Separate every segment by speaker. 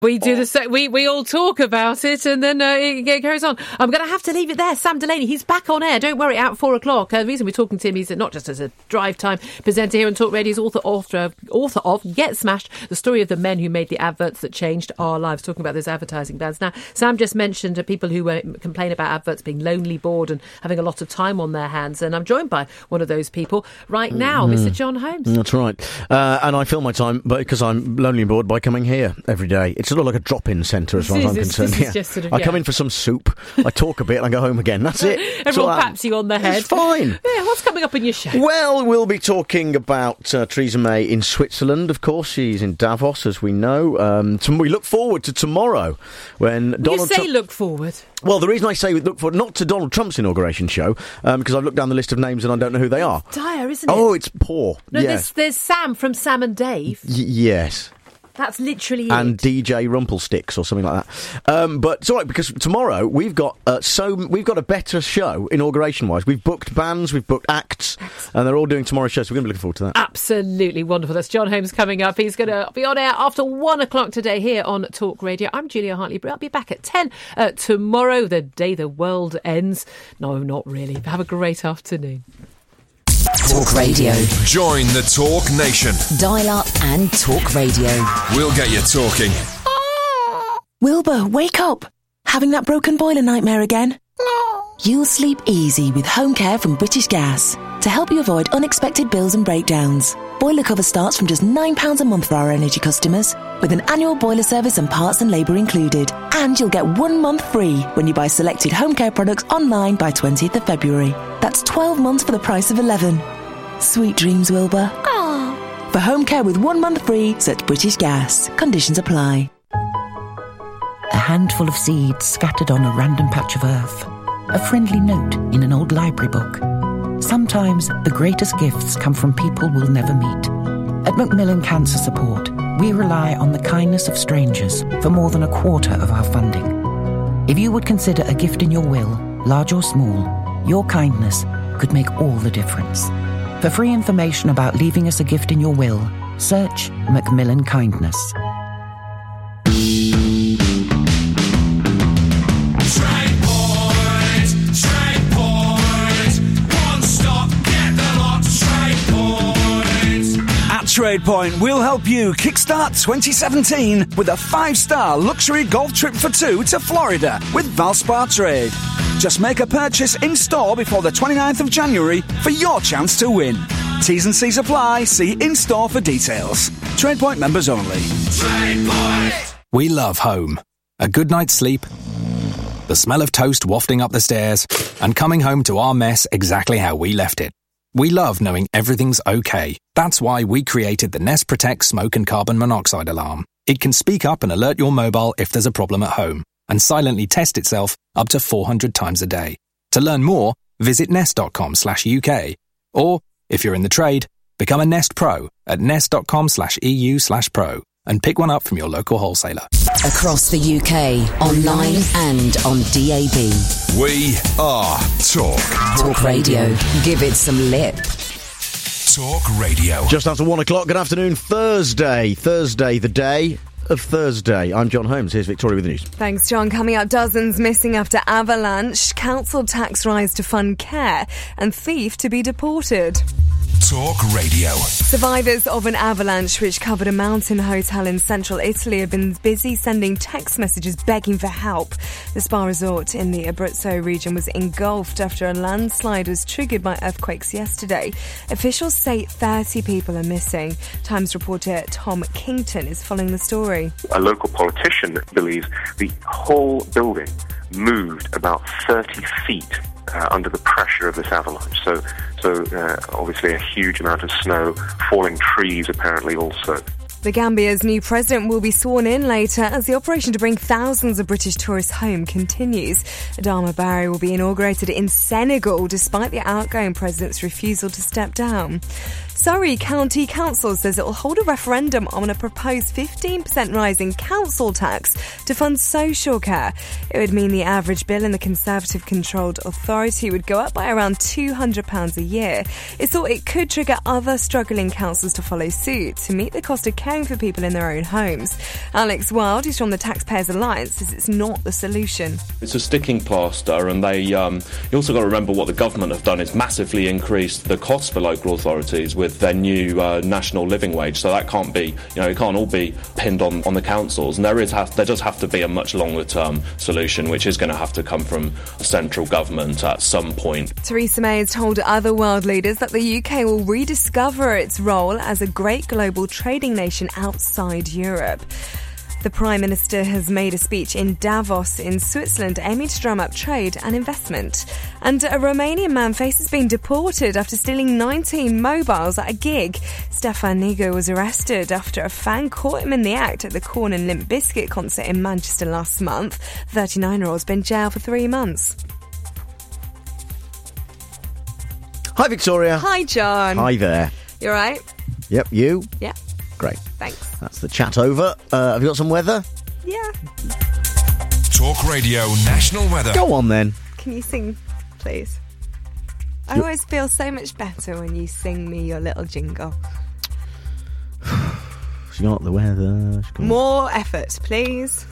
Speaker 1: We do the same. We all talk about it, and then it goes on. I'm going to have to leave it there. Sam Delaney, he's back on air. Don't worry, at 4 o'clock. The reason we're talking to him, he's not just as a drive time presenter here on Talk Radio, he's author of Get Smashed, the story of the men who made the adverts that changed our lives. Talking about those advertising bans. Now, Sam just mentioned people who complain about adverts being lonely, bored, and having a lot of time on their hands. And I'm joined by one of those people right now, Mr. John Holmes.
Speaker 2: That's right. And I fill my time because I'm lonely and bored by coming here every day. It's sort of like a drop-in centre as far as I'm concerned.
Speaker 1: This is just sort of,
Speaker 2: I come in for some soup, I talk a bit, and I go home again. That's it.
Speaker 1: Everyone pats you on the head.
Speaker 2: It's fine.
Speaker 1: Yeah, what's coming up in your show?
Speaker 2: Well, we'll be talking about Theresa May in Switzerland, of course. She's in Davos, as we know. We look forward to tomorrow when Donald Trump...
Speaker 1: look forward?
Speaker 2: Well, the reason I say we look forward, not to Donald Trump's inauguration show, because I've looked down the list of names and I don't know who they are.
Speaker 1: Dire, isn't it?
Speaker 2: Oh, it's poor.
Speaker 1: No,
Speaker 2: yes.
Speaker 1: there's Sam from Sam and Dave.
Speaker 2: Yes.
Speaker 1: That's literally it.
Speaker 2: And DJ Rumpelsticks or something like that. But it's all right, because tomorrow we've got a better show inauguration-wise. We've booked bands, we've booked acts, and they're all doing tomorrow's show, so we're going to be looking forward to that.
Speaker 1: Absolutely wonderful. That's John Holmes coming up. He's going to be on air after 1 o'clock today here on Talk Radio. I'm Julia Hartley. I'll be back at 10 tomorrow, the day the world ends. No, not really. Have a great afternoon.
Speaker 3: Talk Radio.
Speaker 4: Join the Talk Nation.
Speaker 3: Dial up and Talk Radio.
Speaker 4: We'll get you talking.
Speaker 5: Wilbur, wake up. Having that broken boiler nightmare again? No. You'll sleep easy with home care from British Gas to help you avoid unexpected bills and breakdowns. Boiler cover starts from just £9 a month for our energy customers, with an annual boiler service and parts and labour included. And you'll get 1 month free when you buy selected home care products online by 20th of February. That's 12 months for the price of 11. Sweet dreams, Wilbur. Aww. For home care with 1 month free, search British Gas. Conditions apply.
Speaker 6: A handful of seeds scattered on a random patch of earth. A friendly note in an old library book. Sometimes the greatest gifts come from people we'll never meet. At Macmillan Cancer Support, we rely on the kindness of strangers for more than a quarter of our funding. If you would consider a gift in your will, large or small, your kindness could make all the difference. For free information about leaving us a gift in your will, search Macmillan Kindness.
Speaker 7: TradePoint will help you kickstart 2017 with a 5-star luxury golf trip for 2 to Florida with Valspar Trade. Just make a purchase in-store before the 29th of January for your chance to win. T's and C's apply. See in-store for details. TradePoint members only.
Speaker 4: TradePoint! We love home. A good night's sleep, the smell of toast wafting up the stairs, and coming home to our mess exactly how we left it. We love knowing everything's okay. That's why we created the Nest Protect smoke and carbon monoxide alarm. It can speak up and alert your mobile if there's a problem at home, and silently test itself up to 400 times a day. To learn more, visit nest.com/UK. Or, if you're in the trade, become a Nest Pro at nest.com/EU/pro and pick one up from your local wholesaler.
Speaker 3: Across the UK, online and on DAB.
Speaker 4: We are Talk.
Speaker 3: Talk Radio. Give it some lip.
Speaker 4: Talk Radio.
Speaker 2: Just after 1 o'clock, good afternoon, Thursday, the day of Thursday. I'm John Holmes, here's Victoria with the news.
Speaker 8: Thanks, John. Coming up, dozens missing after avalanche, council tax rise to fund care, and thief to be deported.
Speaker 4: Talk Radio.
Speaker 8: Survivors of an avalanche which covered a mountain hotel in central Italy have been busy sending text messages begging for help. The spa resort in the Abruzzo region was engulfed after a landslide was triggered by earthquakes yesterday. Officials say 30 people are missing. Times reporter Tom Kington is following the story.
Speaker 9: A local politician believes the whole building moved about 30 feet under the pressure of this avalanche. So obviously a huge amount of snow, falling trees apparently also.
Speaker 8: The Gambia's new president will be sworn in later as the operation to bring thousands of British tourists home continues. Adama Barrow will be inaugurated in Senegal despite the outgoing president's refusal to step down. Surrey County Council says it will hold a referendum on a proposed 15% rise in council tax to fund social care. It would mean the average bill in the Conservative-controlled authority would go up by around £200 a year. It's thought it could trigger other struggling councils to follow suit to meet the cost of caring for people in their own homes. Alex Wild, who's from the Taxpayers Alliance, says it's not the solution.
Speaker 10: It's a sticking plaster, and you also got to remember what the government have done is massively increased the costs for local authorities with their new national living wage. So that can't be, it can't all be pinned on the councils. And there does have to be a much longer term solution, which is going to have to come from central government at some point.
Speaker 8: Theresa May has told other world leaders that the UK will rediscover its role as a great global trading nation outside Europe. The Prime Minister has made a speech in Davos in Switzerland aiming to drum up trade and investment. And a Romanian man faces being deported after stealing 19 mobiles at a gig. Stefan Nigo was arrested after a fan caught him in the act at the Korn and Limp Bizkit concert in Manchester last month. The 39-year-old's been jailed for 3 months.
Speaker 2: Hi, Victoria.
Speaker 8: Hi, John.
Speaker 2: Hi there.
Speaker 8: You all right?
Speaker 2: Yep, you?
Speaker 8: Yeah.
Speaker 2: Great.
Speaker 8: Thanks.
Speaker 2: That's the chat over. Have you got some weather?
Speaker 8: Yeah.
Speaker 11: Talk Radio National Weather.
Speaker 2: Go on then.
Speaker 8: Can you sing, please? I always feel so much better when you sing me your little jingle.
Speaker 2: She got the weather.
Speaker 8: More effort, please.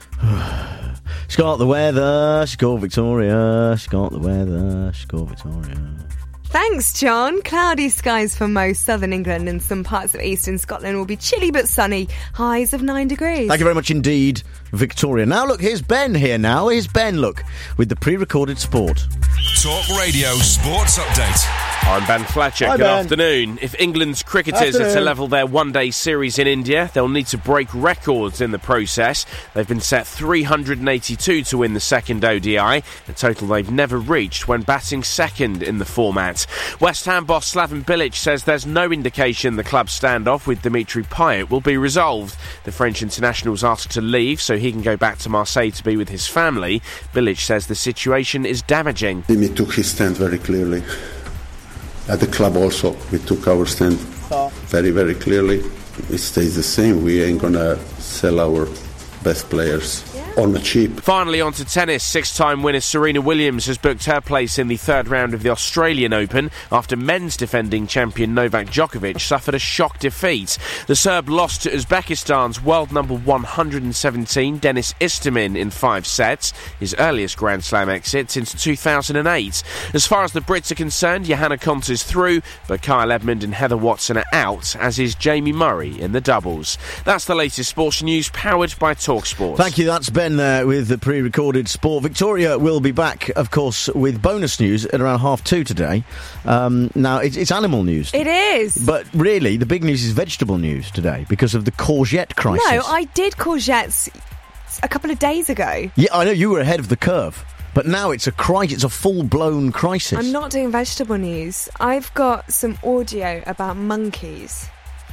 Speaker 2: She got the weather. She got Victoria. She got the weather. She got Victoria.
Speaker 8: Thanks, John. Cloudy skies for most southern England and some parts of eastern Scotland will be chilly but sunny. Highs of 9 degrees.
Speaker 2: Thank you very much indeed, Victoria. Now, look, here's Ben here now. Here's Ben, look, with the pre-recorded sport.
Speaker 11: Talk Radio Sports Update.
Speaker 12: I'm Ben Fletcher.
Speaker 2: Hi,
Speaker 12: Good
Speaker 2: Ben.
Speaker 12: afternoon. If England's cricketers are to level their one-day series in India, they'll need to break records in the process. They've been set 382 to win the second ODI, a total they've never reached when batting second in the format. West Ham boss Slaven Bilic says there's no indication the club's standoff with Dimitri Payet will be resolved. The French international's asked to leave so he can go back to Marseille to be with his family. Bilic says the situation is damaging.
Speaker 13: Dimi took his stand very clearly. At the club also, we took our stand very, very clearly. It stays the same. We ain't gonna sell our best players on the cheap.
Speaker 12: Finally, on to tennis. Six-time winner Serena Williams has booked her place in the third round of the Australian Open after men's defending champion Novak Djokovic suffered a shock defeat. The Serb lost to Uzbekistan's world number 117 Denis Istomin in 5 sets, his earliest Grand Slam exit since 2008. As far as the Brits are concerned, Johanna Konta's through, but Kyle Edmund and Heather Watson are out, as is Jamie Murray in the doubles. That's the latest sports news, powered by TalkSport.
Speaker 2: Thank you, that's Ben there with the pre-recorded sport. Victoria will be back, of course, with bonus news at around 2:30 today. Now, it's animal news.
Speaker 8: It is.
Speaker 2: But really, the big news is vegetable news today because of the courgette crisis.
Speaker 8: No, I did courgettes a couple of days ago.
Speaker 2: Yeah, I know, you were ahead of the curve. But now it's a full-blown crisis.
Speaker 8: I'm not doing vegetable news. I've got some audio about monkeys.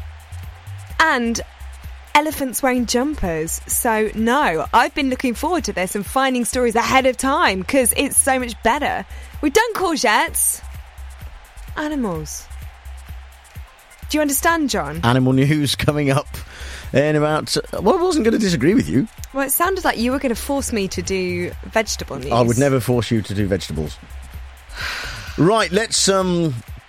Speaker 8: And elephants wearing jumpers. So, no, I've been looking forward to this and finding stories ahead of time because it's so much better. We've done courgettes. Animals. Do you understand, John?
Speaker 2: Animal news coming up in about... Well, I wasn't going to disagree with you.
Speaker 8: Well, it sounded like you were going to force me to do vegetable news.
Speaker 2: I would never force you to do vegetables. Right, let's
Speaker 8: So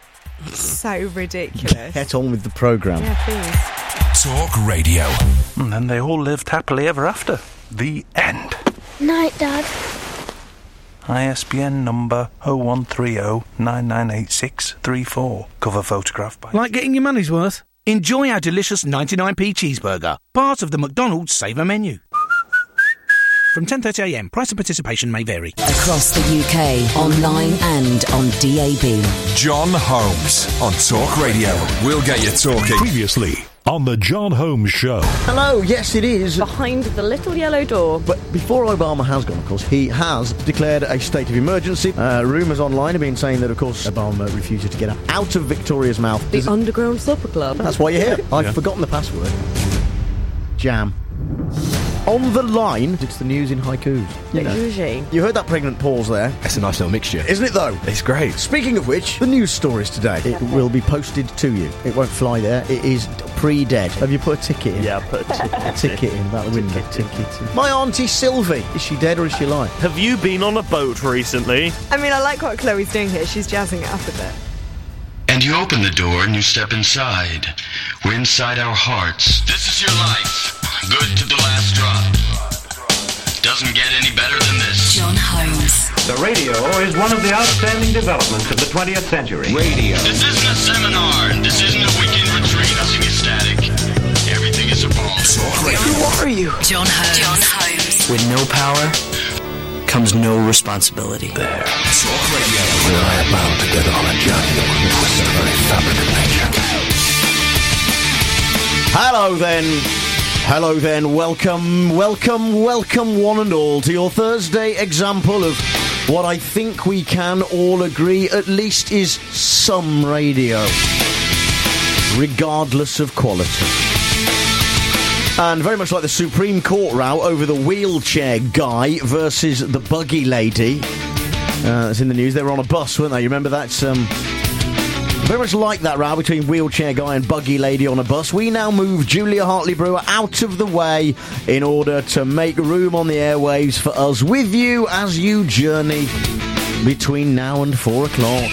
Speaker 8: ridiculous.
Speaker 2: get on with the programme.
Speaker 8: Yeah, please.
Speaker 11: Talk Radio.
Speaker 14: And then they all lived happily ever after. The end.
Speaker 15: Night, Dad.
Speaker 14: ISBN number 0130998634. Cover photograph by...
Speaker 16: Like getting your money's worth? Enjoy our delicious 99p cheeseburger, part of the McDonald's Saver menu. From 10:30am, price and participation may vary.
Speaker 3: Across the UK, online and on DAB.
Speaker 11: John Holmes on Talk Radio. We'll get you talking.
Speaker 17: Previously on the John Holmes Show.
Speaker 2: Hello, yes it is.
Speaker 1: Behind the little yellow door.
Speaker 2: But before Obama has gone, of course, he has declared a state of emergency. Rumours online have been saying that, of course, Obama refuses to get out of Victoria's mouth.
Speaker 1: The Underground Supper Club.
Speaker 2: That's why you're here. I've forgotten the password. Jam. On the line, it's the news in haikus.
Speaker 1: Eugene.
Speaker 2: You heard that pregnant pause there.
Speaker 15: It's a nice little mixture.
Speaker 2: Isn't it, though?
Speaker 15: It's great.
Speaker 2: Speaking of which, the news stories today. It will be posted to you. It won't fly there. It is pre-dead. Have you put a ticket in?
Speaker 18: Yeah, I put a
Speaker 2: ticket in about the window. Ticket. My auntie Sylvie. Is she dead or is she alive?
Speaker 18: Have you been on a boat recently?
Speaker 8: I mean, I like what Chloe's doing here. She's jazzing it up a bit.
Speaker 19: And you open the door and you step inside. We're inside our hearts. This is your life. Good to the last drop. Doesn't get any better than this.
Speaker 3: John Holmes.
Speaker 20: The radio is one of the outstanding developments of the 20th century.
Speaker 19: Radio. This isn't a seminar. This isn't a weekend retreat. Nothing is static. Everything is evolved.
Speaker 3: Who are you? John Holmes. John Holmes.
Speaker 21: With no power comes no responsibility.
Speaker 11: There. Talk Radio. We and I are bound together on a journey that will twist the very fabric of nature.
Speaker 2: Hello then, welcome one and all to your Thursday example of what I think we can all agree at least is some radio, regardless of quality. And very much like the Supreme Court row over the wheelchair guy versus the buggy lady, that's in the news. They were on a bus, weren't they? You remember that? Very much like that row between wheelchair guy and buggy lady on a bus. We now move Julia Hartley-Brewer out of the way in order to make room on the airwaves for us with you as you journey between now and 4 o'clock.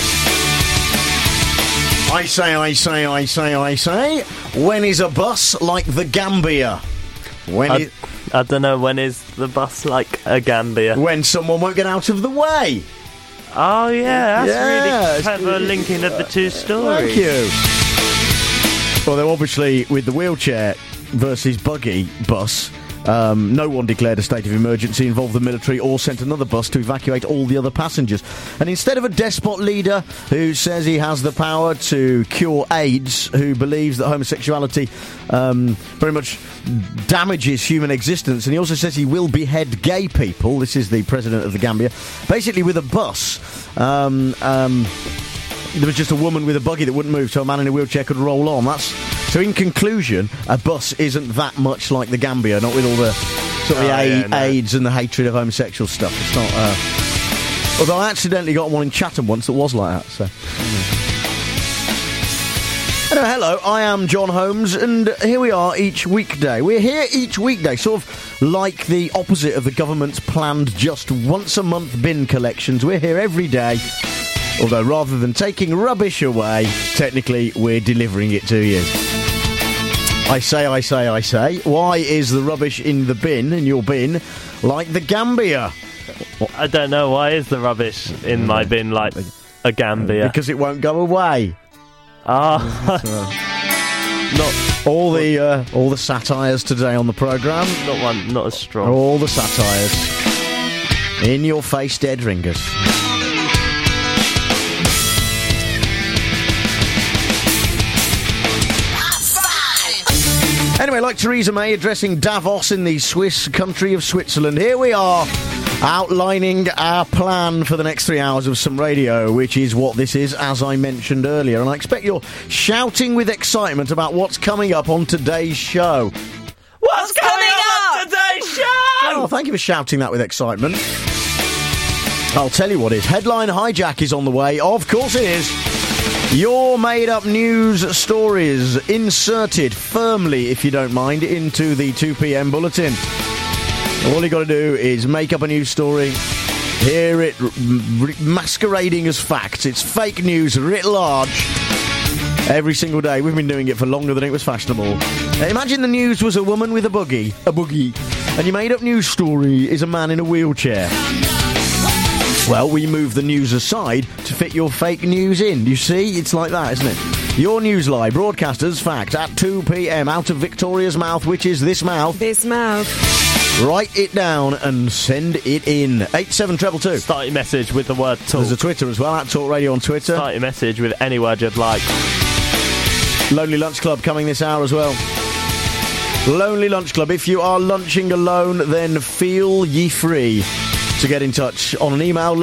Speaker 2: I say, when is a bus like the Gambia?
Speaker 18: I don't know, when is the bus like a Gambia?
Speaker 2: When someone won't get out of the way.
Speaker 18: Oh, yeah, that's really clever linking of the two stories.
Speaker 2: Thank you. Well, they're obviously, with the wheelchair versus buggy bus, no one declared a state of emergency, involved the military, or sent another bus to evacuate all the other passengers. And instead of a despot leader who says he has the power to cure AIDS, who believes that homosexuality very much damages human existence, and he also says he will behead gay people, this is the president of the Gambia, basically with a bus, there was just a woman with a buggy that wouldn't move so a man in a wheelchair could roll on. So in conclusion, a bus isn't that much like the Gambia, not with all the sort of AIDS and the hatred of homosexual stuff. It's not... although I accidentally got one in Chatham once that was like that, so... Anyway, hello, I am John Holmes, and here we are each weekday. We're here each weekday, sort of like the opposite of the government's planned just once-a-month bin collections. We're here every day. Although rather than taking rubbish away, technically we're delivering it to you. I say, why is the rubbish in the bin, in your bin, like the Gambia?
Speaker 18: I don't know, why is the rubbish in my bin like a Gambia?
Speaker 2: Because it won't go away.
Speaker 18: Not
Speaker 2: all the satires today on the programme.
Speaker 18: Not as strong.
Speaker 2: All the satires. In your face, dead ringers. Anyway, like Theresa May addressing Davos in the Swiss country of Switzerland, here we are outlining our plan for the next 3 hours of some radio, which is what this is, as I mentioned earlier. And I expect you're shouting with excitement about what's coming up on today's show.
Speaker 18: What's coming up on today's show?
Speaker 2: Oh, thank you for shouting that with excitement. I'll tell you what is. Headline hijack is on the way. Of course it is. Your made-up news stories inserted firmly, if you don't mind, into the 2 p.m. bulletin. All you got to do is make up a news story, hear it masquerading as fact. It's fake news writ large every single day. We've been doing it for longer than it was fashionable. Now, imagine the news was a woman with a buggy, and your made-up news story is a man in a wheelchair. Well, we move the news aside to fit your fake news in. You see? It's like that, isn't it? Your news lie, broadcasters, fact, at 2 p.m. out of Victoria's mouth, which is this mouth.
Speaker 8: This mouth.
Speaker 2: Write it down and send it in. 87222.
Speaker 18: Start your message with the word talk.
Speaker 2: There's a Twitter as well, at Talk Radio on Twitter.
Speaker 18: Start your message with any word you'd like.
Speaker 2: Lonely Lunch Club coming this hour as well. Lonely Lunch Club. If you are lunching alone, then feel ye free to get in touch on an email,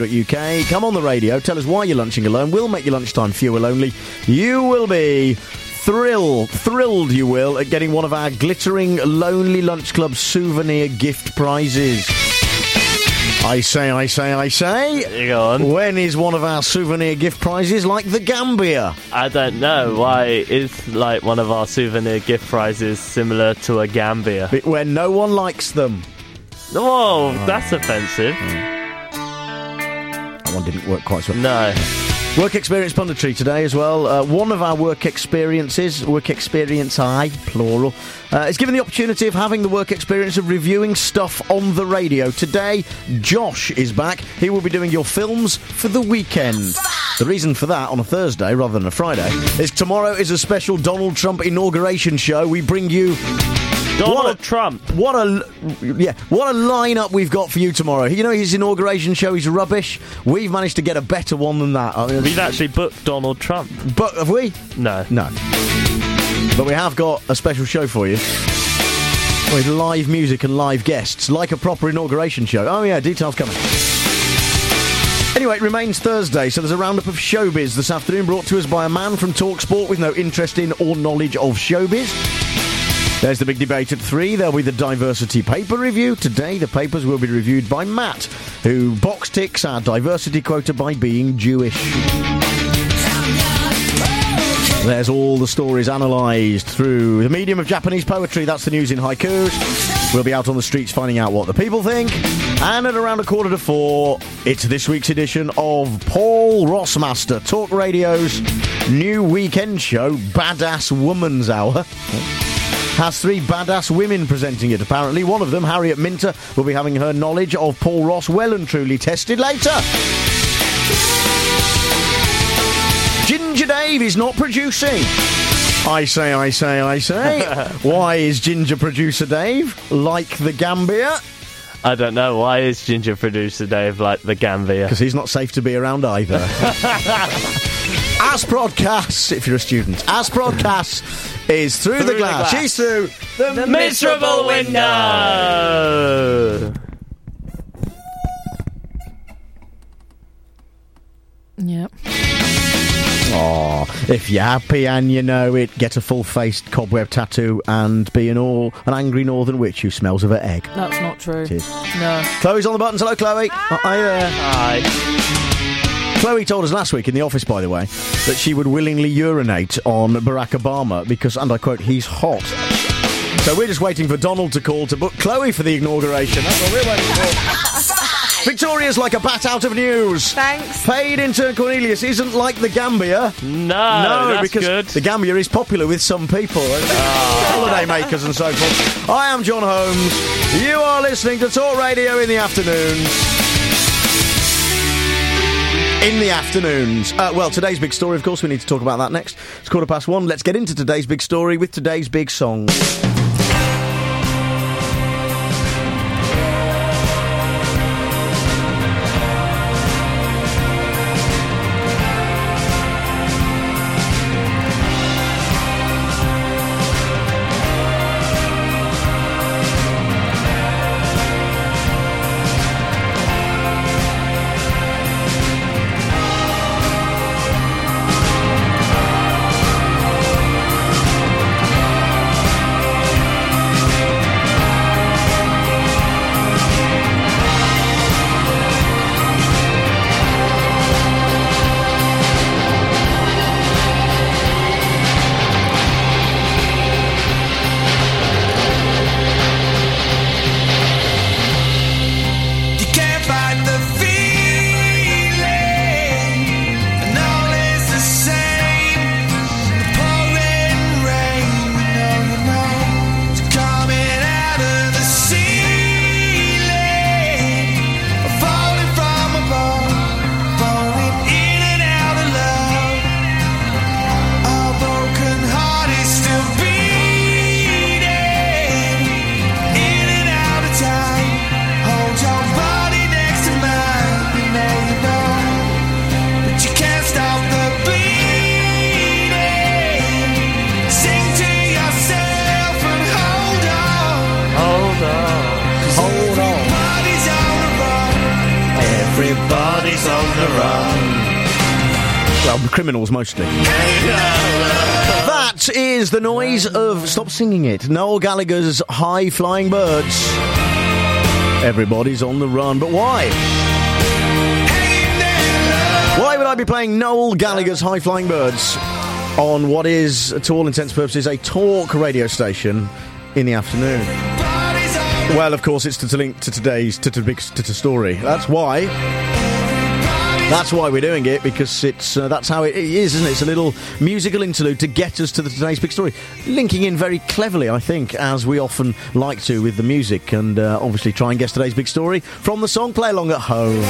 Speaker 2: lonelylunch@talkradio.co.uk. Come on the radio, tell us why you're lunching alone. We'll make your lunchtime fewer lonely. You will be thrilled you will, at getting one of our glittering Lonely Lunch Club souvenir gift prizes. I say.
Speaker 18: Go on.
Speaker 2: When is one of our souvenir gift prizes like the Gambia?
Speaker 18: I don't know. Why is like one of our souvenir gift prizes similar to a Gambia?
Speaker 2: When no one likes them.
Speaker 18: Oh, that's offensive.
Speaker 2: That one didn't work quite so well.
Speaker 18: No.
Speaker 2: Work experience punditry today as well. One of our work experience I, plural, is given the opportunity of having the work experience of reviewing stuff on the radio. Today, Josh is back. He will be doing your films for the weekend. The reason for that, on a Thursday rather than a Friday, is tomorrow is a special Donald Trump inauguration show. We bring you...
Speaker 18: Donald Trump.
Speaker 2: What a lineup we've got for you tomorrow. You know, his inauguration show is rubbish. We've managed to get a better one than that.
Speaker 18: We've actually booked Donald Trump.
Speaker 2: But have we?
Speaker 18: No.
Speaker 2: But we have got a special show for you with live music and live guests, like a proper inauguration show. Oh yeah, details coming. Anyway, it remains Thursday, so there's a roundup of showbiz this afternoon, brought to us by a man from TalkSport with no interest in or knowledge of showbiz. There's the big debate at 3. There'll be the diversity paper review. Today, the papers will be reviewed by Matt, who box ticks our diversity quota by being Jewish. There's all the stories analysed through the medium of Japanese poetry. That's the news in haikus. We'll be out on the streets finding out what the people think. And at around 3:45, it's this week's edition of Paul Rossmaster, Talk Radio's new weekend show, Badass Woman's Hour. Has 3 badass women presenting it, apparently. One of them, Harriet Minter, will be having her knowledge of Paul Ross well and truly tested later. Ginger Dave is not producing. I say. Why is Ginger producer Dave like the Gambia?
Speaker 18: I don't know. Why is Ginger producer Dave like the Gambia?
Speaker 2: Because he's not safe to be around either. Asprodcast, if you're a student. Asprodcast is through the glass. She's through the
Speaker 18: miserable window.
Speaker 1: Yep.
Speaker 2: Oh, if you're happy and you know it, get a full-faced cobweb tattoo and be an angry northern witch who smells of an egg.
Speaker 1: That's not true.
Speaker 2: Cheers.
Speaker 1: No.
Speaker 2: Chloe's on the buttons. Hello, Chloe. Hi there.
Speaker 18: Hi.
Speaker 2: Chloe told us last week in the office, by the way, that she would willingly urinate on Barack Obama because, and I quote, he's hot. So we're just waiting for Donald to call to book Chloe for the inauguration. That's what we're waiting for. Victoria's like a bat out of news.
Speaker 8: Thanks.
Speaker 2: Paid intern Cornelius isn't like the Gambia.
Speaker 18: No, that's
Speaker 2: because
Speaker 18: good.
Speaker 2: The Gambia is popular with some people. Holiday makers and so forth. I am John Holmes. You are listening to Talk Radio in the afternoons. Well, today's big story, of course, we need to talk about that next. It's 1:15. Let's get into today's big story with today's big song.
Speaker 11: Everybody's on the run.
Speaker 2: Well, criminals mostly. That That is the noise of... Stop singing it. Noel Gallagher's High Flying Birds. Everybody's on the run, but why? Why would I be playing Noel Gallagher's High Flying Birds on what is, to all intents and purposes, a talk radio station in the afternoon? Well, of course, it's to link to today's big story. That's why. That's why we're doing it, because it's that's how it is, isn't it? It's a little musical interlude to get us to today's big story. Linking in very cleverly, I think, as we often like to with the music, and obviously try and guess today's big story from the song Play Along at Home.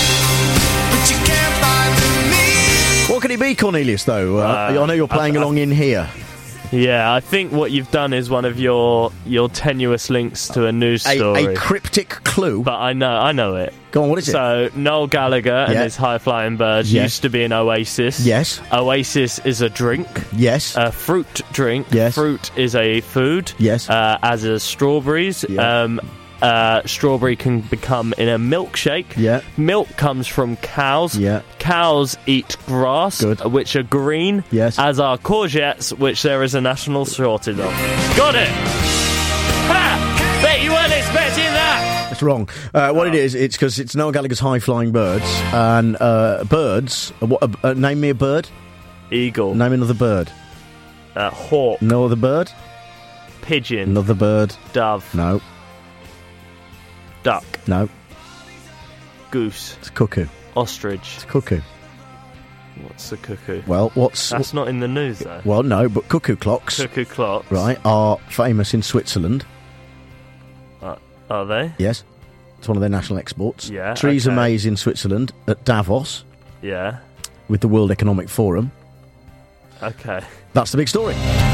Speaker 2: What could it be, Cornelius, though? I know you're playing along in here.
Speaker 18: Yeah, I think what you've done is one of your tenuous links to a news story.
Speaker 2: A cryptic clue?
Speaker 18: But I know it.
Speaker 2: Go on, what is it?
Speaker 18: So, Noel Gallagher and his High Flying Birds used to be an Oasis.
Speaker 2: Yes.
Speaker 18: Oasis is a drink.
Speaker 2: Yes.
Speaker 18: A fruit drink.
Speaker 2: Yes.
Speaker 18: Fruit is a food.
Speaker 2: Yes.
Speaker 18: As is strawberries.
Speaker 2: Yeah.
Speaker 18: Strawberry can become in a milkshake.
Speaker 2: Yeah.
Speaker 18: Milk comes from cows.
Speaker 2: Yeah.
Speaker 18: Cows eat grass, which are green.
Speaker 2: Yes.
Speaker 18: As are courgettes, which there is a national shortage of. Got it! Ha! Bet you weren't expecting that!
Speaker 2: That's wrong. What it is, it's because it's Noel Gallagher's High Flying Birds, and birds... name me a bird.
Speaker 18: Eagle.
Speaker 2: Name another bird.
Speaker 18: Hawk.
Speaker 2: No other bird.
Speaker 18: Pigeon.
Speaker 2: Another bird.
Speaker 18: Dove.
Speaker 2: No.
Speaker 18: Duck.
Speaker 2: No.
Speaker 18: Goose.
Speaker 2: It's a cuckoo.
Speaker 18: Ostrich.
Speaker 2: It's a cuckoo.
Speaker 18: What's a cuckoo?
Speaker 2: Well,
Speaker 18: That's not in the news, though.
Speaker 2: Well, no, but cuckoo clocks...
Speaker 18: Cuckoo clocks.
Speaker 2: Right, are famous in Switzerland.
Speaker 18: Are they?
Speaker 2: Yes. It's one of their national exports.
Speaker 18: Yeah,
Speaker 2: Theresa May's in Switzerland at Davos.
Speaker 18: Yeah.
Speaker 2: With the World Economic Forum.
Speaker 18: Okay.
Speaker 2: That's the big story.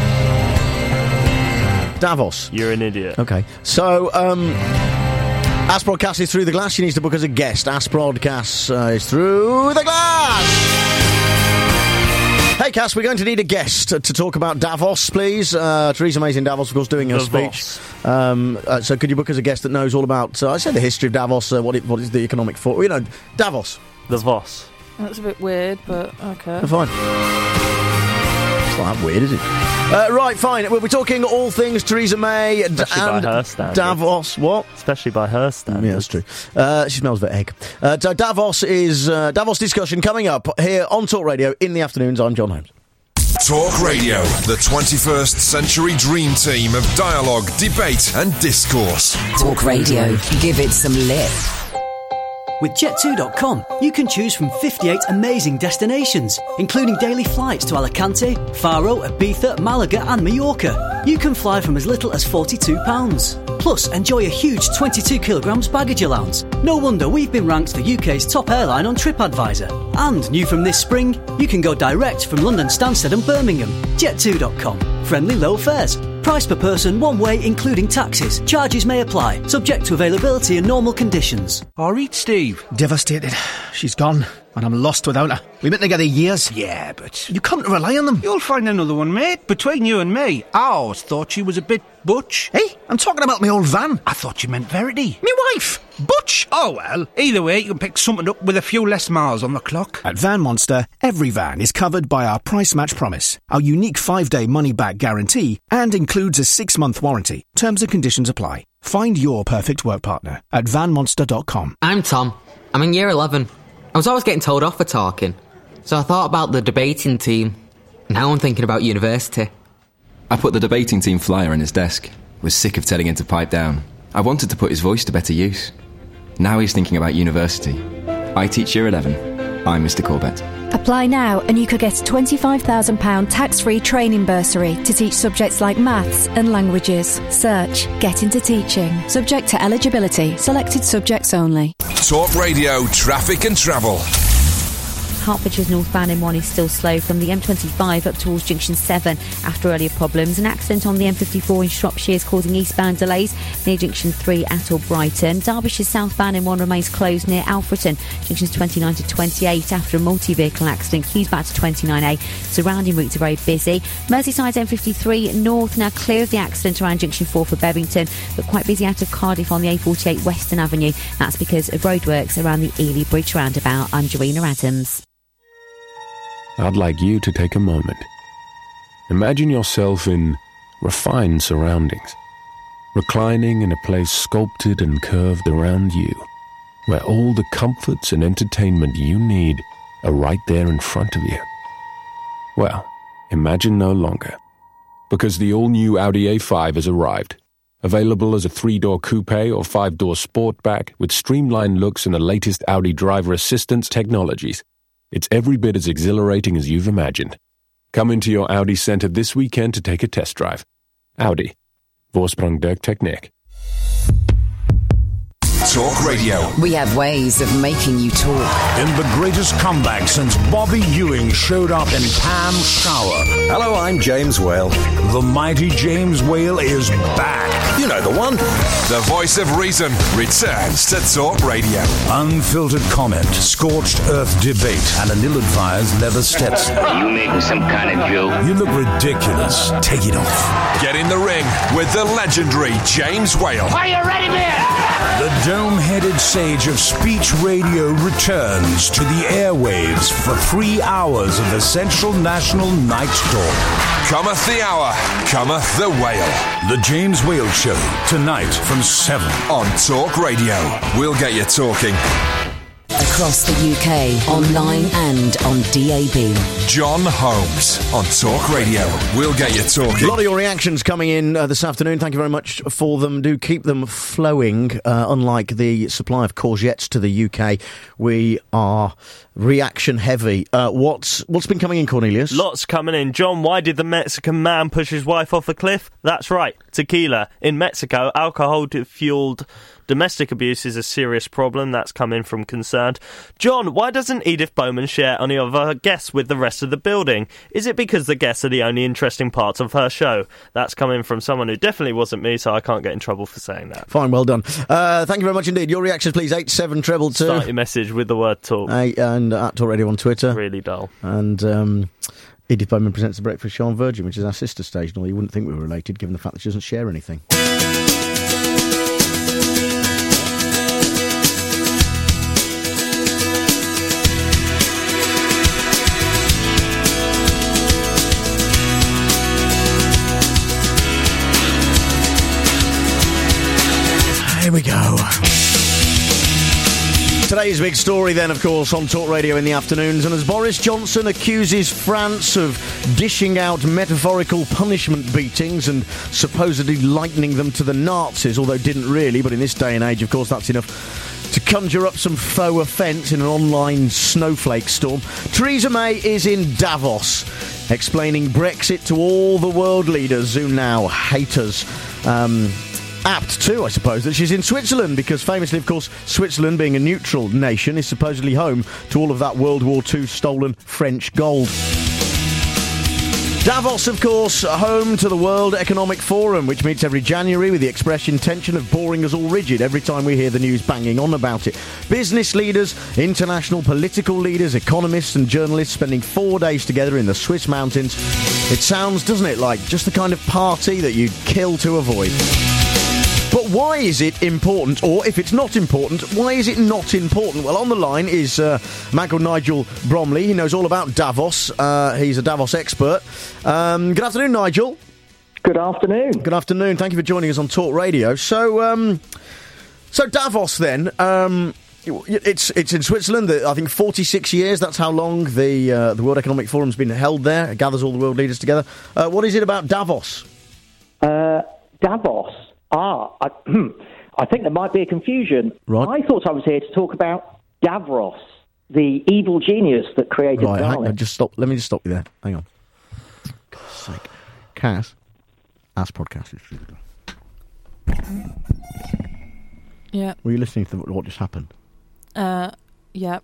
Speaker 2: Davos.
Speaker 18: You're an idiot.
Speaker 2: Okay. So, Asprodcast is through the glass. She needs to book as a guest. Asprodcast is through the glass. Hey, Cass, we're going to need a guest to talk about Davos, please. Theresa May's in Davos, of course, doing her speech. So could you book as a guest that knows all about, I said the history of Davos, what is the economic forum? You know, Davos.
Speaker 18: The Voss.
Speaker 15: That's a bit weird, but okay.
Speaker 2: Fine. It's not that weird, is it? Right, fine. We'll be talking all things Theresa May
Speaker 18: Especially
Speaker 2: and
Speaker 18: by her standards.
Speaker 2: Davos. What?
Speaker 18: Especially by her standards.
Speaker 2: Yeah, that's true. She smells of egg. So Davos is Davos discussion coming up here on Talk Radio in the afternoons. I'm John Holmes.
Speaker 22: Talk Radio, the 21st century dream team of dialogue, debate and discourse.
Speaker 3: Talk Radio. Give it some lip.
Speaker 23: With Jet2.com, you can choose from 58 amazing destinations, including daily flights to Alicante, Faro, Ibiza, Malaga and Mallorca. You can fly from as little as £42. Plus, enjoy a huge 22 kilograms baggage allowance. No wonder we've been ranked the UK's top airline on TripAdvisor. And new from this spring, you can go direct from London Stansted and Birmingham. Jet2.com. Friendly low fares. Price per person one way, including taxes. Charges may apply, subject to availability and normal conditions.
Speaker 16: All right, Steve. Devastated. She's gone, and I'm lost without her. We've been together years. Yeah, but you can't rely on them.
Speaker 24: You'll find another one, mate. Between you and me, I always thought she was a bit butch.
Speaker 16: Hey, I'm talking about my old van.
Speaker 24: I thought you meant Verity.
Speaker 16: Me wife. Butch.
Speaker 24: Oh, well, either way, you can pick something up with a few less miles on the clock.
Speaker 25: At Van Monster, every van is covered by our price match promise, our unique 5-day money-back guarantee, and includes a 6-month warranty. Terms and conditions apply. Find your perfect work partner at vanmonster.com.
Speaker 26: I'm Tom. I'm in year 11. I was always getting told off for talking, so I thought about the debating team. Now I'm thinking about university.
Speaker 27: I put the debating team flyer on his desk. Was sick of telling him to pipe down. I wanted to put his voice to better use. Now he's thinking about university. I teach year 11. I'm Mr. Corbett.
Speaker 28: Apply now and you could get a £25,000 tax-free training bursary to teach subjects like maths and languages. Search Get Into Teaching. Subject to eligibility. Selected subjects only.
Speaker 22: Talk Radio, traffic and travel.
Speaker 29: Hertfordshire's northbound M1 is still slow from the M25 up towards Junction 7 after earlier problems. An accident on the M54 in Shropshire is causing eastbound delays near Junction 3 at Brighton. Derbyshire's southbound M1 remains closed near Alfreton, Junctions 29 to 28 after a multi-vehicle accident. Queues back to 29A. Surrounding routes are very busy. Merseyside's M53 north now clear of the accident around Junction 4 for Bevington, but quite busy out of Cardiff on the A48 Western Avenue. That's because of roadworks around the Ely Bridge roundabout. I'm Jarina Adams.
Speaker 30: I'd like you to take a moment
Speaker 4: Imagine yourself in refined surroundings, reclining in a place sculpted and curved around you, where all the comforts and entertainment you need are right there in front of you. Well, imagine no longer, because the all-new Audi A5 has arrived. Available as a 3-door coupe or 5-door sportback with streamlined looks and the latest Audi driver assistance technologies. It's every bit as exhilarating as you've imagined. Come into your Audi Centre this weekend to take a test drive. Audi. Voorsprong durch Technik.
Speaker 22: Talk Radio.
Speaker 3: We have ways of making you talk.
Speaker 5: In the greatest comeback since Bobby Ewing showed up in Pam's shower.
Speaker 6: Hello, I'm James Whale.
Speaker 5: The mighty James Whale is back.
Speaker 6: You know the one.
Speaker 22: The voice of reason returns to Talk Radio.
Speaker 5: Unfiltered comment, scorched earth debate, and an ill-advised leather Stetson.
Speaker 7: You making some kind of joke?
Speaker 5: You look ridiculous. Take it off.
Speaker 22: Get in the ring with the legendary James Whale.
Speaker 7: Are you ready, man?
Speaker 5: The dome-headed sage of speech radio returns to the airwaves for 3 hours of essential national night talk.
Speaker 22: Cometh the hour, cometh the Whale.
Speaker 5: The James Whale Show, tonight from 7
Speaker 22: on Talk Radio. We'll get you talking.
Speaker 3: Across the UK, online and on DAB.
Speaker 22: John Holmes on Talk Radio. We'll get you talking.
Speaker 2: A lot of your reactions coming in this afternoon. Thank you very much for them. Do keep them flowing. Unlike the supply of courgettes to the UK, we are reaction heavy. What's been coming in, Cornelius?
Speaker 18: Lots coming in. John, why did the Mexican man push his wife off a cliff? That's right, tequila. In Mexico, alcohol-fueled domestic abuse is a serious problem. That's coming from Concerned. John, why doesn't Edith Bowman share any of her guests with the rest of the building? Is it because the guests are the only interesting parts of her show? That's coming from someone who definitely wasn't me, so I can't get in trouble for saying that.
Speaker 2: Fine, well done. Thank you very much indeed. Your reactions, please. 87222.
Speaker 18: Start your message with the word talk.
Speaker 2: And at Talk Radio on Twitter.
Speaker 18: Really dull.
Speaker 2: And Edith Bowman presents The Breakfast Show on Virgin, which is our sister station, although you wouldn't think we were related, given the fact that she doesn't share anything. Here we go. Today's big story then, of course, on Talk Radio in the afternoons, and as Boris Johnson accuses France of dishing out metaphorical punishment beatings and supposedly likening them to the Nazis, although didn't really, but in this day and age, of course, that's enough to conjure up some faux offence in an online snowflake storm. Theresa May is in Davos, explaining Brexit to all the world leaders who now hate us. Apt too, I suppose, that she's in Switzerland, because famously, of course, Switzerland, being a neutral nation, is supposedly home to all of that World War II stolen French gold. Davos, of course, home to the World Economic Forum, which meets every January with the express intention of boring us all rigid every time we hear the news banging on about it. Business leaders, international political leaders, economists and journalists spending 4 days together in the Swiss mountains. It sounds, doesn't it, like just the kind of party that you'd kill to avoid. But why is it important, or if it's not important, why is it not important? Well, on the line is a man called Nigel Bromley. He knows all about Davos. He's a Davos expert. Good afternoon, Nigel.
Speaker 9: Good afternoon.
Speaker 2: Good afternoon. Thank you for joining us on Talk Radio. So Davos then. It's in Switzerland. I think 46 years. That's how long the World Economic Forum's been held there. It gathers all the world leaders together. What is it about Davos?
Speaker 9: Davos. I think there might be a confusion.
Speaker 2: Right.
Speaker 9: I thought I was here to talk about Davros, the evil genius that created Stalin.
Speaker 2: Let me just stop you there. Hang on. For God's sake. Cass, ask podcast.
Speaker 15: Yeah.
Speaker 2: Were you listening to what just happened?
Speaker 15: Yeah.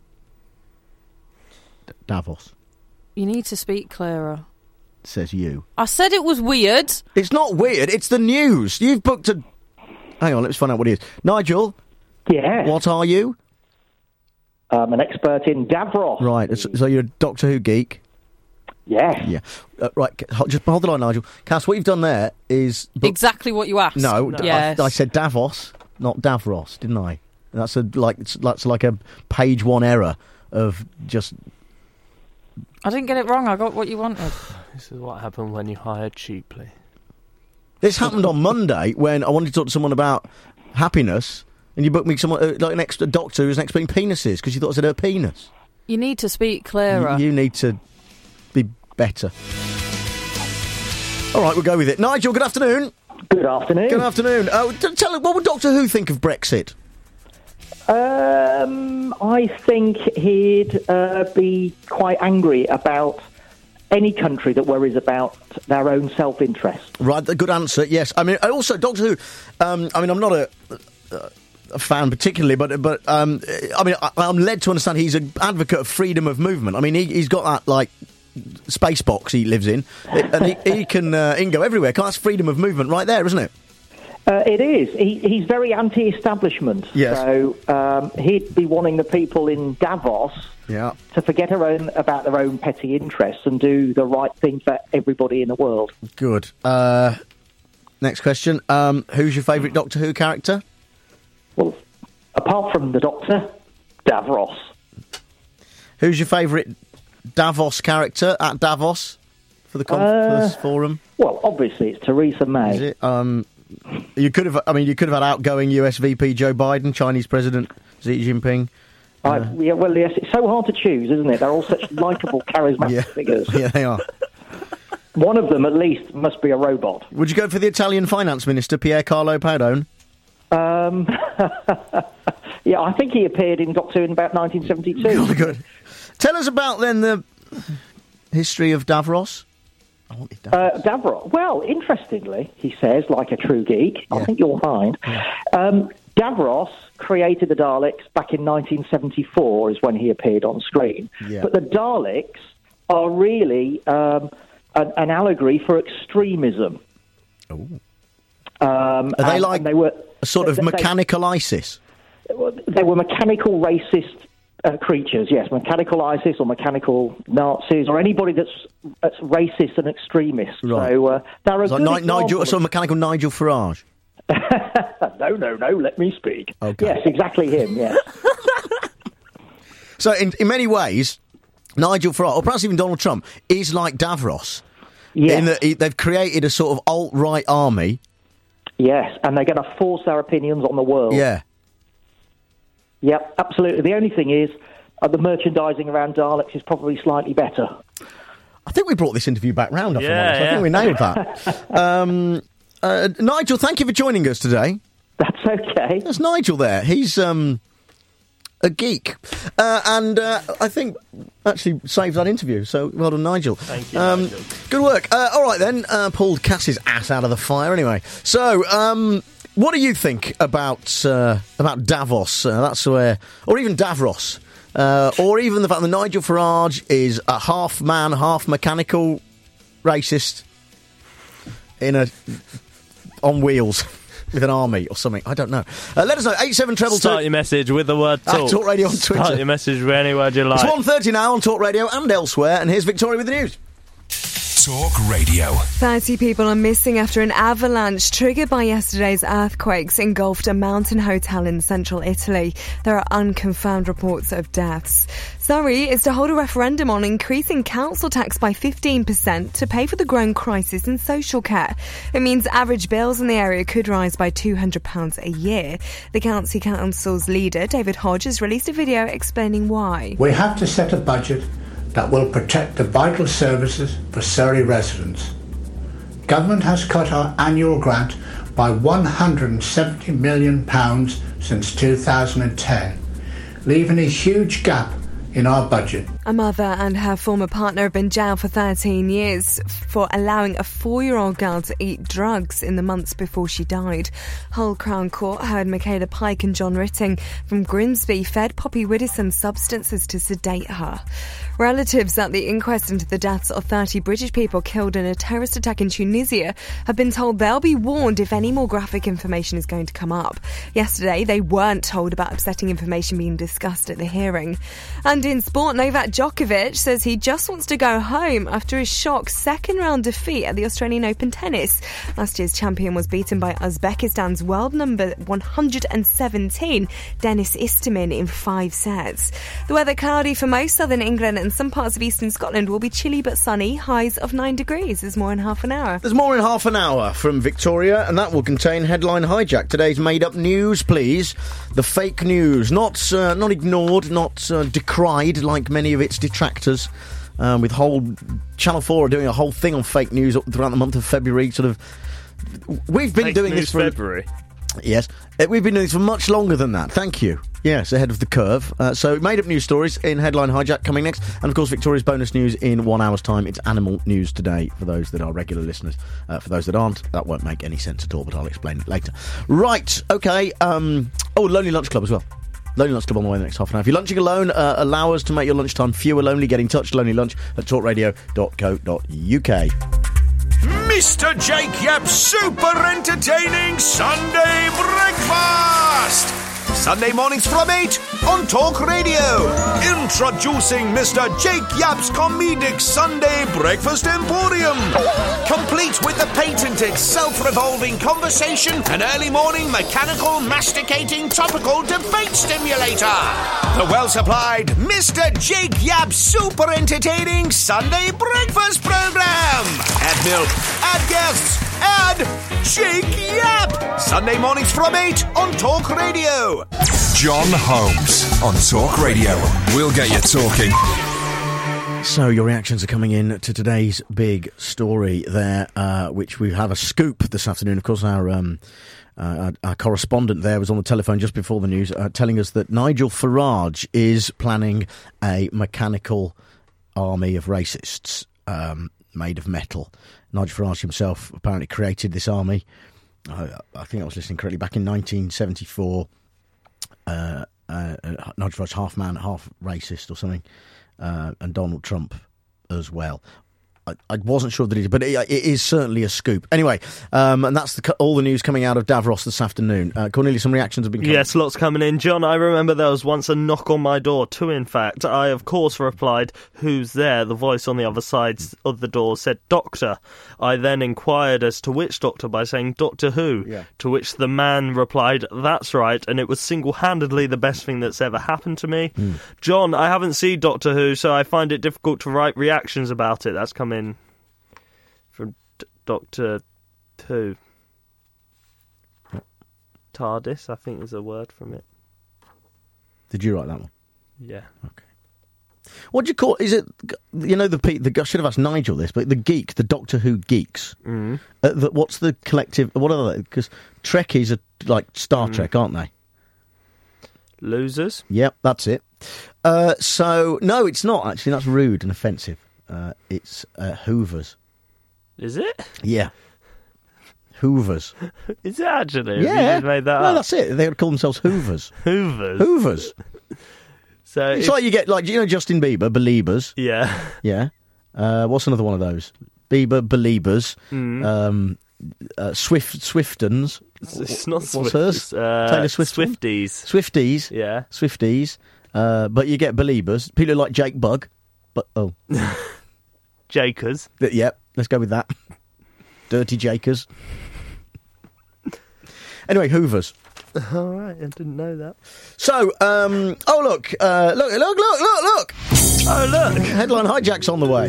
Speaker 2: Davos.
Speaker 15: You need to speak clearer.
Speaker 2: Says you.
Speaker 15: I said it was weird.
Speaker 2: It's not weird, it's the news. You've booked a... Hang on, let's find out what it is. Nigel?
Speaker 9: Yeah?
Speaker 2: What are you?
Speaker 9: I'm an expert in Davros.
Speaker 2: Right, so you're a Doctor Who geek?
Speaker 9: Yeah.
Speaker 2: Yeah. Right, just hold the line, Nigel. Cass, what you've done there is...
Speaker 15: Exactly what you asked.
Speaker 2: No,
Speaker 15: yes.
Speaker 2: I said Davos, not Davros, didn't I? That's like a page one error of just...
Speaker 15: I didn't get it wrong. I got what you wanted.
Speaker 18: This is what happened when you hired cheaply.
Speaker 2: This happened on Monday when I wanted to talk to someone about happiness, and you booked me someone like a doctor who's an expert in penises because you thought I said her penis.
Speaker 15: You need to speak clearer.
Speaker 2: You need to be better. All right, we'll go with it. Nigel, good afternoon.
Speaker 9: Good afternoon.
Speaker 2: Good afternoon. Tell what would Doctor Who think of Brexit?
Speaker 9: I think he'd be quite angry about any country that worries about their own self-interest.
Speaker 2: Right, a good answer, yes. I mean, also, Doctor Who, I'm not a fan particularly, but I'm led to understand he's an advocate of freedom of movement. I mean, he's got that, like, space box he lives in, and he can go everywhere. That's freedom of movement right there, isn't it?
Speaker 9: It is. He's very anti-establishment.
Speaker 2: Yes.
Speaker 9: So he'd be wanting the people in Davos to forget about their own petty interests and do the right thing for everybody in the world.
Speaker 2: Good. Next question. Who's your favourite Doctor Who character?
Speaker 9: Well, apart from the Doctor, Davros.
Speaker 2: Who's your favourite Davos character at Davos for the forum?
Speaker 9: Well, obviously it's Theresa May.
Speaker 2: Is it? You could have had outgoing US VP Joe Biden, Chinese President Xi Jinping.
Speaker 9: Yes, it's so hard to choose, isn't it? They're all such likeable, charismatic figures.
Speaker 2: Yeah, they are.
Speaker 9: One of them, at least, must be a robot.
Speaker 2: Would you go for the Italian Finance Minister, Pier Carlo Padoan?
Speaker 9: Yeah, I think he appeared in Doctor Who in about 1972.
Speaker 2: Oh, good. Tell us about, then, the history of Davros.
Speaker 9: Davros. Well, interestingly, he says, like a true geek, I think you'll find, Davros created the Daleks back in 1974 is when he appeared on screen. Yeah. But the Daleks are really an allegory for extremism.
Speaker 2: Oh. Are they like they were a sort of mechanical ISIS?
Speaker 9: They were mechanical racist creatures, yes, mechanical ISIS or mechanical Nazis or anybody that's racist and extremist.
Speaker 2: Right.
Speaker 9: So they're a good
Speaker 2: Nigel, so mechanical Nigel Farage.
Speaker 9: No, let me speak.
Speaker 2: Okay.
Speaker 9: Yes, exactly him, yes.
Speaker 2: So in many ways, Nigel Farage, or perhaps even Donald Trump, is like Davros.
Speaker 9: Yes.
Speaker 2: In that they've created a sort of alt-right army.
Speaker 9: Yes, and they're going to force their opinions on the world.
Speaker 2: Yeah.
Speaker 9: Yep, absolutely. The only thing is, the merchandising around Daleks is probably slightly better.
Speaker 2: I think we brought this interview back round, I think we nailed that. Nigel, thank you for joining us today.
Speaker 9: That's okay.
Speaker 2: There's Nigel there. He's a geek. And I think actually saved that interview, so well done, Nigel.
Speaker 18: Thank you, Nigel.
Speaker 2: Good work. All right, then. Pulled Cass's ass out of the fire anyway. So, what do you think about Davos? That's where, or even Davros, or even the fact that Nigel Farage is a half man, half mechanical racist on wheels with an army or something. I don't know. Let us know. 8722.
Speaker 18: Start your message with the word talk.
Speaker 2: Talk Radio on Twitter.
Speaker 18: Start your message with any word you like.
Speaker 2: It's 1:30 now on Talk Radio and elsewhere. And here's Victoria with the news.
Speaker 22: Talk Radio.
Speaker 8: 30 people are missing after an avalanche triggered by yesterday's earthquakes engulfed a mountain hotel in central Italy. There are unconfirmed reports of deaths. Surrey is to hold a referendum on increasing council tax by 15% to pay for the growing crisis in social care. It means average bills in the area could rise by £200 a year. The county council's leader, David Hodge, has released a video explaining why.
Speaker 1: We have to set a budget that will protect the vital services for Surrey residents. Government has cut our annual grant by £170 million since 2010, leaving a huge gap in our budget.
Speaker 8: A mother and her former partner have been jailed for 13 years for allowing a 4-year-old girl to eat drugs in the months before she died. Hull Crown Court heard Michaela Pike and John Ritting from Grimsby fed Poppy Widdowson substances to sedate her. Relatives at the inquest into the deaths of 30 British people killed in a terrorist attack in Tunisia have been told they'll be warned if any more graphic information is going to come up. Yesterday, they weren't told about upsetting information being discussed at the hearing. And And in sport, Novak Djokovic says he just wants to go home after his shock second-round defeat at the Australian Open tennis. Last year's champion was beaten by Uzbekistan's world number 117, Denis Istomin, in 5 sets. The weather cloudy for most southern England and some parts of eastern Scotland will be chilly but sunny, highs of 9 degrees. There's more in half an hour.
Speaker 2: There's more in half an hour from Victoria, and that will contain Headline Hijack. Today's made-up news, please. The fake news, not ignored, not decried like many of its detractors. With Channel 4 are doing a whole thing on fake news throughout the month of February. We've been doing this for
Speaker 18: February.
Speaker 2: Yes, we've been doing this for much longer than that. Thank you. Yes, ahead of the curve. So made-up news stories in Headline Hijack coming next. And, of course, Victoria's bonus news in 1 hour's time. It's animal news today for those that are regular listeners. For those that aren't, that won't make any sense at all, but I'll explain it later. Right, OK. Lonely Lunch Club as well. Lonely Lunch Club on the way in the next half an hour. If you're lunching alone, allow us to make your lunchtime fewer lonely. Get in touch, lonelylunch@talkradio.co.uk.
Speaker 5: Mr. Jake Yapp's super entertaining Sunday breakfast. Sunday mornings from 8 on Talk Radio. Introducing Mr. Jake Yapp's comedic Sunday breakfast emporium. Complete with the patented self-revolving conversation and early morning mechanical masticating topical debate stimulator. The well-supplied Mr. Jake Yapp's super entertaining Sunday breakfast program. Add milk, add guests, add Jake Yapp. Sunday mornings from 8 on Talk Radio.
Speaker 22: John Holmes on Talk Radio. We'll get you talking.
Speaker 2: So your reactions are coming in to today's big story there, which we have a scoop this afternoon. Of course, our correspondent there was on the telephone just before the news, telling us that Nigel Farage is planning a mechanical army of racists made of metal. Nigel Farage himself apparently created this army. I think I was listening correctly, back in 1974. Nigel Farage, half man, half racist or something, and Donald Trump as well. I wasn't sure that it is, but it is certainly a scoop. Anyway, and that's all the news coming out of Davros this afternoon. Cornelius, some reactions have been coming.
Speaker 18: Yes, lots coming in. John, I remember there was once a knock on my door, 2 in fact. I, of course, replied, "Who's there?" The voice on the other side of the door said, "Doctor." I then inquired as to which doctor by saying, "Doctor who?"
Speaker 2: Yeah.
Speaker 18: To which the man replied, "That's right," and it was single-handedly the best thing that's ever happened to me. John, I haven't seen Doctor Who, so I find it difficult to write reactions about it. That's come in from Doctor Who. TARDIS, I think is a word from it.
Speaker 2: Did you write that one?
Speaker 18: Yeah.
Speaker 2: Okay. What do you call? Is it, you know, I should have asked Nigel this, but the Doctor Who geeks. What's the collective? What are they? Because Trekkies are like Star Trek, aren't they?
Speaker 18: Losers.
Speaker 2: Yep, that's it. So no, it's not actually. That's rude and offensive. It's Hoovers.
Speaker 18: Is it?
Speaker 2: Yeah. Hoovers.
Speaker 18: Is it actually?
Speaker 2: Yeah.
Speaker 18: Have you just made that up?
Speaker 2: That's it. They would call themselves Hoovers.
Speaker 18: Hoovers.
Speaker 2: Hoovers.
Speaker 18: So
Speaker 2: it's like you get, like, you know, Justin Bieber, Beliebers.
Speaker 18: Yeah.
Speaker 2: Yeah. What's another one of those? Bieber, Beliebers. Swiftons.
Speaker 18: It's not Swifties.
Speaker 2: What's hers? Taylor Swift.
Speaker 18: Swifties.
Speaker 2: Swifties.
Speaker 18: Yeah.
Speaker 2: Swifties. But you get Beliebers. People like Jake Bugg. But
Speaker 18: Jakers.
Speaker 2: Yep. Let's go with that. Dirty Jakers. Anyway, Hoovers.
Speaker 18: All right, I didn't know that.
Speaker 2: So, look. Look. Oh,
Speaker 18: look.
Speaker 2: Headline Hijack's on the way.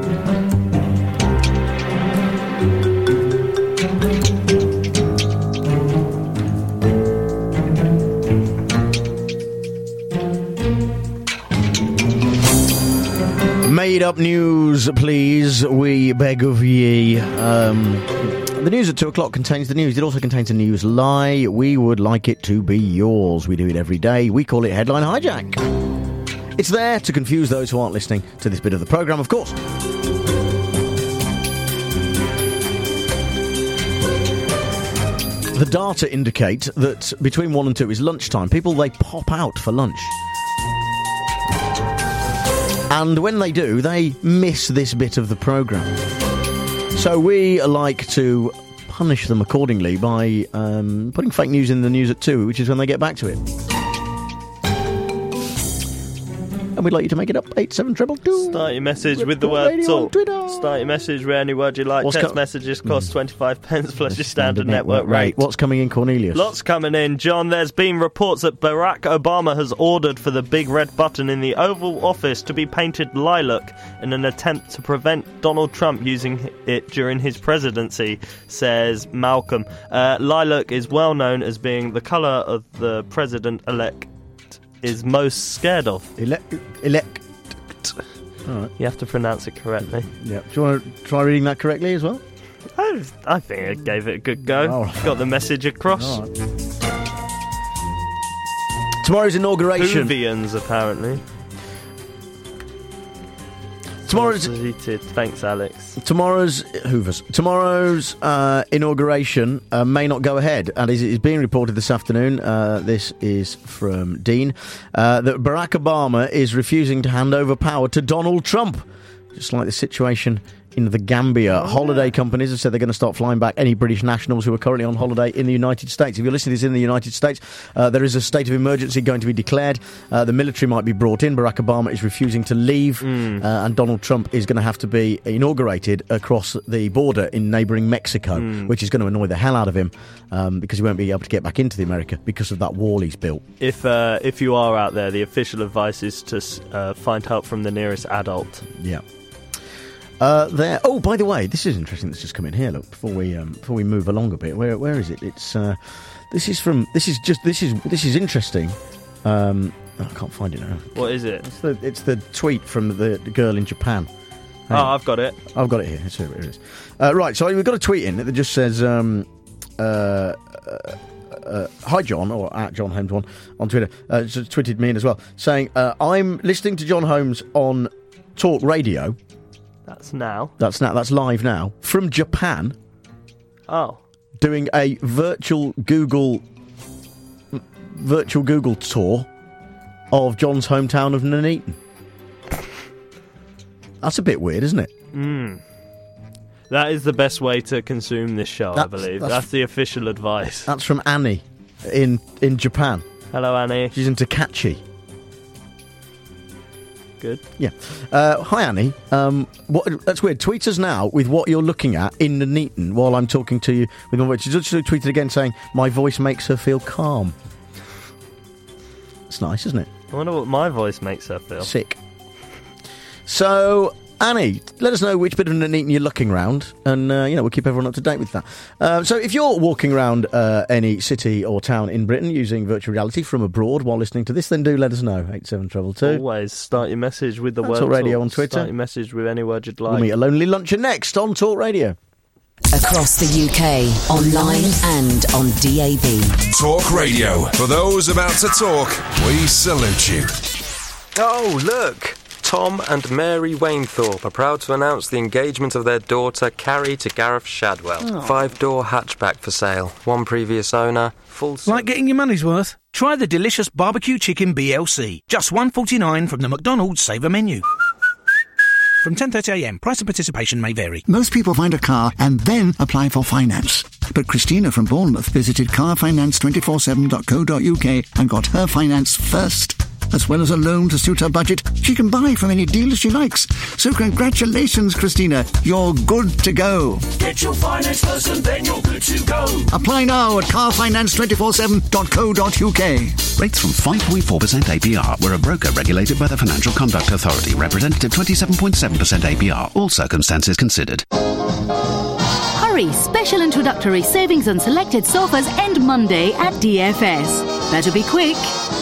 Speaker 2: Made up news, please, we beg of ye. The news at 2 o'clock contains the news. It also contains a news lie. We would like it to be yours. We do it every day. We call it Headline Hijack. It's there to confuse those who aren't listening to this bit of the programme, of course. The data indicate that between 1 and 2 is lunchtime. People, they pop out for lunch. And when they do, they miss this bit of the programme. So we like to punish them accordingly by putting fake news in the news at 2, which is when they get back to it. and we'd like you to make it up. 87222.
Speaker 18: Start your message with the word talk. Start your message with any word you like. Text messages cost 25 pence plus your standard network rate.
Speaker 2: What's coming in, Cornelius?
Speaker 18: Lots coming in, John. There's been reports that Barack Obama has ordered for the big red button in the Oval Office to be painted lilac in an attempt to prevent Donald Trump using it during his presidency, says Malcolm. Lilac is well known as being the colour of the president-elect is most scared of.
Speaker 2: Elect. All right.
Speaker 18: You have to pronounce it correctly.
Speaker 2: Yeah. Do you want to try reading that correctly as well?
Speaker 18: I think I gave it a good go.
Speaker 2: Right.
Speaker 18: Got the message across.
Speaker 2: Right. Tomorrow's inauguration.
Speaker 18: Hoovians, apparently.
Speaker 2: Tomorrow's
Speaker 18: Thanks, Alex.
Speaker 2: Tomorrow's inauguration may not go ahead, and is being reported this afternoon. This is from Dean that Barack Obama is refusing to hand over power to Donald Trump, just like the situation in the Gambia. Holiday companies have said they're going to start flying back any British nationals who are currently on holiday in the United States. If you're listening to this in the United States, there is a state of emergency going to be declared. The military might be brought in. Barack Obama is refusing to leave, and Donald Trump is going to have to be inaugurated across the border in neighbouring Mexico, which is going to annoy the hell out of him because he won't be able to get back into the America because of that wall he's built.
Speaker 18: If you are out there, the official advice is to find help from the nearest adult.
Speaker 2: Yeah. There. Oh, by the way, this is interesting. That's just come in here. Look, before we move along a bit, where is it? It's this is interesting. I can't find it now.
Speaker 18: What is it?
Speaker 2: It's the tweet from the girl in Japan.
Speaker 18: I've got it.
Speaker 2: I've got it here. Here it is. Right, so we've got a tweet in that just says, "Hi John," or at John Holmes 1 on Twitter. Just tweeted me in as well, saying, "I'm listening to John Holmes on Talk Radio."
Speaker 18: That's now.
Speaker 2: That's live now. From Japan.
Speaker 18: Oh.
Speaker 2: Doing a virtual Google tour of John's hometown of Nuneaton. That's a bit weird, isn't it?
Speaker 18: That is the best way to consume this show, I believe. That's the official advice.
Speaker 2: That's from Annie in Japan.
Speaker 18: Hello, Annie.
Speaker 2: She's in Takachi.
Speaker 18: Good.
Speaker 2: Yeah. Hi, Annie. That's weird. Tweet us now with what you're looking at in Nuneaton while I'm talking to you with my voice. She just tweeted again saying, my voice makes her feel calm. It's nice, isn't it?
Speaker 18: I wonder what my voice makes her feel.
Speaker 2: Sick. So, Annie, let us know which bit of Nuneaton you're looking around, and we'll keep everyone up to date with that. So if you're walking around any city or town in Britain using virtual reality from abroad while listening to this, then do let us know. 87222.
Speaker 18: Always start your message with the word
Speaker 2: Talk Radio on Twitter.
Speaker 18: Start your message with any word you'd like.
Speaker 2: We'll meet a lonely luncher next on Talk Radio.
Speaker 3: Across the UK, online and on DAB.
Speaker 22: Talk Radio. For those about to talk, we salute you.
Speaker 10: Oh, look! Tom and Mary Wainthorpe are proud to announce the engagement of their daughter, Carrie, to Gareth Shadwell. 5-door hatchback for sale. One previous owner. Full.
Speaker 24: Like getting your money's worth? Try the delicious barbecue chicken BLC. Just $1.49 from the McDonald's Saver menu. From 10:30am, price and participation may vary.
Speaker 11: Most people find a car and then apply for finance. But Christina from Bournemouth visited carfinance247.co.uk and got her finance first. As well as a loan to suit her budget, she can buy from any dealer she likes. So congratulations, Christina. You're good to go.
Speaker 12: Get your finance first and then you're good to go.
Speaker 11: Apply now at carfinance247.co.uk.
Speaker 13: Rates from 5.4% APR. We're a broker regulated by the Financial Conduct Authority. Representative 27.7% APR. All circumstances considered.
Speaker 14: Hurry! Special introductory savings on selected sofas end Monday at DFS. Better be quick.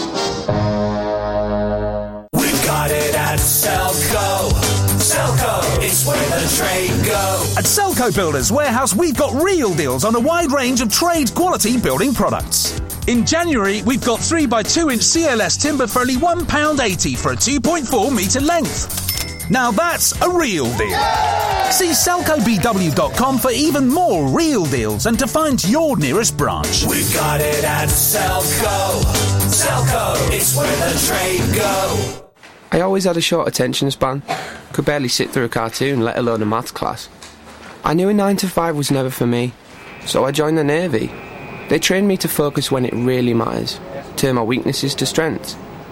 Speaker 12: Got it at Selco. Selco, it's where the trade go.
Speaker 16: At Selco Builders Warehouse, we've got real deals on a wide range of trade-quality building products. In January, we've got 3x2-inch CLS timber for only £1.80 for a 2.4 metre length. Now that's a real deal. See SelcoBW.com for even more real deals and to find your nearest branch.
Speaker 12: We've got it at Selco. Selco, it's where the trade go.
Speaker 17: I always had a short attention span. Could barely sit through a cartoon, let alone a maths class. I knew a 9 to 5 was never for me, so I joined the Navy. They trained me to focus when it really matters, turn my weaknesses to strengths.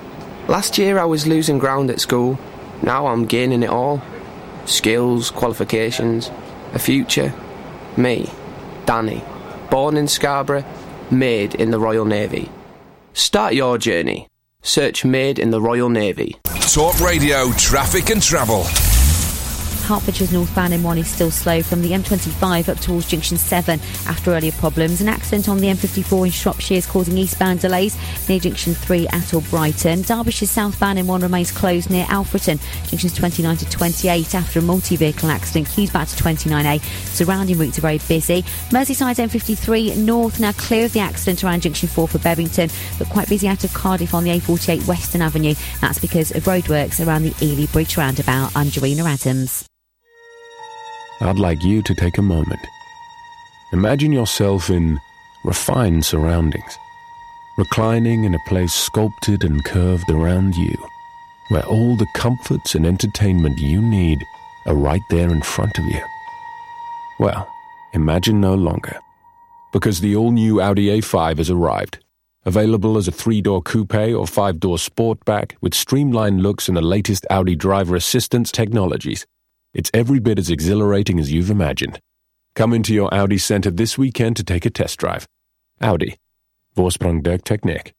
Speaker 17: Last year I was losing ground at school. Now I'm gaining it all. Skills, qualifications, a future. Me, Danny, born in Scarborough, made in the Royal Navy. Start your journey. Search Made in the Royal Navy.
Speaker 22: Talk Radio, traffic and travel.
Speaker 19: Hertfordshire's northbound M1 is still slow from the M25 up towards Junction 7 after earlier problems. An accident on the M54 in Shropshire is causing eastbound delays near Junction 3 at Albrighton. Derbyshire's southbound M1 remains closed near Alfreton, Junctions 29 to 28 after a multi-vehicle accident. Queues back to 29A. Surrounding routes are very busy. Merseyside's M53 north now clear of the accident around Junction 4 for Bevington, but quite busy out of Cardiff on the A48 Western Avenue. That's because of roadworks around the Ely Bridge roundabout. I'm Joanna Adams.
Speaker 4: I'd like you to take a moment. Imagine yourself in refined surroundings, reclining in a place sculpted and curved around you, where all the comforts and entertainment you need are right there in front of you. Well, imagine no longer, because the all-new Audi A5 has arrived. Available as a 3-door coupe or 5-door sportback with streamlined looks and the latest Audi driver assistance technologies. It's every bit as exhilarating as you've imagined. Come into your Audi Centre this weekend to take a test drive. Audi. Voorsprong durch Technik.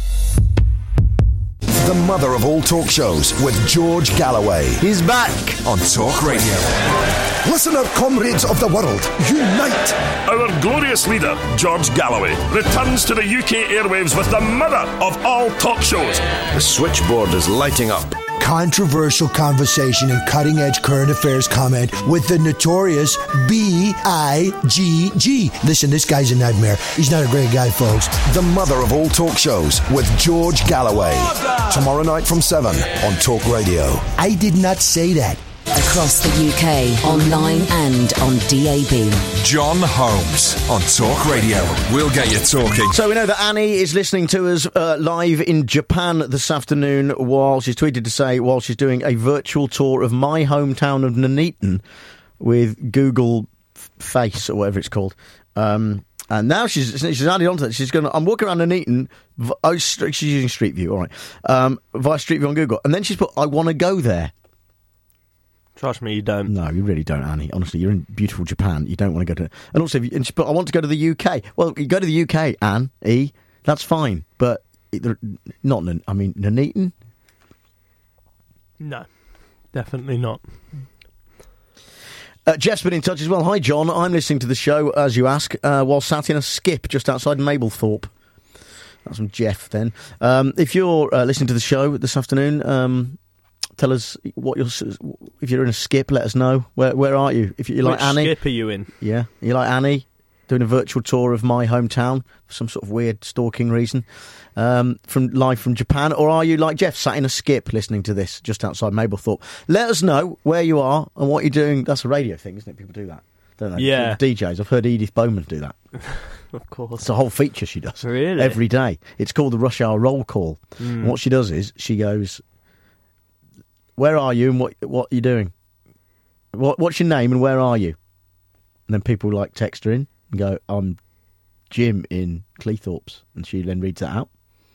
Speaker 20: The mother of all talk shows with George Galloway.
Speaker 2: He's back
Speaker 20: on Talk Radio. Listen up, comrades of the world. Unite!
Speaker 21: Our glorious leader, George Galloway, returns to the UK airwaves with the mother of all talk shows.
Speaker 20: The switchboard is lighting up.
Speaker 23: Controversial conversation and cutting-edge current affairs comment with the notorious B.I.G.G. Listen, this guy's a nightmare. He's not a great guy, folks.
Speaker 20: The mother of all talk shows with George Galloway. Tomorrow night from 7 on Talk Radio.
Speaker 23: I did not say that.
Speaker 3: Across the UK, online and on DAB.
Speaker 22: John Holmes on Talk Radio. We'll get you talking.
Speaker 2: So we know that Annie is listening to us live in Japan this afternoon while she's tweeted to say while she's doing a virtual tour of my hometown of Nuneaton with Google Face or whatever it's called. And now she's added on to that. She's going to, I'm walking around Nuneaton. She's using Street View, all right. Via Street View on Google. And then she's put, I want to go there.
Speaker 18: Trust me, you don't.
Speaker 2: No, you really don't, Annie. Honestly, you're in beautiful Japan. You don't want to go to... And also, but I want to go to the UK. Well, you go to the UK, Anne, that's fine. But not... I mean, Nuneaton?
Speaker 18: No, definitely not.
Speaker 2: Jeff's been in touch as well. Hi, John. I'm listening to the show, as you ask, while sat in a skip just outside Mablethorpe. That's from Jeff, then. If you're listening to the show this afternoon... tell us what if you're in a skip, let us know. Where are you? If you're like Annie.
Speaker 18: Which skip are you in?
Speaker 2: Yeah. You're like Annie, doing a virtual tour of my hometown for some sort of weird stalking reason, live from Japan. Or are you like Jeff, sat in a skip listening to this just outside Mablethorpe? Let us know where you are and what you're doing. That's a radio thing, isn't it? People do that, don't they?
Speaker 18: Yeah.
Speaker 2: DJs. I've heard Edith Bowman do that.
Speaker 18: Of course.
Speaker 2: It's a whole feature she does.
Speaker 18: Really?
Speaker 2: Every day. It's called the Rush Hour Roll Call. And what she does is she goes... Where are you and what are you doing? What's your name and where are you? And then people like text her in and go, I'm Jim in Cleethorpes. And she then reads that out.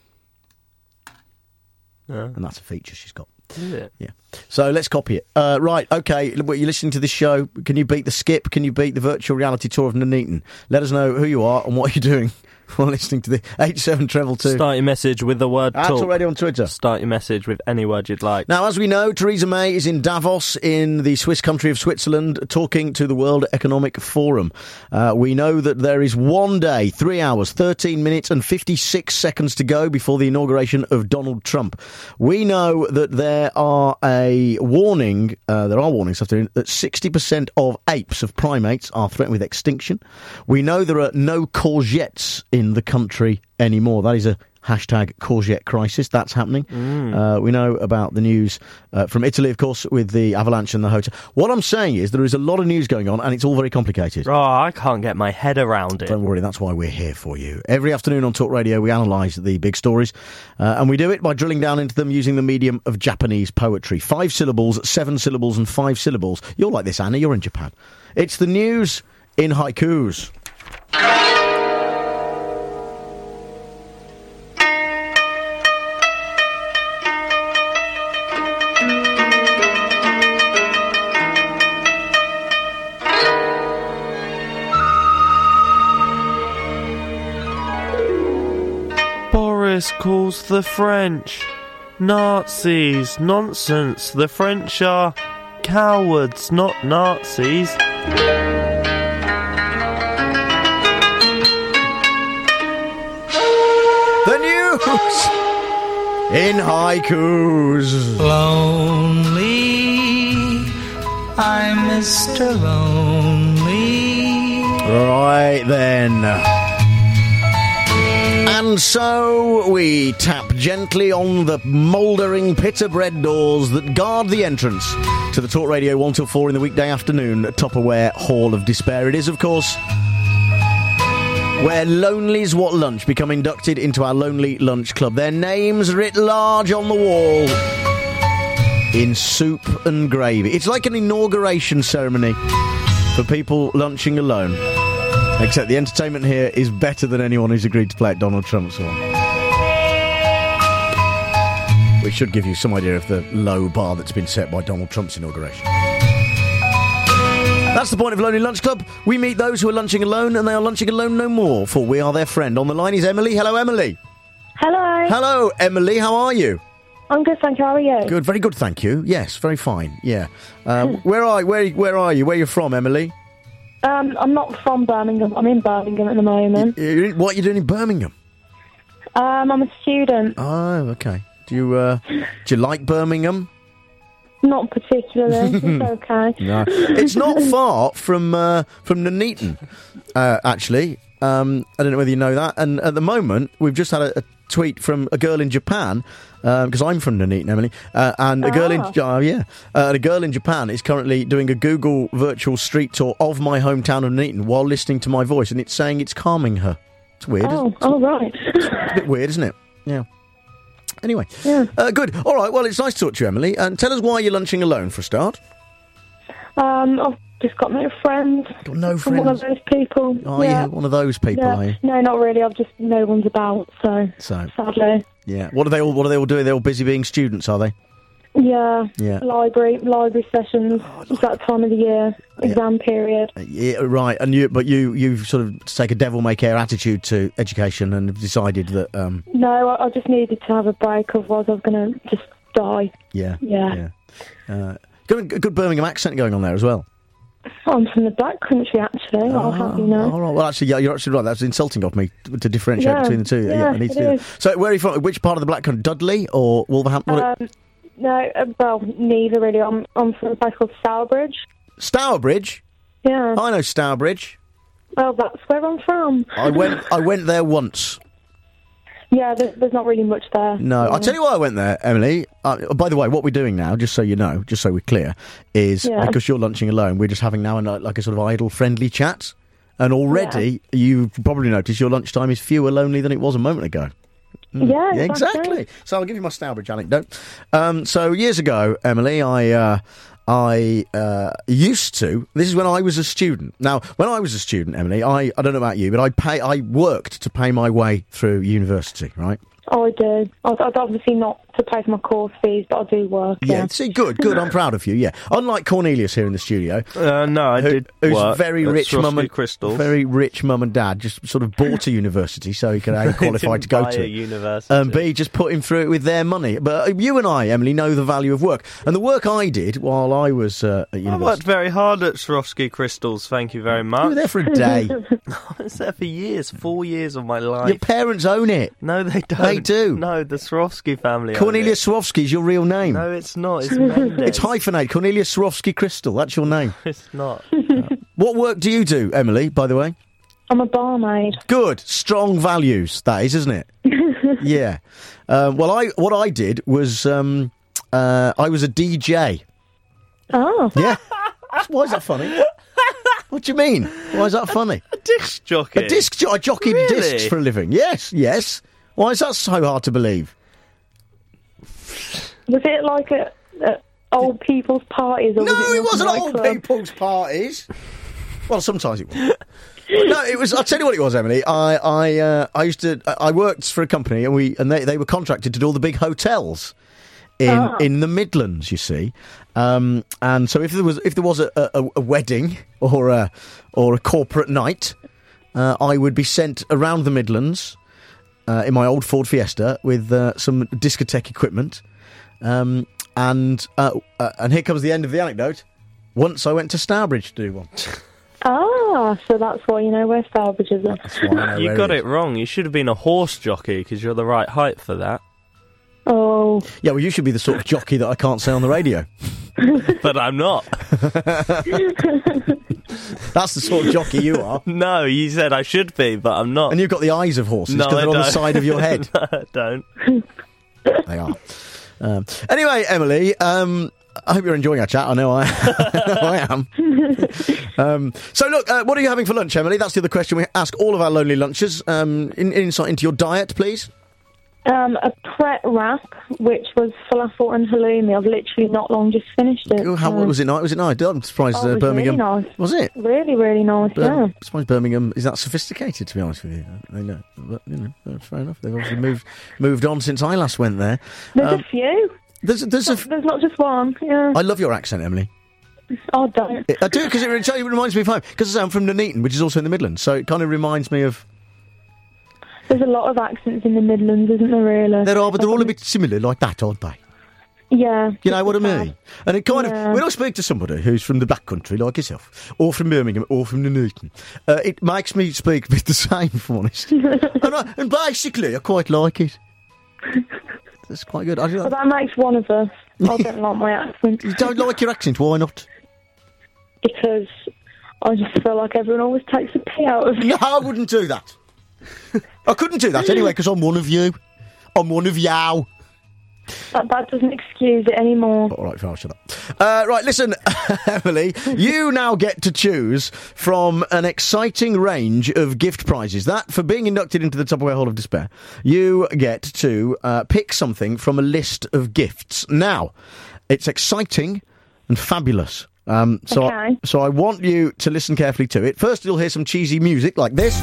Speaker 2: And that's a feature she's got.
Speaker 18: Is it?
Speaker 2: Yeah. So let's copy it. Right, okay, you're listening to this show. Can you beat the skip? Can you beat the virtual reality tour of Nuneaton? Let us know who you are and what you're doing while listening to the 8722.
Speaker 18: Start your message with the word talk.
Speaker 2: That's already on Twitter.
Speaker 18: Start your message with any word you'd like.
Speaker 2: Now, as we know, Theresa May is in Davos in the Swiss country of Switzerland talking to the World Economic Forum. We know that there is 1 day, 3 hours, 13 minutes and 56 seconds to go before the inauguration of Donald Trump. We know that there are warnings that 60% of apes, of primates, are threatened with extinction. We know there are no courgettes in the country anymore. That is a hashtag courgette crisis. That's happening. We know about the news from Italy, of course, with the avalanche and the hotel. What I'm saying is there is a lot of news going on and it's all very complicated.
Speaker 18: Oh, I can't get my head around it.
Speaker 2: Don't worry, that's why we're here for you. Every afternoon on Talk Radio, we analyse the big stories and we do it by drilling down into them using the medium of Japanese poetry. 5 syllables, 7 syllables and 5 syllables. You're like this, Annie. You're in Japan. It's the news in haikus.
Speaker 18: Boris calls the French Nazis. Nonsense. The French are cowards, not Nazis.
Speaker 2: The news in haikus.
Speaker 6: Lonely, I'm Mr. Lonely.
Speaker 2: Right then. And so we tap gently on the mouldering pita-bread doors that guard the entrance to the Talk Radio 1 till 4 in the weekday afternoon Tupperware Hall of Despair. It is, of course, where Lonely's What Lunch become inducted into our Lonely Lunch Club. Their names writ large on the wall in soup and gravy. It's like an inauguration ceremony for people lunching alone. Except the entertainment here is better than anyone who's agreed to play at Donald Trump's one. Which should give you some idea of the low bar that's been set by Donald Trump's inauguration. That's the point of Lonely Lunch Club. We meet those who are lunching alone, and they are lunching alone no more, for we are their friend. On the line is Emily. Hello, Emily.
Speaker 7: Hello.
Speaker 2: Hello, Emily. How are you?
Speaker 7: I'm good, thank you. How are you?
Speaker 2: Good, very good, thank you. Yes, very fine. Yeah. Where are you? Where are you? Where are you from, Emily?
Speaker 7: I'm not from Birmingham. I'm in Birmingham at the moment.
Speaker 2: What are you doing in Birmingham?
Speaker 7: I'm a student.
Speaker 2: Oh, okay. Do you like Birmingham?
Speaker 7: Not particularly. It's okay.
Speaker 2: No, it's not far from Nuneaton, actually. I don't know whether you know that. And at the moment, we've just had a tweet from a girl in Japan, because I'm from Nuneaton, Emily, and a girl a girl in Japan is currently doing a Google virtual street tour of my hometown of Nuneaton while listening to my voice, and it's saying it's calming her. It's weird.
Speaker 7: Oh, right.
Speaker 2: It's a bit weird, isn't it? Yeah. Anyway, good. All right, well, it's nice to talk to you, Emily. And tell us why you're lunching alone, for a start.
Speaker 7: I've just got no friends.
Speaker 2: Got no
Speaker 7: I'm
Speaker 2: friends?
Speaker 7: one of those people.
Speaker 2: Oh, yeah, one of those people, are you?
Speaker 7: No, not really. I've just, no one's about, so sadly.
Speaker 2: Yeah. What are they all doing? They're all busy being students, are they?
Speaker 7: Yeah. Library sessions.
Speaker 2: Oh,
Speaker 7: It's that time of the year, exam period.
Speaker 2: Yeah, right. And you've sort of take a devil-may-care attitude to education and have decided that...
Speaker 7: No, I just needed to have a break, otherwise I was going to just die.
Speaker 2: Yeah.
Speaker 7: Yeah.
Speaker 2: Got a good Birmingham accent going on there as well.
Speaker 7: I'm from the Black Country, actually. I'll have you know.
Speaker 2: All right. Well, actually, yeah, you're actually right. That's insulting of me to differentiate between the two.
Speaker 7: Yeah,
Speaker 2: I need to do
Speaker 7: is.
Speaker 2: that. So, where are you from? Which part of the Black Country? Dudley or Wolverhampton?
Speaker 7: No, well, neither really. I'm from a place called Stourbridge.
Speaker 2: Stourbridge?
Speaker 7: Yeah.
Speaker 2: I know Stourbridge.
Speaker 7: Well, that's where I'm from.
Speaker 2: I went there once.
Speaker 7: Yeah, there's not really much there.
Speaker 2: No, I'll tell you why I went there, Emily. By the way, what we're doing now, just so you know, just so we're clear, is because you're lunching alone, we're just having now like a sort of idle, friendly chat. And already, you've probably noticed your lunchtime is fewer lonely than it was a moment ago.
Speaker 7: Yeah,
Speaker 2: exactly. So I'll give you my Stourbridge anecdote. So years ago, Emily, I used to. This is when I was a student. Now, when I was a student, Emily, I don't know about you, but I worked to pay my way through university, right?
Speaker 7: Oh, I do. I'd obviously not to pay for my course fees, but I do work.
Speaker 2: Yeah, see, good. I'm proud of you. Yeah, unlike Cornelius here in the studio.
Speaker 18: No, I did
Speaker 2: who's
Speaker 18: work
Speaker 2: very
Speaker 18: at
Speaker 2: rich mum and
Speaker 18: Crystals.
Speaker 2: Very rich mum and dad just sort of bought a university so he could A, qualify to go
Speaker 18: buy
Speaker 2: to
Speaker 18: a
Speaker 2: it,
Speaker 18: university.
Speaker 2: and B, just put him through it with their money. But you and I, Emily, know the value of work, and the work I did while I was at university.
Speaker 18: I worked very hard at Swarovski Crystals. Thank you very much.
Speaker 2: You were there for a day.
Speaker 18: I was there for years, 4 years of my life.
Speaker 2: Your parents own it.
Speaker 18: No, they don't.
Speaker 2: They do.
Speaker 18: No, the Swarovski family.
Speaker 2: Cornelius Swarovski's your real name.
Speaker 18: No, it's not. It's Mendes.
Speaker 2: It's hyphenated. Cornelius Swarovski Crystal. That's your name.
Speaker 18: It's not.
Speaker 2: What work do you do, Emily, by the way?
Speaker 7: I'm a barmaid.
Speaker 2: Good. Strong values, that is, isn't it? Yeah. What I did was I was a DJ.
Speaker 7: Oh.
Speaker 2: Yeah. Why is that funny? What do you mean? Why is that funny?
Speaker 18: A disc jockey.
Speaker 2: A disc jockey. I jockeyed discs for a living. Yes. Why is that so hard to believe?
Speaker 7: Was it like at old people's parties? Or
Speaker 2: No,
Speaker 7: was
Speaker 2: it wasn't
Speaker 7: nightclub?
Speaker 2: old people's parties. Well, sometimes it was. No, it was. I'll tell you what it was, Emily. I worked for a company, and they were contracted to do all the big hotels in the Midlands. You see, and so if there was a wedding or a corporate night, I would be sent around the Midlands. in my old Ford Fiesta with some discotheque equipment. And here comes the end of the anecdote. Once I went to Stourbridge to do one.
Speaker 7: So that's why you know where Stourbridge is.
Speaker 2: That's why I know
Speaker 18: You
Speaker 2: where
Speaker 18: got
Speaker 2: it
Speaker 18: it wrong. You should have been a horse jockey because you're the right height for that.
Speaker 7: Oh.
Speaker 2: Yeah, well, you should be the sort of jockey that I can't say on the radio.
Speaker 18: But I'm not.
Speaker 2: That's the sort of jockey you are.
Speaker 18: No, you said I should be, but I'm not.
Speaker 2: And you've got the eyes of horses
Speaker 18: No,
Speaker 2: because
Speaker 18: I
Speaker 2: they're on the
Speaker 18: don't.
Speaker 2: side of your head.
Speaker 18: No, I don't.
Speaker 2: They are. Anyway, Emily, I hope you're enjoying our chat. I know I am. So look, what are you having for lunch, Emily? That's the other question we ask all of our lonely lunches. Insight into your diet, please.
Speaker 7: A Pret wrap, which was falafel and halloumi. I've literally not long just finished it.
Speaker 2: How was it nice? Was it nice? I'm surprised
Speaker 7: it was
Speaker 2: Birmingham.
Speaker 7: really nice.
Speaker 2: Was it?
Speaker 7: Really, really nice, yeah.
Speaker 2: I'm surprised Birmingham is that sophisticated, to be honest with you. I know, but that's fair enough. They've obviously moved on since I last went there.
Speaker 7: There's a few.
Speaker 2: There's
Speaker 7: not just one, yeah.
Speaker 2: I love your accent, Emily.
Speaker 7: Oh, don't.
Speaker 2: I do, because it reminds me of home. Because I'm from Nuneaton, which is also in the Midlands, so it kind of reminds me of...
Speaker 7: There's a lot of accents in the Midlands, isn't there, really?
Speaker 2: There are, but they're all a bit similar like that, aren't they?
Speaker 7: Yeah.
Speaker 2: You know what I mean? And it kind of... When I speak to somebody who's from the Black Country, like yourself, or from Birmingham, or from Nuneaton, it makes me speak a bit the same, if I'm honest. and basically, I quite like it. That's quite good.
Speaker 7: Well, that makes one of us. I don't like my accent.
Speaker 2: You don't like your accent? Why not?
Speaker 7: Because I just feel like everyone always takes a pee out of me.
Speaker 2: No, I wouldn't do that. I couldn't do that anyway, because I'm one of you. I'm one of you.
Speaker 7: That doesn't excuse it anymore.
Speaker 2: All right, fine, shut up. Right, listen, Emily, you now get to choose from an exciting range of gift prizes. That, for being inducted into the Tupperware Hall of Despair, you get to pick something from a list of gifts. Now, it's exciting and fabulous. So I want you to listen carefully to it. First, you'll hear some cheesy music like this.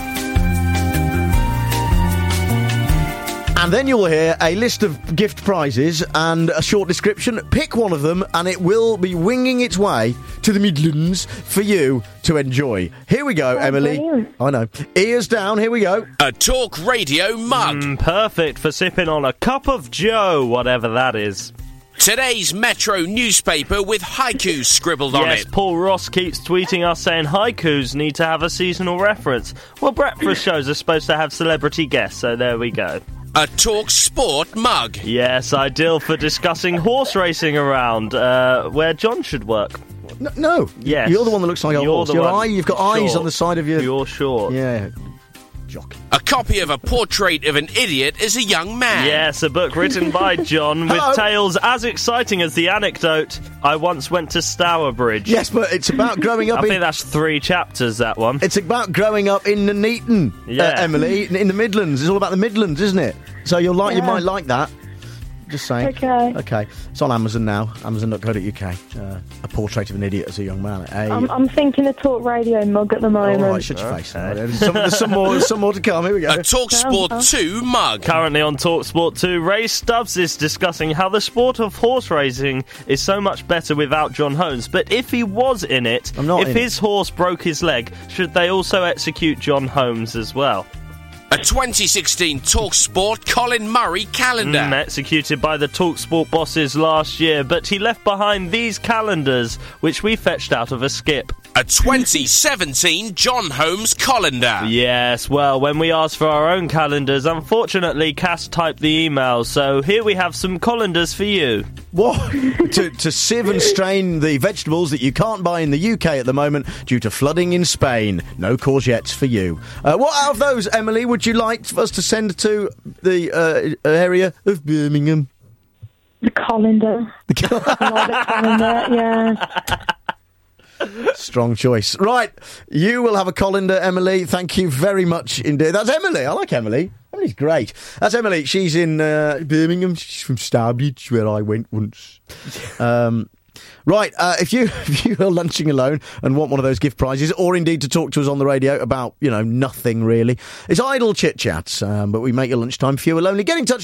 Speaker 2: And then you'll hear a list of gift prizes and a short description. Pick one of them and it will be winging its way to the Midlands for you to enjoy. Here we go, Emily.
Speaker 7: Brilliant.
Speaker 2: I know. Ears down, here we go.
Speaker 1: A Talk Radio mug.
Speaker 18: Perfect for sipping on a cup of joe, whatever that is.
Speaker 1: Today's Metro newspaper with haikus scribbled on it.
Speaker 18: Yes, Paul Ross keeps tweeting us saying haikus need to have a seasonal reference. Well, breakfast shows are supposed to have celebrity guests, so there we go.
Speaker 1: A Talk Sport mug.
Speaker 18: Yes, ideal for discussing horse racing around, where John should work.
Speaker 2: No.
Speaker 18: Yes.
Speaker 2: You're the one that looks like a horse. You've got eyes on the side of your...
Speaker 18: You're short.
Speaker 2: Yeah. Jockey.
Speaker 1: A copy of A Portrait of an Idiot as a Young Man.
Speaker 18: Yes, a book written by John with tales as exciting as the anecdote, I once went to Stourbridge.
Speaker 2: Yes, but it's about growing up
Speaker 18: I think that's 3 chapters, that one.
Speaker 2: It's about growing up in Nuneaton, Emily, in the Midlands. It's all about the Midlands, isn't it? So you might like that. Just saying. Okay. It's on Amazon now, amazon.co.uk. A Portrait of an Idiot as a Young Man.
Speaker 7: I'm thinking a Talk Radio mug at the moment.
Speaker 2: All right, shut your face. There's some more to come. Here we go.
Speaker 1: A Talk Sport 2 mug.
Speaker 18: Currently on Talk Sport 2, Ray Stubbs is discussing how the sport of horse racing is so much better without John Holmes. But if he was in it, if his horse broke his leg, should they also execute John Holmes as well?
Speaker 1: A 2016 TalkSport Colin Murray calendar.
Speaker 18: Executed by the TalkSport bosses last year, but he left behind these calendars, which we fetched out of a skip.
Speaker 1: A 2017 John Holmes colander.
Speaker 18: Yes, well, when we asked for our own calendars, unfortunately Cass typed the email, so here we have some colanders for you.
Speaker 2: What? to sieve and strain the vegetables that you can't buy in the UK at the moment due to flooding in Spain. No courgettes for you. What out of those, Emily, would you like us to send to the area of Birmingham?
Speaker 7: The colander. I like the colander, yeah.
Speaker 2: Strong choice. Right, you will have a colander, Emily. Thank you very much indeed. That's Emily. I like Emily. Emily's great. That's Emily. She's in Birmingham. She's from Stourbridge, where I went once. Right, if you are lunching alone and want one of those gift prizes, or indeed to talk to us on the radio about, nothing really, it's idle chit-chats, but we make your lunchtime fewer lonely. Get in touch,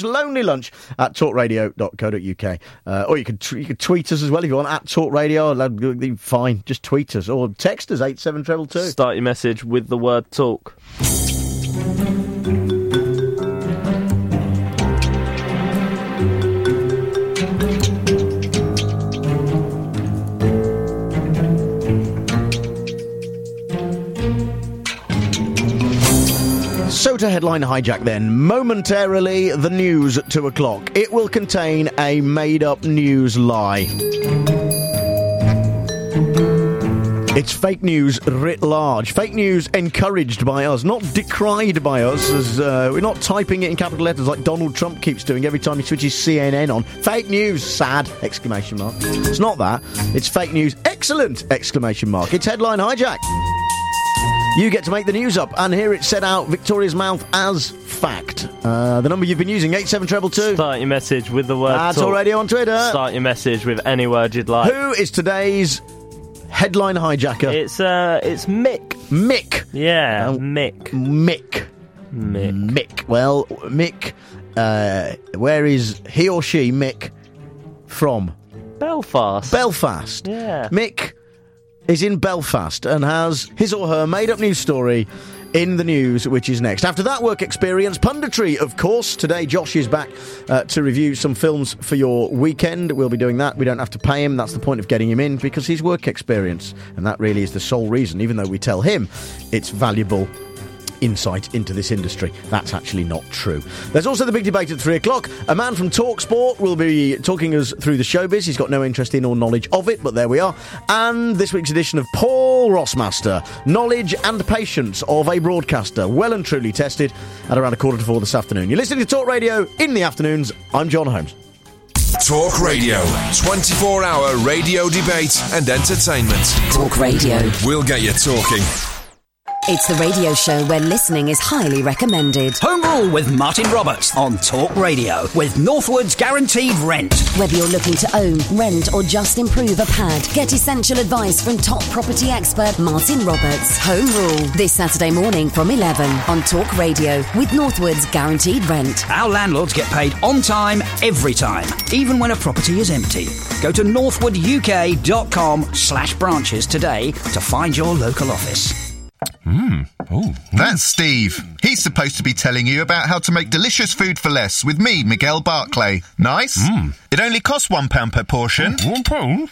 Speaker 2: lonelyLunch@talkradio.co.uk. Or you could tweet us as well if you want, @talkradio. Fine, just tweet us, or text us, 87222.
Speaker 18: Start your message with the word talk.
Speaker 2: Headline Hijack then. Momentarily, the news at 2 o'clock. It will contain a made-up news lie. It's fake news writ large. Fake news encouraged by us, not decried by us, as we're not typing it in capital letters like Donald Trump keeps doing every time he switches CNN on. Fake news, sad, exclamation mark. It's not that. It's fake news, excellent, exclamation mark. It's Headline Hijack. You get to make the news up and hear it said out Victoria's mouth as fact. The number you've been using, 87222.
Speaker 18: Start your message with the word
Speaker 2: That's
Speaker 18: talk.
Speaker 2: already on Twitter.
Speaker 18: Start your message with any word you'd like.
Speaker 2: Who is today's Headline Hijacker?
Speaker 18: It's Mick.
Speaker 2: Mick.
Speaker 18: Yeah, Mick.
Speaker 2: Mick. Well, Mick, where is he or she, Mick, from?
Speaker 18: Belfast.
Speaker 2: Yeah. Mick is in Belfast and has his or her made-up news story in the news, which is next. After that, work experience, punditry, of course. Today, Josh is back to review some films for your weekend. We'll be doing that. We don't have to pay him. That's the point of getting him in, because he's work experience. And that really is the sole reason, even though we tell him it's valuable insight into this industry. That's actually not true. There's also the big debate at 3 o'clock. A man from TalkSport will be talking us through the showbiz. He's got no interest in or knowledge of it, but there we are. And this week's edition of Paul Rossmaster, knowledge and patience of a broadcaster, well and truly tested, at around 3:45 this afternoon. You're listening to Talk Radio in the afternoons. I'm John Holmes.
Speaker 22: Talk Radio, 24-hour radio debate and entertainment.
Speaker 3: Talk Radio.
Speaker 22: We'll get you talking.
Speaker 3: It's the radio show where listening is highly recommended.
Speaker 5: Home Rule with Martin Roberts on Talk Radio with Northwood's Guaranteed Rent.
Speaker 3: Whether you're looking to own, rent or just improve a pad, get essential advice from top property expert Martin Roberts. Home Rule, this Saturday morning from 11 on Talk Radio with Northwood's Guaranteed Rent.
Speaker 5: Our landlords get paid on time, every time, even when a property is empty. Go to northwooduk.com/branches today to find your local office.
Speaker 8: That's Steve. He's supposed to be telling you about how to make delicious food for less with me, Miguel Barclay. Nice? It only costs £1 per portion. £1?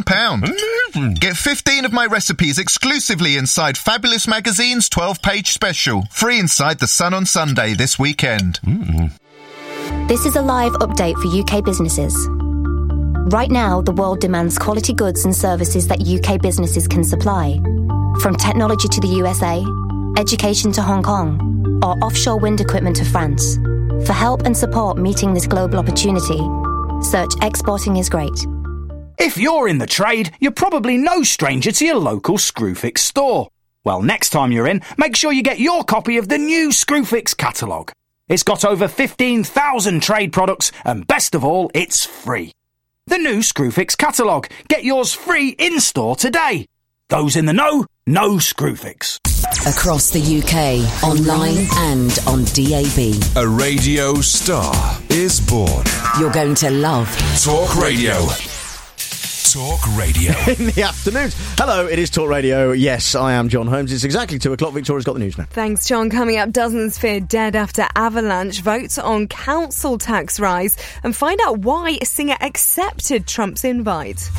Speaker 8: £1. Get 15 of my recipes exclusively inside Fabulous Magazine's 12-page special. Free inside The Sun on Sunday this weekend.
Speaker 9: This is a live update for UK businesses. Right now, the world demands quality goods and services that UK businesses can supply. From technology to the USA, education to Hong Kong, or offshore wind equipment to France. For help and support meeting this global opportunity, search Exporting is Great.
Speaker 24: If you're in the trade, you're probably no stranger to your local Screwfix store. Well, next time you're in, make sure you get your copy of the new Screwfix catalogue. It's got over 15,000 trade products, and best of all, it's free. The new Screwfix catalogue. Get yours free in-store today. Those in the know Screwfix.
Speaker 3: Across the UK, online and on DAB.
Speaker 22: A radio star is born.
Speaker 3: You're going to love
Speaker 22: Talk Radio. Talk Radio.
Speaker 2: In the afternoons. Hello, it is Talk Radio. Yes, I am John Holmes. It's exactly 2 o'clock. Victoria's got the news now.
Speaker 15: Thanks, John. Coming up, dozens feared dead after avalanche, vote on council tax rise, and find out why a singer accepted Trump's invite.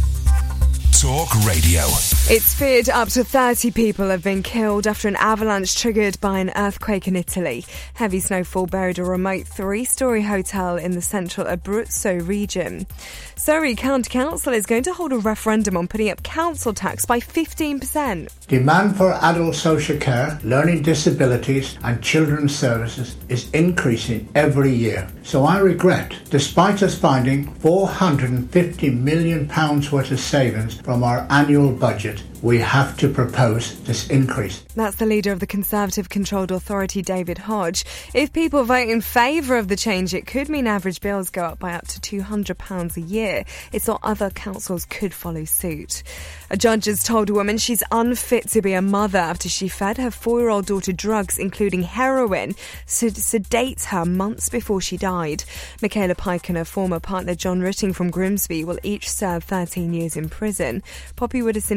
Speaker 22: Talk Radio.
Speaker 15: It's feared up to 30 people have been killed after an avalanche triggered by an earthquake in Italy. Heavy snowfall buried a remote 3-storey hotel in the central Abruzzo region. Surrey County Council is going to hold a referendum on putting up council tax by 15%.
Speaker 25: Demand for adult social care, learning disabilities and children's services is increasing every year. So I regret, despite us finding £450 million worth of savings from our annual budget, we have to propose this increase.
Speaker 15: That's the leader of the Conservative-controlled authority, David Hodge. If people vote in favour of the change, it could mean average bills go up by up to £200 a year. It's thought other councils could follow suit. A judge has told a woman she's unfit to be a mother after she fed her 4-year-old daughter drugs, including heroin, to sedate her months before she died. Michaela Pike and her former partner John Ritting from Grimsby will each serve 13 years in prison. Poppy Widdowson died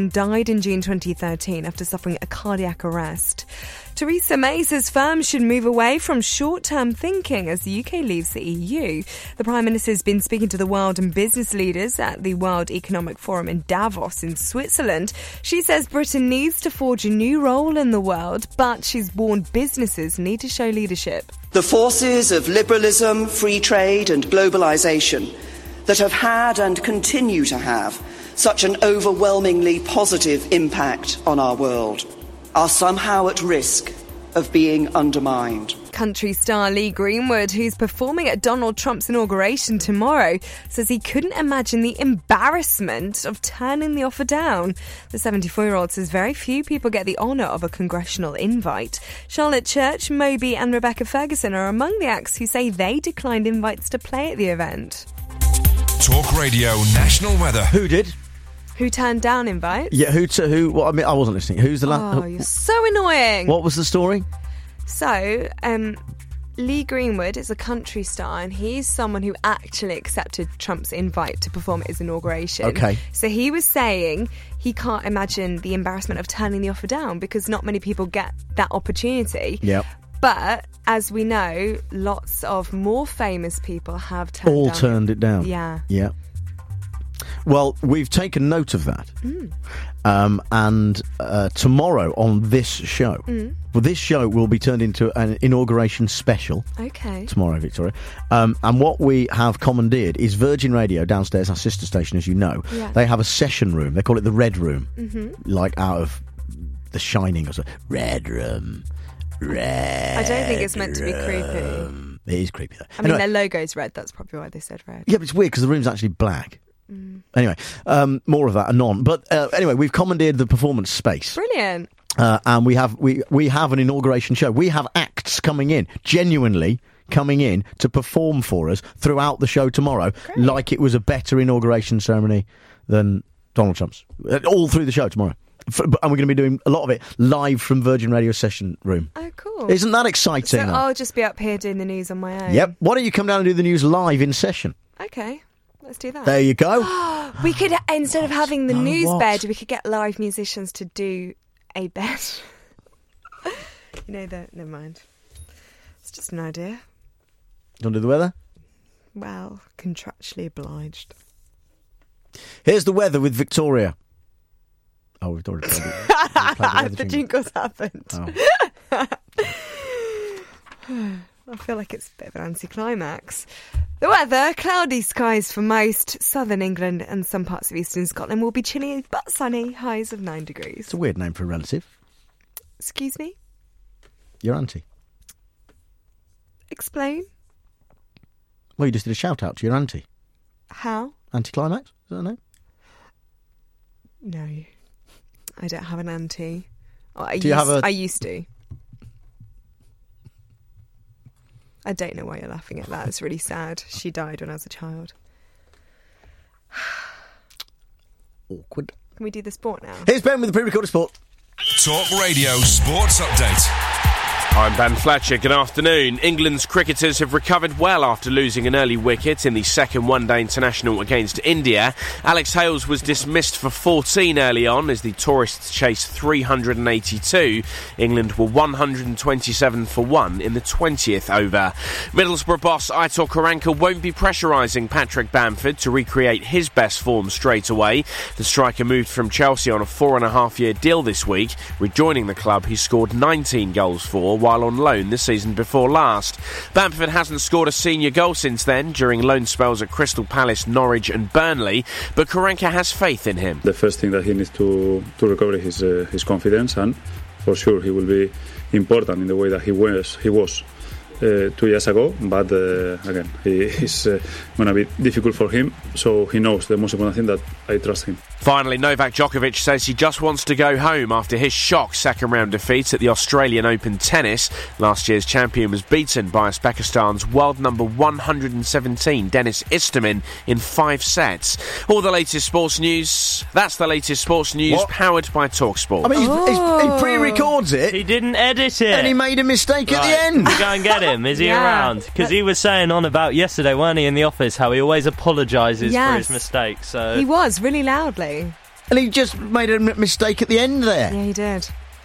Speaker 15: in June 2013 after suffering a cardiac arrest. Theresa May says firms should move away from short-term thinking as the UK leaves the EU. The Prime Minister has been speaking to the world and business leaders at the World Economic Forum in Davos in Switzerland. She says Britain needs to forge a new role in the world, but she's warned businesses need to show leadership.
Speaker 10: The forces of liberalism, free trade and globalisation that have had and continue to have such an overwhelmingly positive impact on our world are somehow at risk of being undermined.
Speaker 15: Country star Lee Greenwood, who's performing at Donald Trump's inauguration tomorrow, says he couldn't imagine the embarrassment of turning the offer down. The 74-year-old says very few people get the honour of a congressional invite. Charlotte Church, Moby and Rebecca Ferguson are among the acts who say they declined invites to play at the event.
Speaker 22: Talk Radio National Weather.
Speaker 2: Who did?
Speaker 15: Who turned down invites?
Speaker 2: Yeah, who? Well, I mean, I wasn't listening. Who's the last?
Speaker 15: Oh, you're so annoying.
Speaker 2: What was the story?
Speaker 15: So, Lee Greenwood is a country star, and he's someone who actually accepted Trump's invite to perform at his inauguration.
Speaker 2: Okay.
Speaker 15: So he was saying he can't imagine the embarrassment of turning the offer down because not many people get that opportunity.
Speaker 2: Yep.
Speaker 15: But as we know, lots of more famous people have
Speaker 2: turned it down.
Speaker 15: Yeah.
Speaker 2: Yeah. Well, we've taken note of that. And tomorrow on this show, well, this show will be turned into an inauguration special.
Speaker 15: Okay.
Speaker 2: Tomorrow, Victoria. And what we have commandeered is Virgin Radio downstairs, our sister station, as you know.
Speaker 15: Yeah.
Speaker 2: They have a session room. They call it the Red Room,
Speaker 15: like
Speaker 2: out of The Shining or something. Red Room. Red.
Speaker 15: I don't think it's meant to be creepy.
Speaker 2: It is creepy, though.
Speaker 15: I mean, their logo's red. That's probably why they said red.
Speaker 2: Yeah, but it's weird because the room's actually black. Anyway, more of that anon. But anyway, we've commandeered the performance space.
Speaker 15: Brilliant.
Speaker 2: And we have an inauguration show. We have acts coming in, genuinely coming in to perform for us throughout the show tomorrow, like it was a better inauguration ceremony than Donald Trump's. All through the show tomorrow. And we're going to be doing a lot of it live from Virgin Radio Session Room.
Speaker 15: Oh, cool.
Speaker 2: Isn't that exciting?
Speaker 15: So I'll just be up here doing the news on my own.
Speaker 2: Yep. Why don't you come down and do the news live in session?
Speaker 15: Okay. Let's do that.
Speaker 2: There you go.
Speaker 15: We could, instead of having the news bed, we could get live musicians to do a bed. You know that? Never mind. It's just an idea.
Speaker 2: You want to do the weather?
Speaker 15: Well, contractually obliged.
Speaker 2: Here's the weather with Victoria. Oh, we've already played it.
Speaker 15: The jingle's happened.
Speaker 2: Oh.
Speaker 15: I feel like it's a bit of an anticlimax. The weather, cloudy skies for most. Southern England and some parts of eastern Scotland will be chilly but sunny, highs of 9 degrees.
Speaker 2: It's a weird name for a relative.
Speaker 15: Excuse me?
Speaker 2: Your auntie.
Speaker 15: Explain.
Speaker 2: Well, you just did a shout out to your auntie.
Speaker 15: How?
Speaker 2: Anticlimax? Is that a name?
Speaker 15: No. I don't have an auntie. Oh, I used to. I don't know why you're laughing at that. It's really sad. She died when I was a child.
Speaker 2: Awkward.
Speaker 15: Can we do the sport now?
Speaker 2: Here's Ben with the pre-recorded sport.
Speaker 22: Talk Radio Sports Update.
Speaker 1: I'm Ben Fletcher. Good afternoon. England's cricketers have recovered well after losing an early wicket in the second one-day international against India. Alex Hales was dismissed for 14 early on as the tourists chased 382. England were 127 for 1 in the 20th over. Middlesbrough boss Aitor Karanka won't be pressurising Patrick Bamford to recreate his best form straight away. The striker moved from Chelsea on a 4.5-year deal this week, rejoining the club he scored 19 goals for while on loan the season before last. Bamford hasn't scored a senior goal since then, during loan spells at Crystal Palace, Norwich and Burnley, but Karanka has faith in him.
Speaker 11: The first thing that he needs to recover his confidence, and for sure he will be important in the way that he was 2 years ago, but again, it's going to be difficult for him, so he knows the most important thing, that I trust him.
Speaker 1: Finally, Novak Djokovic says he just wants to go home after his shock second-round defeat at the Australian Open tennis. Last year's champion was beaten by Uzbekistan's world number 117, Denis Istomin, in 5 sets. All the latest sports news. That's the latest sports news powered by TalkSport.
Speaker 2: I mean, he pre-records it.
Speaker 18: He didn't edit it.
Speaker 2: And he made a mistake at the end.
Speaker 18: We go and get him. Is he around? Because he was saying on about yesterday, weren't he, in the office, how he always apologises for his mistakes. So
Speaker 15: he was, really loudly.
Speaker 2: And he just made a mistake at the end there.
Speaker 15: Yeah, he did.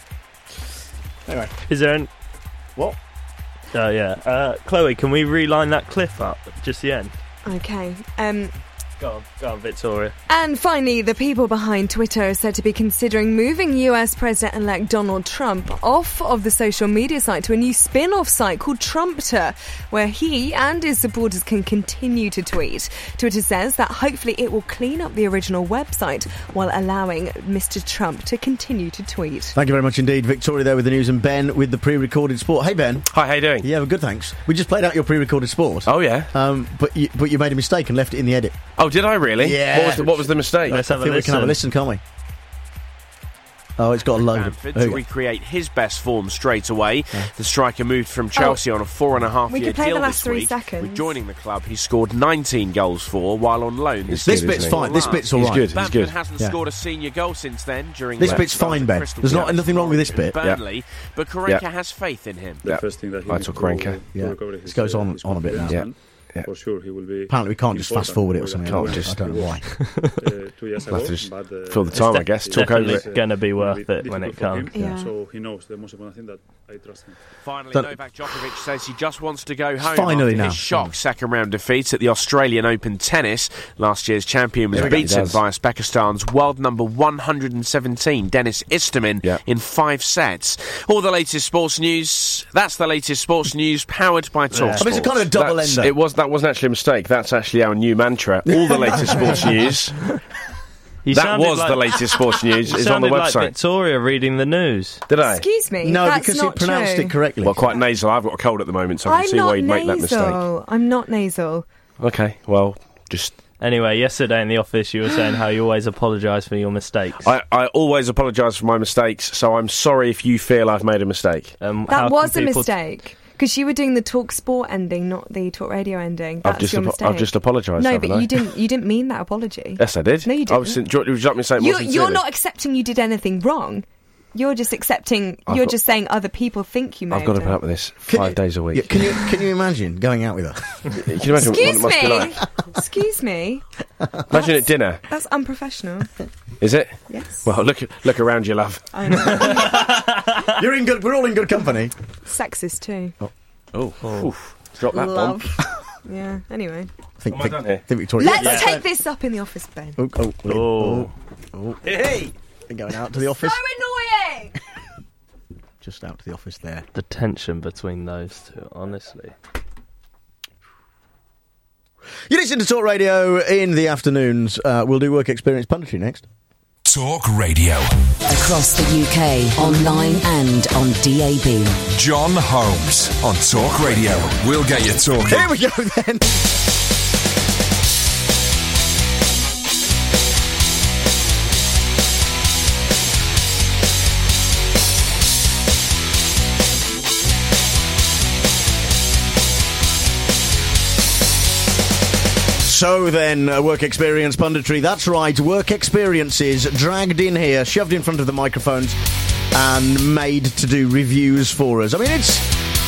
Speaker 2: Anyway.
Speaker 18: Is there an...
Speaker 2: What?
Speaker 18: Oh, yeah. Chloe, can we reline that cliff up? Just the end.
Speaker 15: Okay.
Speaker 18: Go on, Victoria.
Speaker 15: And finally, the people behind Twitter are said to be considering moving US President-elect Donald Trump off of the social media site to a new spin-off site called Trumpter, where he and his supporters can continue to tweet. Twitter says that hopefully it will clean up the original website while allowing Mr. Trump to continue to tweet.
Speaker 2: Thank you very much indeed. Victoria there with the news and Ben with the pre-recorded sport. Hey, Ben.
Speaker 1: Hi, how you doing?
Speaker 2: Yeah, well, good, thanks. We just played out your pre-recorded sport.
Speaker 1: Oh, yeah?
Speaker 2: But you made a mistake and left it in the edit.
Speaker 1: Oh, did I really?
Speaker 2: Yeah.
Speaker 1: What was the mistake?
Speaker 2: I think we can have a listen, can't we? Oh, it's got a load
Speaker 1: Bamford to recreate his best form straight away.
Speaker 2: Yeah.
Speaker 1: The striker moved from Chelsea on a 4.5-year
Speaker 15: We could play
Speaker 1: deal
Speaker 15: the last
Speaker 1: this
Speaker 15: 3
Speaker 1: week.
Speaker 15: seconds.
Speaker 1: With joining the club, he scored 19 goals for while on loan.
Speaker 2: This bit's fine. This bit's all right.
Speaker 1: He's good. Bamford hasn't scored a senior goal since then. During
Speaker 2: this bit's fine, Ben. There's nothing wrong with this bit.
Speaker 1: Burnley, but Karenka has faith in him.
Speaker 11: The first thing that he
Speaker 1: I took Karenka.
Speaker 2: This goes on a bit now.
Speaker 11: Yeah. For sure, he will be.
Speaker 2: Apparently, we can't just fast forward it or something.
Speaker 11: Can't
Speaker 2: I don't know why.
Speaker 11: 2 years ago,
Speaker 1: Have to just
Speaker 11: but,
Speaker 1: fill the time, I guess. Talk over it.
Speaker 18: It's going to be worth it when it comes.
Speaker 11: Yeah. So he knows the most important thing that I trust him.
Speaker 1: Finally, Novak Djokovic says he just wants to go home
Speaker 2: Finally
Speaker 1: after
Speaker 2: now.
Speaker 1: his shock second-round defeat at the Australian Open tennis. Last year's champion was beaten by Uzbekistan's world number 117, Denis Istomin, in 5 sets. All the latest sports news. That's the latest sports news powered by TalkSport.
Speaker 2: I mean, it's kind of a double ender.
Speaker 1: That wasn't actually a mistake. That's actually our new mantra. All the latest sports news. That was the latest sports news. Is on the website.
Speaker 18: Like Victoria reading the news.
Speaker 1: Did I?
Speaker 15: Excuse me.
Speaker 2: No,
Speaker 15: that's
Speaker 2: because
Speaker 15: not
Speaker 2: you pronounced
Speaker 15: true.
Speaker 2: it correctly.
Speaker 1: Well, quite nasal. I've got a cold at the moment, so I can see why you'd make that mistake.
Speaker 15: I'm not nasal.
Speaker 1: Okay, well, just...
Speaker 18: Anyway, yesterday in the office you were saying how you always apologise for your mistakes.
Speaker 1: I always apologise for my mistakes, so I'm sorry if you feel I've made a mistake.
Speaker 15: That was a mistake. Because you were doing the Talk Sport ending, not the Talk Radio ending. That's your mistake.
Speaker 1: I've just apologised.
Speaker 15: No, but you didn't mean that apology.
Speaker 1: Yes, I did.
Speaker 15: No, you didn't.
Speaker 1: Would you like me to say it more sincerely?
Speaker 15: You're not accepting you did anything wrong. You're just accepting. Just saying other people think you made.
Speaker 1: I've got to put up with this 5 days a week.
Speaker 2: Can you imagine going out with her?
Speaker 1: Can you imagine what it must be like?
Speaker 15: Excuse me.
Speaker 1: Imagine at dinner.
Speaker 15: That's unprofessional.
Speaker 1: Is it?
Speaker 15: Yes.
Speaker 1: Well, look around you, love.
Speaker 15: I know.
Speaker 2: You're in good. We're all in good company.
Speaker 15: Sexist too.
Speaker 1: Oh. Drop that bomb.
Speaker 15: Yeah. Anyway.
Speaker 2: I think Victoria.
Speaker 15: Let's take this up in the office, Ben.
Speaker 2: Oh.
Speaker 1: Hey.
Speaker 2: They're going out to the office.
Speaker 15: So annoying.
Speaker 2: Just out to the office there.
Speaker 18: The tension between those two, honestly.
Speaker 2: You listen to Talk Radio in the afternoons. We'll do work experience punditry next.
Speaker 22: Talk Radio.
Speaker 3: Across the UK, online and on DAB.
Speaker 22: John Holmes on Talk Radio. We'll get you talking.
Speaker 2: Here we go then. So then, work experience punditry. That's right, work experiences dragged in here, shoved in front of the microphones, and made to do reviews for us. I mean, it's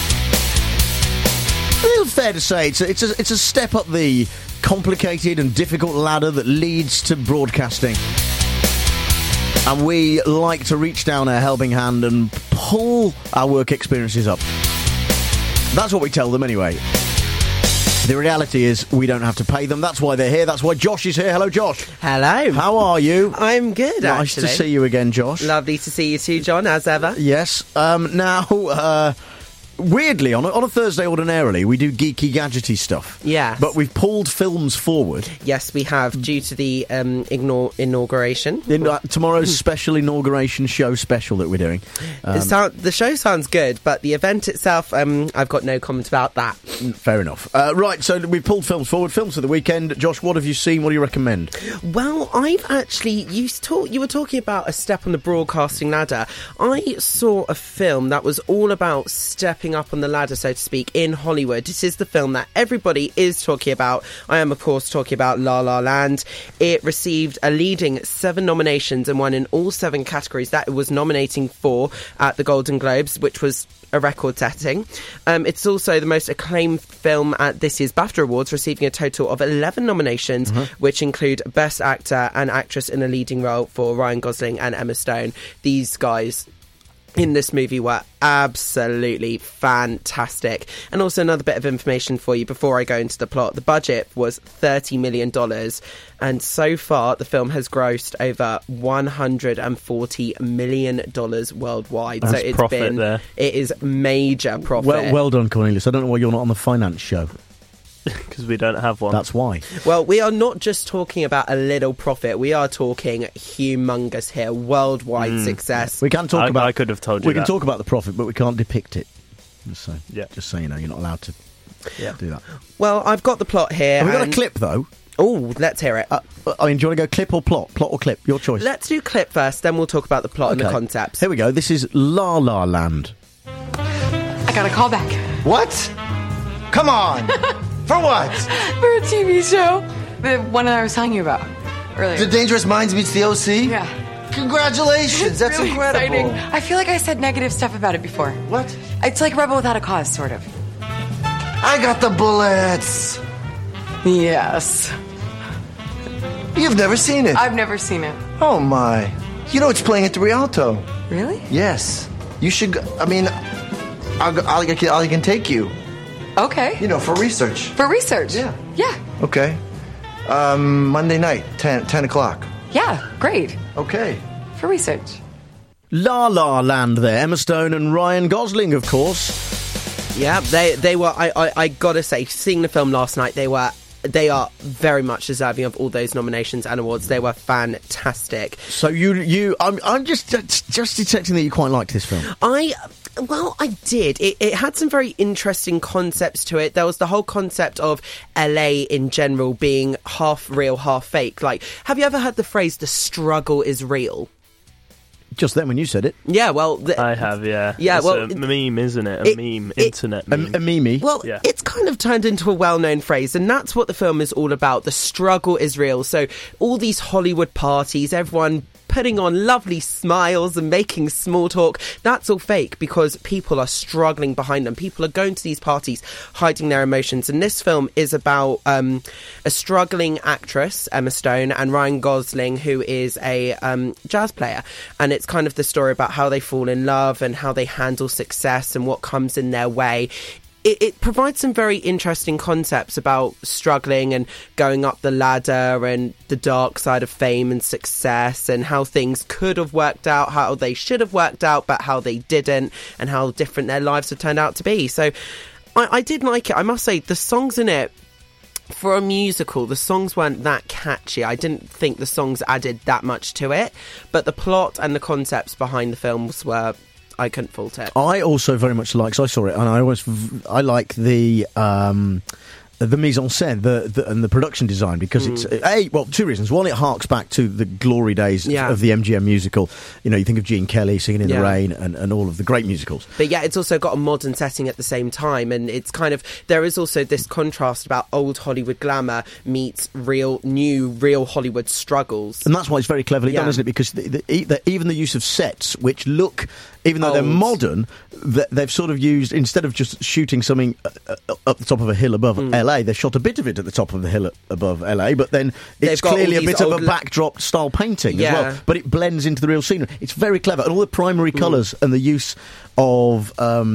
Speaker 2: a little fair to say it's a step up the complicated and difficult ladder that leads to broadcasting. And we like to reach down a helping hand and pull our work experiences up. That's what we tell them anyway. The reality is we don't have to pay them. That's why they're here. That's why Josh is here. Hello, Josh.
Speaker 12: Hello.
Speaker 2: How are you?
Speaker 12: I'm good,
Speaker 2: Nice
Speaker 12: actually.
Speaker 2: to see you again, Josh.
Speaker 12: Lovely to see you too, John, as ever.
Speaker 2: Yes. Now, weirdly, on a Thursday ordinarily, we do geeky, gadgety stuff.
Speaker 12: Yeah.
Speaker 2: But we've pulled films forward.
Speaker 12: Yes, we have, due to the inauguration.
Speaker 2: Tomorrow's special inauguration show special that we're doing.
Speaker 12: The show sounds good, but the event itself, I've got no comment about that.
Speaker 2: Fair enough. Right, so we've pulled films forward. Films for the weekend. Josh, what have you seen? What do you recommend?
Speaker 12: Well, I've actually... You were talking about a step on the broadcasting ladder. I saw a film that was all about stepping moving up on the ladder, so to speak, in Hollywood. This is the film that everybody is talking about. I am, of course, talking about La La Land. It received a leading 7 nominations and won in all 7 categories that it was nominating for at the Golden Globes, which was a record setting. It's also the most acclaimed film at this year's BAFTA Awards, receiving a total of 11 nominations, which include Best Actor and Actress in a Leading Role for Ryan Gosling and Emma Stone. These guys in this movie were absolutely fantastic. And also another bit of information for you before I go into the plot. The budget was $30 million, and so far the film has grossed over $140 million worldwide.
Speaker 18: That's
Speaker 12: so it's
Speaker 18: profit
Speaker 12: been
Speaker 18: there.
Speaker 12: It is major profit.
Speaker 2: Well done, Cornelius. I don't know why you're not on the finance show.
Speaker 18: Because we don't have one.
Speaker 2: That's why.
Speaker 12: Well, we are not just talking about a little profit. We are talking humongous here, worldwide success.
Speaker 2: We can talk about.
Speaker 18: I could have told you.
Speaker 2: We can talk about the profit, but we can't depict it. Just so you know, you're not allowed to do that.
Speaker 12: Well, I've got the plot here.
Speaker 2: Have we got a clip though?
Speaker 12: Oh, let's hear it.
Speaker 2: I mean, do you want to go clip or plot? Plot or clip? Your choice.
Speaker 12: Let's do clip first, then we'll talk about the plot and the concepts.
Speaker 2: Here we go. This is La La Land.
Speaker 13: I got a call back.
Speaker 14: What? Come on. For what?
Speaker 13: For a TV show. The one that I was telling you about earlier.
Speaker 14: The Dangerous Minds meets the OC?
Speaker 13: Yeah.
Speaker 14: Congratulations. That's
Speaker 13: really
Speaker 14: incredible.
Speaker 13: Exciting. I feel like I said negative stuff about it before.
Speaker 14: What?
Speaker 13: It's like Rebel Without a Cause, sort of.
Speaker 14: I got the bullets.
Speaker 13: Yes.
Speaker 14: You've never seen it?
Speaker 13: I've never seen it.
Speaker 14: Oh, my. You know it's playing at the Rialto.
Speaker 13: Really?
Speaker 14: Yes. You should go. I mean, I can take you.
Speaker 13: Okay.
Speaker 14: You know, for research.
Speaker 13: For research?
Speaker 14: Yeah.
Speaker 13: Yeah.
Speaker 14: Okay. Monday night, 10 o'clock.
Speaker 13: Yeah, great.
Speaker 14: Okay.
Speaker 13: For research.
Speaker 2: La La Land there. Emma Stone and Ryan Gosling, of course.
Speaker 12: Yeah, they were, I gotta say, seeing the film last night, they are very much deserving of all those nominations and awards. They were fantastic.
Speaker 2: So I'm just detecting that you quite liked this film.
Speaker 12: I did. It had some very interesting concepts to it. There was the whole concept of LA in general being half real, half fake. Like, have you ever heard the phrase, the struggle is real?
Speaker 2: Just then when you said it.
Speaker 12: Yeah, well...
Speaker 18: I have, yeah.
Speaker 12: Yeah,
Speaker 18: it's
Speaker 12: well...
Speaker 18: a meme, isn't it? A meme. Internet meme.
Speaker 2: A meme.
Speaker 12: Well,
Speaker 18: yeah.
Speaker 12: It's kind of turned into a well-known phrase, and that's what the film is all about. The struggle is real. So all these Hollywood parties, everyone putting on lovely smiles and making small talk, that's all fake because people are struggling behind them. People are going to these parties hiding their emotions, and this film is about a struggling actress, Emma Stone, and Ryan Gosling, who is a jazz player, and it's kind of the story about how they fall in love and how they handle success and what comes in their way. It provides some very interesting concepts about struggling and going up the ladder and the dark side of fame and success and how things could have worked out, how they should have worked out, but how they didn't, and how different their lives have turned out to be. So I did like it. I must say, the songs in it, for a musical, the songs weren't that catchy. I didn't think the songs added that much to it, but the plot and the concepts behind the films were... I couldn't fault it.
Speaker 2: I also very much like, so I saw it, and I like the mise en scène, and the production design, because it's two reasons. One, it harks back to the glory days of the MGM musical. You know, you think of Gene Kelly singing in the rain and all of the great musicals.
Speaker 12: But yeah, it's also got a modern setting at the same time, and it's kind of, there is also this contrast about old Hollywood glamour meets real Hollywood struggles.
Speaker 2: And that's why it's very cleverly done, isn't it? Because even the use of sets, which look, even though they're modern, they've sort of used, instead of just shooting something up the top of a hill above LA, they've shot a bit of it at the top of the hill above LA, but then it's clearly a bit of a backdrop style painting as well. But it blends into the real scenery. It's very clever, and all the primary colours and the use of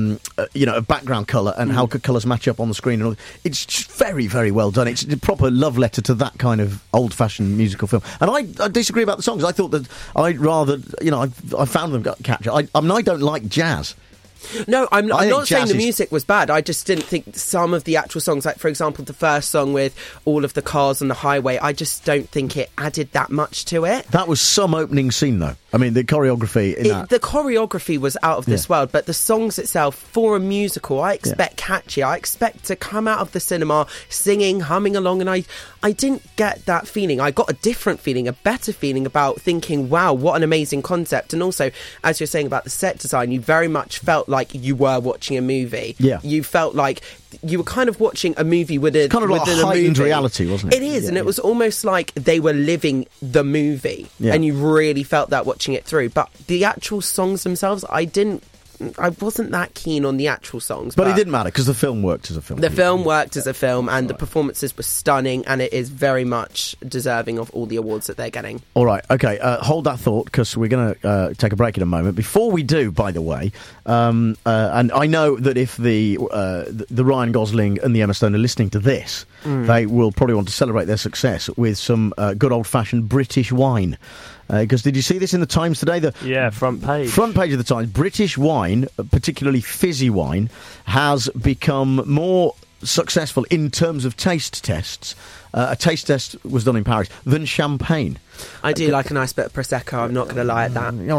Speaker 2: a background colour and how colours match up on the screen and all. It's just very, very well done. It's a proper love letter to that kind of old-fashioned musical film. And I disagree about the songs. I thought that I'd rather, I found them catchy. I don't like jazz.
Speaker 12: No, I'm not saying the music was bad. I just didn't think some of the actual songs, like, for example, the first song with all of the cars on the highway, I just don't think it added that much to it.
Speaker 2: That was some opening scene, though. I mean, the choreography in that...
Speaker 12: The choreography was out of this world, but the songs itself, for a musical, I expect catchy. I expect to come out of the cinema singing, humming along, and I didn't get that feeling. I got a different feeling, a better feeling about thinking, wow, what an amazing concept. And also, as you're saying about the set design, you very much felt like you were watching a movie.
Speaker 2: Yeah.
Speaker 12: You felt like you were kind of watching a movie within
Speaker 2: kind of like
Speaker 12: a
Speaker 2: heightened
Speaker 12: movie.
Speaker 2: reality, wasn't it?
Speaker 12: It is,
Speaker 2: Yeah,
Speaker 12: and it was almost like they were living the movie, and you really felt that watching it through. But the actual songs themselves, I wasn't that keen on the actual songs.
Speaker 2: But it didn't matter because the film worked as a film.
Speaker 12: The film worked as a film, and the performances were stunning, and it is very much deserving of all the awards that they're getting.
Speaker 2: All right, okay, hold that thought because we're going to take a break in a moment. Before we do, by the way, and I know that if the Ryan Gosling and the Emma Stone are listening to this, they will probably want to celebrate their success with some good old-fashioned British wine. Because did you see this in the Times today?
Speaker 18: Front page.
Speaker 2: Front page of the Times. British wine, particularly fizzy wine, has become more successful in terms of taste tests. A taste test was done in Paris than champagne.
Speaker 12: I do like a nice bit of Prosecco, I'm not going to lie at that.
Speaker 2: All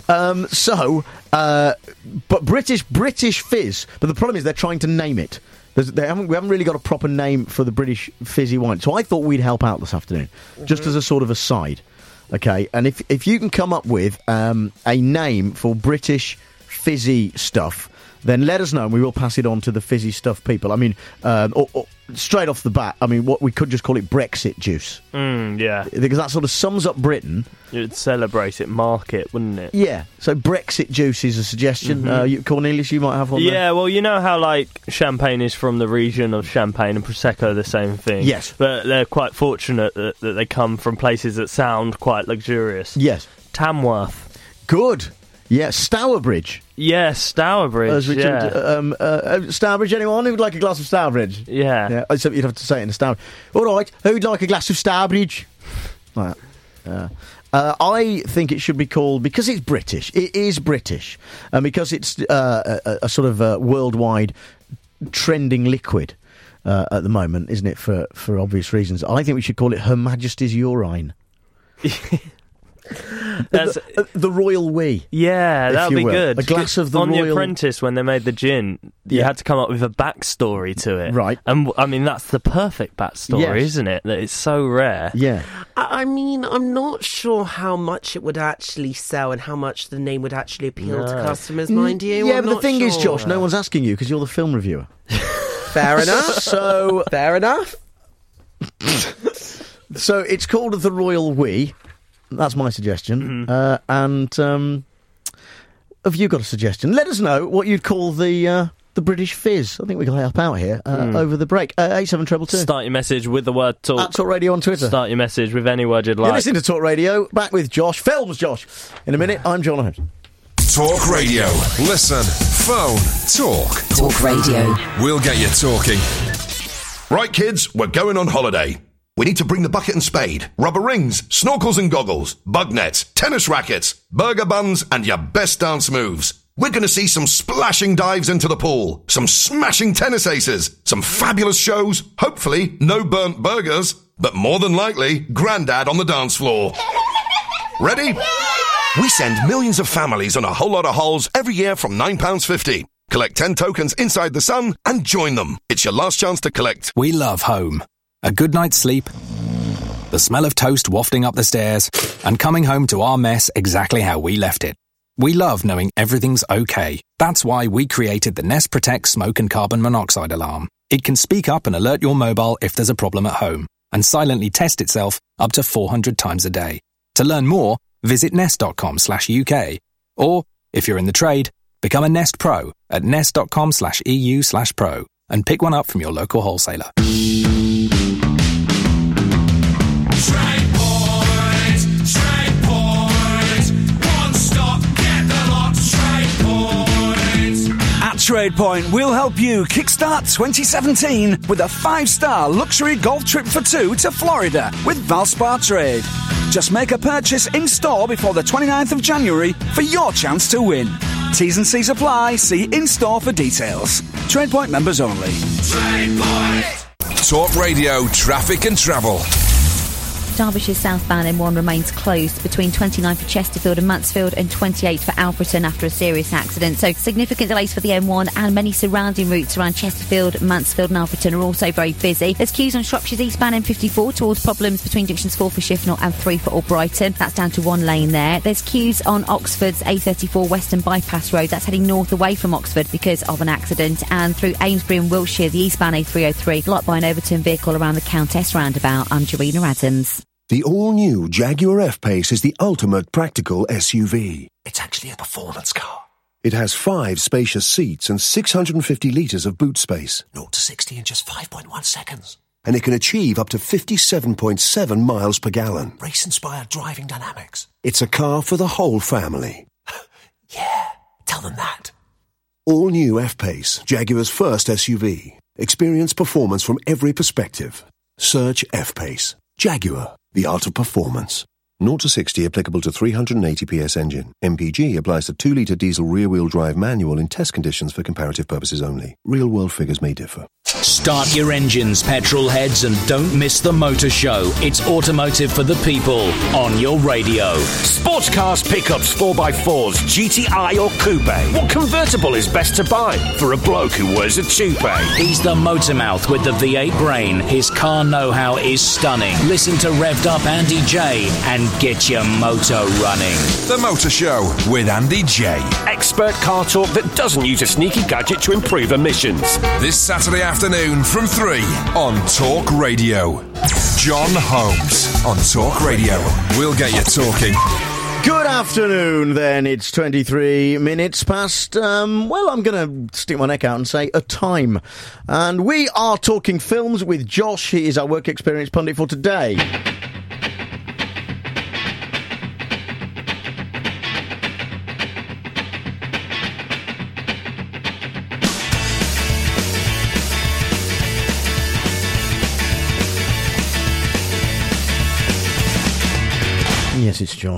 Speaker 2: right. But British fizz. But the problem is they're trying to name it. We haven't really got a proper name for the British fizzy wine. So I thought we'd help out this afternoon, just as a sort of aside. Okay, and if you can come up with a name for British fizzy stuff, then let us know and we will pass it on to the fizzy stuff people. I mean, or straight off the bat, I mean, what we could just call it Brexit juice.
Speaker 18: Yeah.
Speaker 2: Because that sort of sums up Britain.
Speaker 18: You'd celebrate it, mark it, wouldn't it?
Speaker 2: Yeah, so Brexit juice is a suggestion. Cornelius, you might have one there?
Speaker 18: Yeah, well, you know how, like, champagne is from the region of Champagne and Prosecco the same thing?
Speaker 2: Yes.
Speaker 18: But they're quite fortunate that they come from places that sound quite luxurious.
Speaker 2: Yes.
Speaker 18: Tamworth.
Speaker 2: Good. Yeah, Stourbridge.
Speaker 18: Yes, Stourbridge.
Speaker 2: Stourbridge, anyone who'd like a glass of Stourbridge?
Speaker 18: Yeah.
Speaker 2: So you'd have to say it in a Stourbridge. All right, who'd like a glass of Stourbridge? Like that. I think it should be called, because it's British, it is British, and because it's a sort of worldwide trending liquid at the moment, isn't it, for obvious reasons, I think we should call it Her Majesty's Urine.
Speaker 18: That's
Speaker 2: the Royal Wee.
Speaker 18: Yeah, that would be good.
Speaker 2: A glass of the
Speaker 18: on
Speaker 2: Royal...
Speaker 18: The Apprentice, when they made the gin, you had to come up with a backstory to it.
Speaker 2: Right.
Speaker 18: And, I mean, that's the perfect backstory, isn't it? That it's so rare.
Speaker 2: Yeah.
Speaker 12: I mean, I'm not sure how much it would actually sell and how much the name would actually appeal to customers, mind you.
Speaker 2: Yeah, but the thing is, Josh, no one's asking you because you're the film reviewer.
Speaker 12: Fair enough. Fair enough.
Speaker 2: So it's called the Royal Wee. That's my suggestion. And have you got a suggestion? Let us know what you'd call the British fizz. I think we can help out here over the break. 87222.
Speaker 18: Start your message with the word talk.
Speaker 2: At Talk Radio on Twitter.
Speaker 18: Start your message with any word you'd like.
Speaker 2: You're listening to Talk Radio. Back with Josh. Films Josh. In a minute, I'm John Ahern.
Speaker 22: Talk Radio. Listen. Phone. Talk.
Speaker 3: Talk Radio.
Speaker 22: We'll get you talking.
Speaker 4: Right, kids, we're going on holiday. We need to bring the bucket and spade, rubber rings, snorkels and goggles, bug nets, tennis rackets, burger buns, and your best dance moves. We're going to see some splashing dives into the pool, some smashing tennis aces, some fabulous shows, hopefully no burnt burgers, but more than likely, Grandad on the dance floor. Ready? We send millions of families on a whole lot of holes every year from £9.50. Collect 10 tokens inside the sun and join them. It's your last chance to collect.
Speaker 16: We love home. A good night's sleep, the smell of toast wafting up the stairs, and coming home to our mess exactly how we left it. We love knowing everything's okay. That's why we created the Nest Protect smoke and carbon monoxide alarm. It can speak up and alert your mobile if there's a problem at home, and silently test itself up to 400 times a day. To learn more, visit nest.com/UK. Or, if you're in the trade, become a Nest Pro at nest.com/EU/pro and pick one up from your local wholesaler.
Speaker 17: Trade Point, one stop, get the lot. Trade Point. At Trade Point, we'll help you kickstart 2017 with a 5-star luxury golf trip for 2 to Florida with Valspar Trade. Just make a purchase in store before the 29th of January for your chance to win. T's and C's apply. See in store for details. Trade Point members only.
Speaker 22: Trade Point. Talk Radio, traffic and travel.
Speaker 6: Derbyshire's southbound M1 remains closed between 29 for Chesterfield and Mansfield and 28 for Alfreton after a serious accident. So significant delays for the M1, and many surrounding routes around Chesterfield, Mansfield and Alfreton are also very busy. There's queues on Shropshire's eastbound M54 towards problems between junctions 4 for Shifnal and 3 for Albrighton. That's down to one lane there. There's queues on Oxford's A34 Western Bypass Road. That's heading north away from Oxford because of an accident. And through Amesbury and Wiltshire, the eastbound A303 blocked by an overturned vehicle around the Countess roundabout. I'm Jarina Adams.
Speaker 19: The all-new Jaguar F-Pace is the ultimate practical SUV.
Speaker 20: It's actually a performance car.
Speaker 19: It has 5 spacious seats and 650 litres of boot space.
Speaker 20: 0 to 60 in just 5.1 seconds.
Speaker 19: And it can achieve up to 57.7 miles per gallon.
Speaker 20: Race-inspired driving dynamics.
Speaker 19: It's a car for the whole family.
Speaker 20: Yeah, tell them that.
Speaker 19: All-new F-Pace, Jaguar's first SUV. Experience performance from every perspective. Search F-Pace. Jaguar, the art of performance. 0 to 60 applicable to 380 PS engine. MPG applies to 2-litre diesel rear-wheel drive manual in test conditions for comparative purposes only. Real-world figures may differ.
Speaker 24: Start your engines, petrol heads, and don't miss the motor show. It's automotive for the people on your radio.
Speaker 21: Sports cars, pickups, 4x4s, GTI or coupe. What convertible is best to buy for a bloke who wears a toupee?
Speaker 24: He's the motor mouth with the V8 brain. His car know-how is stunning. Listen to Revved Up Andy J and get your motor running.
Speaker 22: The Motor Show with Andy J.
Speaker 21: Expert car talk that doesn't use a sneaky gadget to improve emissions.
Speaker 22: This Saturday afternoon from 3 on Talk Radio. John Holmes on Talk Radio. We'll get you talking.
Speaker 2: Good afternoon, then. It's 23 minutes past, I'm going to stick my neck out and say a time. And we are talking films with Josh. He is our work experience pundit for today. Yes, it's Josh.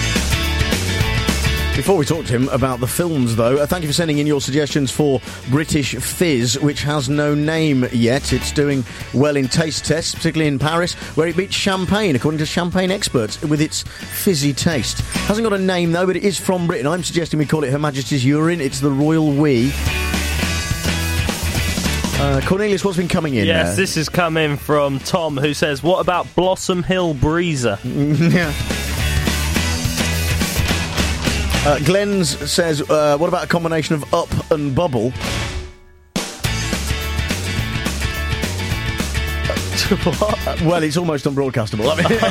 Speaker 2: Before we talk to him about the films, though, thank you for sending in your suggestions for British Fizz, which has no name yet. It's doing well in taste tests, particularly in Paris, where it beats champagne, according to champagne experts, with its fizzy taste. Hasn't got a name, though, but it is from Britain. I'm suggesting we call it Her Majesty's Urine. It's the Royal Wee. Cornelius, what's been coming in?
Speaker 18: Yes, this is coming from Tom, who says, what about Blossom Hill Breezer?
Speaker 2: Yeah. Glenn's says, what about a combination of Up and Bubble? What? Well, it's almost unbroadcastable.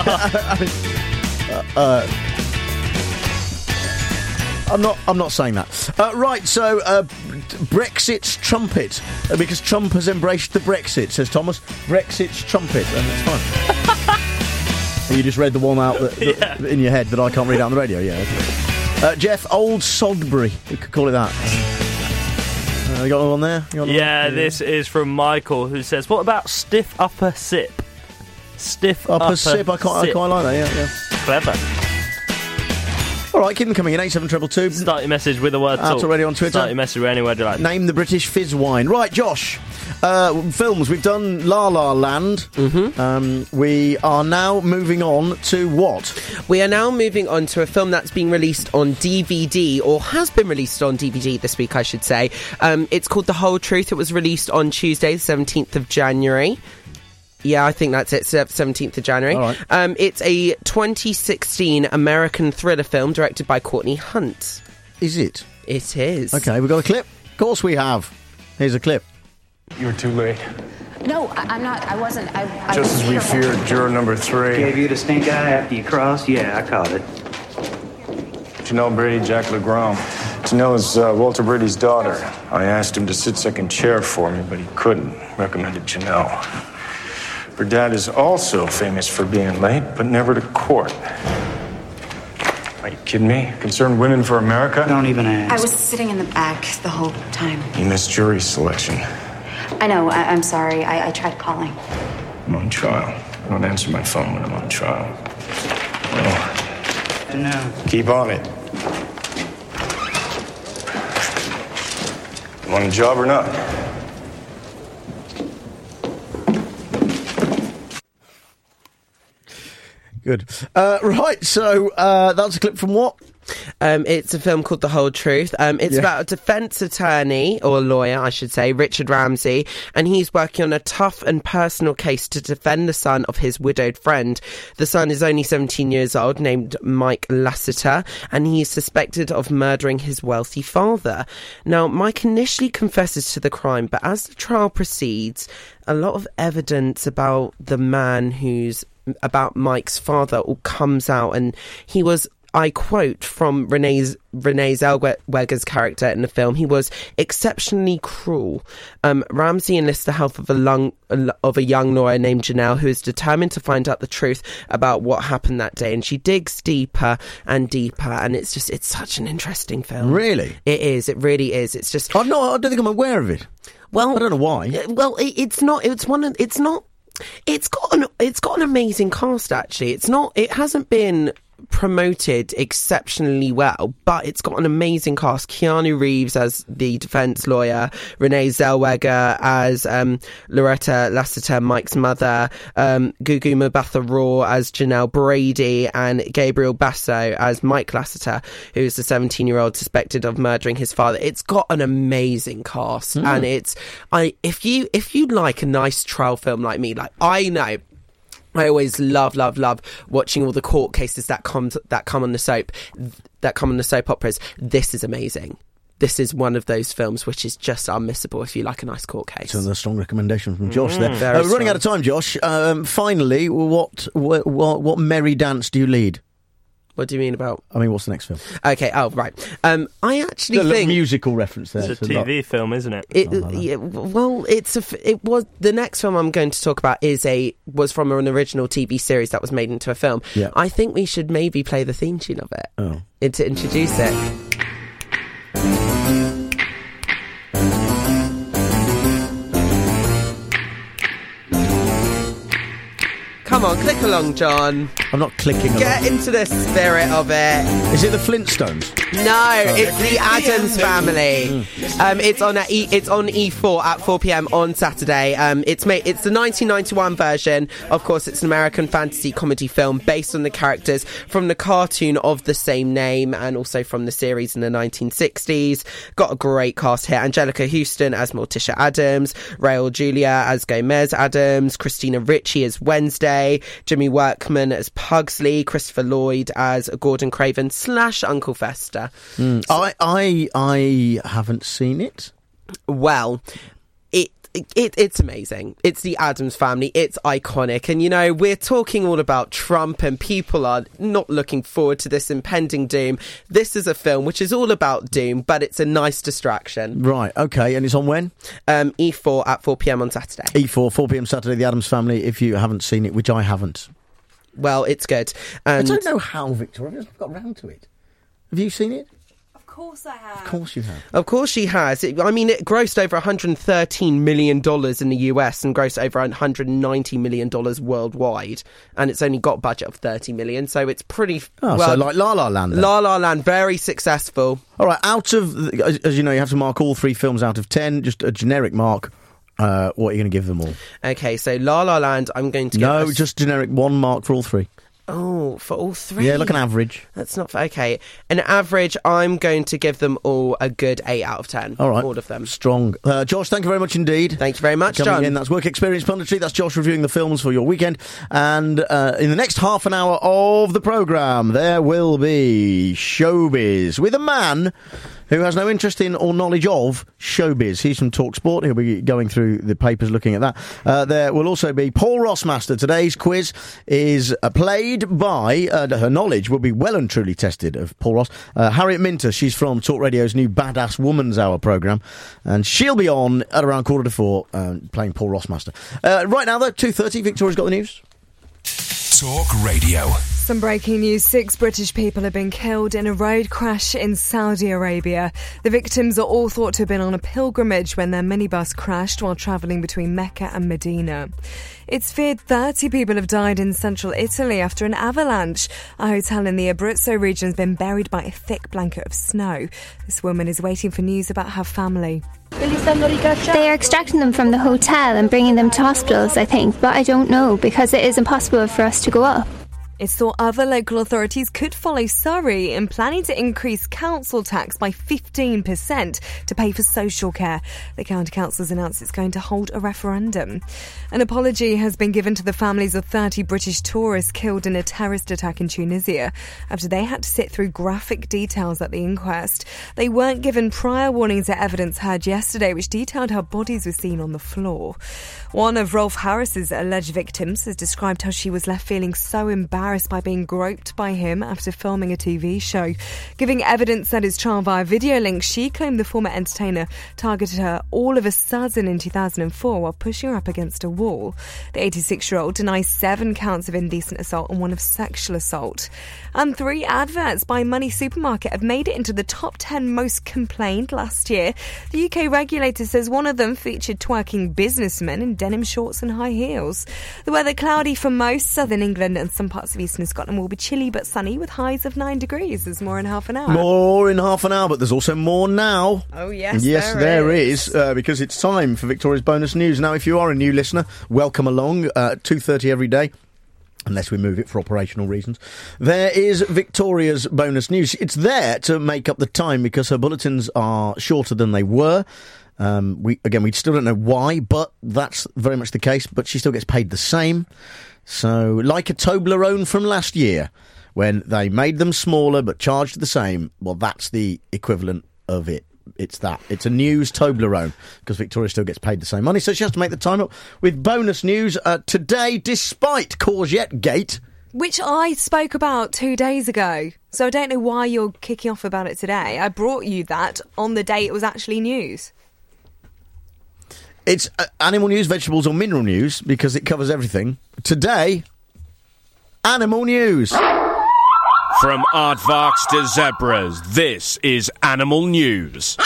Speaker 2: I'm not saying that. Right, so Brexit's trumpet, because Trump has embraced the Brexit, says Thomas. Brexit's trumpet, and it's fine. You just read the one out in your head that I can't read out on the radio. Yeah. Okay. Jeff, Old Sodbury, we could call it that. You got one there?
Speaker 18: This is from Michael, who says, what about Stiff Upper Sip? Stiff Upper Sip,
Speaker 2: I quite like that, yeah.
Speaker 18: Clever.
Speaker 2: All right, keep them coming in, 87222.
Speaker 18: Start your message with the word talk.
Speaker 2: Talk Radio on Twitter.
Speaker 18: Start your message with any word you like.
Speaker 2: Name the British fizz wine. Right, Josh. Films. We've done La La Land. Mm-hmm. We are now moving on to what?
Speaker 12: We are now moving on to a film that's being released on DVD, or has been released on DVD this week, I should say. It's called The Whole Truth. It was released on Tuesday, the 17th of January. Yeah, I think that's it, 17th of January.
Speaker 2: All right.
Speaker 12: It's a 2016 American thriller film directed by Courtney Hunt.
Speaker 2: Is it?
Speaker 12: It is.
Speaker 2: Okay, we've got a clip? Of course we have. Here's a clip.
Speaker 23: You were too late.
Speaker 26: No, I'm not. I wasn't.
Speaker 23: Just as we feared, juror number 3.
Speaker 27: Gave you the stink eye after you crossed? Yeah, I caught it.
Speaker 23: Janelle Brady, Jack LeGrom. Janelle's Walter Brady's daughter. I asked him to sit second chair for me, but he couldn't. Recommended Janelle. Her dad is also famous for being late, but never to court. Are you kidding me? Concerned Women for America?
Speaker 27: Don't even ask.
Speaker 26: I was sitting in the back the whole time.
Speaker 23: You missed jury selection.
Speaker 26: I know. I'm sorry. I tried calling.
Speaker 23: I'm on trial. I don't answer my phone when I'm on trial. Well,
Speaker 27: no.
Speaker 23: Keep on it. You want a job or not?
Speaker 2: Good. Right, so that's a clip from what?
Speaker 12: It's a film called The Whole Truth. It's about a defence attorney, or lawyer, I should say, Richard Ramsey, and he's working on a tough and personal case to defend the son of his widowed friend. The son is only 17 years old, named Mike Lassiter, and he's suspected of murdering his wealthy father. Now, Mike initially confesses to the crime, but as the trial proceeds, a lot of evidence about the man about Mike's father all comes out, and he was, I quote from Renee Zellweger's character in the film, he was exceptionally cruel. Ramsey enlists the help of a young lawyer named Janelle, who is determined to find out the truth about what happened that day. And she digs deeper and deeper, and it's such an interesting film.
Speaker 2: Really?
Speaker 12: It is. It really is. It's just...
Speaker 2: I don't think I'm aware of it.
Speaker 12: Well,
Speaker 2: I don't know why.
Speaker 12: Well, it's got an amazing cast, actually. It hasn't been promoted exceptionally well, but it's got an amazing cast. Keanu Reeves as the defence lawyer, Renee Zellweger as Loretta Lassiter, Mike's mother, Gugu Mbatha-Raw as Janelle Brady, and Gabriel Basso as Mike Lassiter, who's the 17-year-old suspected of murdering his father. It's got an amazing cast, and if you like a nice trial film like me, like I know, I always love watching all the court cases that come on the soap operas. This is amazing. This is one of those films which is just unmissable if you like a nice court case.
Speaker 2: So a strong recommendation from Josh there.
Speaker 12: We're
Speaker 2: running out of time, Josh. Finally, what merry dance do you lead?
Speaker 12: What do you mean about?
Speaker 2: I mean, what's the next film?
Speaker 12: Okay, right. I actually think...
Speaker 2: A musical reference there.
Speaker 18: It's a TV film, isn't it?
Speaker 12: The next film I'm going to talk about was from an original TV series that was made into a film.
Speaker 2: Yeah.
Speaker 12: I think we should maybe play the theme tune of it to introduce it. Come on, click along, John.
Speaker 2: I'm not clicking along.
Speaker 12: Get into the spirit of it.
Speaker 2: Is it the Flintstones?
Speaker 12: No, it's the Addams Family. It's on E4 at 4 p.m. on Saturday. It's the 1991 version. Of course, it's an American fantasy comedy film based on the characters from the cartoon of the same name and also from the series in the 1960s. Got a great cast here. Angelica Houston as Morticia Addams, Raul Julia as Gomez Addams, Christina Ricci as Wednesday, Jimmy Workman as Pugsley, Christopher Lloyd as Gordon Craven / Uncle Fester.
Speaker 2: I haven't seen it.
Speaker 12: Well, it's amazing. It's the Addams Family. It's iconic. And, we're talking all about Trump and people are not looking forward to this impending doom. This is a film which is all about doom, but it's a nice distraction.
Speaker 2: Right, okay. And it's on when?
Speaker 12: E4 at 4 p.m. on Saturday.
Speaker 2: E4, 4 p.m. Saturday, the Addams Family, if you haven't seen it, which I haven't.
Speaker 12: Well, it's good. And
Speaker 2: I don't know how, Victoria. I've got round to it. Have you seen it?
Speaker 15: Of course I have.
Speaker 2: Of course you have.
Speaker 12: Of course she has. It grossed over $113 million in the US and grossed over $190 million worldwide. And it's only got a budget of $30 million, so it's pretty...
Speaker 2: so like La La Land then.
Speaker 12: La La Land, very successful.
Speaker 2: All right, as you know, you have to mark all 3 films out of 10, just a generic mark. What are you going to give them all?
Speaker 12: Okay, so La La Land, I'm going to give...
Speaker 2: just generic 1 mark for all 3.
Speaker 12: Oh, for all 3?
Speaker 2: Yeah, like an average.
Speaker 12: That's not... Okay. An average, I'm going to give them all a good 8 out of 10.
Speaker 2: All right.
Speaker 12: All of them.
Speaker 2: Strong. Josh, thank you very much indeed.
Speaker 12: Thank you very much,
Speaker 2: Coming
Speaker 12: John.
Speaker 2: in, that's Work Experience Punditry. That's Josh reviewing the films for your weekend. And in the next half an hour of the programme, there will be Showbiz with a man who has no interest in or knowledge of showbiz. He's from TalkSport. He'll be going through the papers looking at that. There will also be Paul Rossmaster. Today's quiz is played by, her knowledge will be well and truly tested of Paul Ross. Harriet Minter, she's from Talk Radio's new Badass Woman's Hour programme. And she'll be on at around 3:45 playing Paul Rossmaster. Right now, though, 2:30, Victoria's got the news.
Speaker 22: Talk Radio.
Speaker 15: Some breaking news. 6 British people have been killed in a road crash in Saudi Arabia. The victims are all thought to have been on a pilgrimage when their minibus crashed while travelling between Mecca and Medina. It's feared 30 people have died in central Italy after an avalanche. A hotel in the Abruzzo region has been buried by a thick blanket of snow. This woman is waiting for news about her family.
Speaker 5: They are extracting them from the hotel and bringing them to hospitals, I think, but I don't know because it is impossible for us to go up.
Speaker 15: It's thought other local authorities could follow Surrey in planning to increase council tax by 15% to pay for social care. The county council has announced it's going to hold a referendum. An apology has been given to the families of 30 British tourists killed in a terrorist attack in Tunisia after they had to sit through graphic details at the inquest. They weren't given prior warnings at evidence heard yesterday, which detailed how bodies were seen on the floor. One of Rolf Harris's alleged victims has described how she was left feeling so embarrassed by being groped by him after filming a TV show. Giving evidence at his trial via video link, she claimed the former entertainer targeted her all of a sudden in 2004 while pushing her up against a wall. The 86-year-old denies 7 counts of indecent assault and 1 of sexual assault. And 3 adverts by Money Supermarket have made it into the top 10 most complained last year. The UK regulator says one of them featured twerking businessmen in denim shorts and high heels. The weather cloudy for most southern England and some parts of eastern Scotland will be chilly but sunny with highs of 9 degrees. There's more in half an hour.
Speaker 2: More in half an hour, but there's also more now.
Speaker 15: Oh, yes,
Speaker 2: there is because it's time for Victoria's bonus news. Now, if you are a new listener, welcome along. 2:30 every day. Unless we move it for operational reasons. There is Victoria's bonus news. It's there to make up the time because her bulletins are shorter than they were. We still don't know why, but that's very much the case. But she still gets paid the same. So, like a Toblerone from last year, when they made them smaller but charged the same, well, that's the equivalent of it. It's that. It's a news Toblerone, because Victoria still gets paid the same money, so she has to make the time up with bonus news today, despite Courgette Gate.
Speaker 15: Which I spoke about 2 days ago, so I don't know why you're kicking off about it today. I brought you that on the day it was actually news.
Speaker 2: It's animal news, vegetables or mineral news, because it covers everything. Today, animal news.
Speaker 21: From aardvarks to zebras, this is Animal News.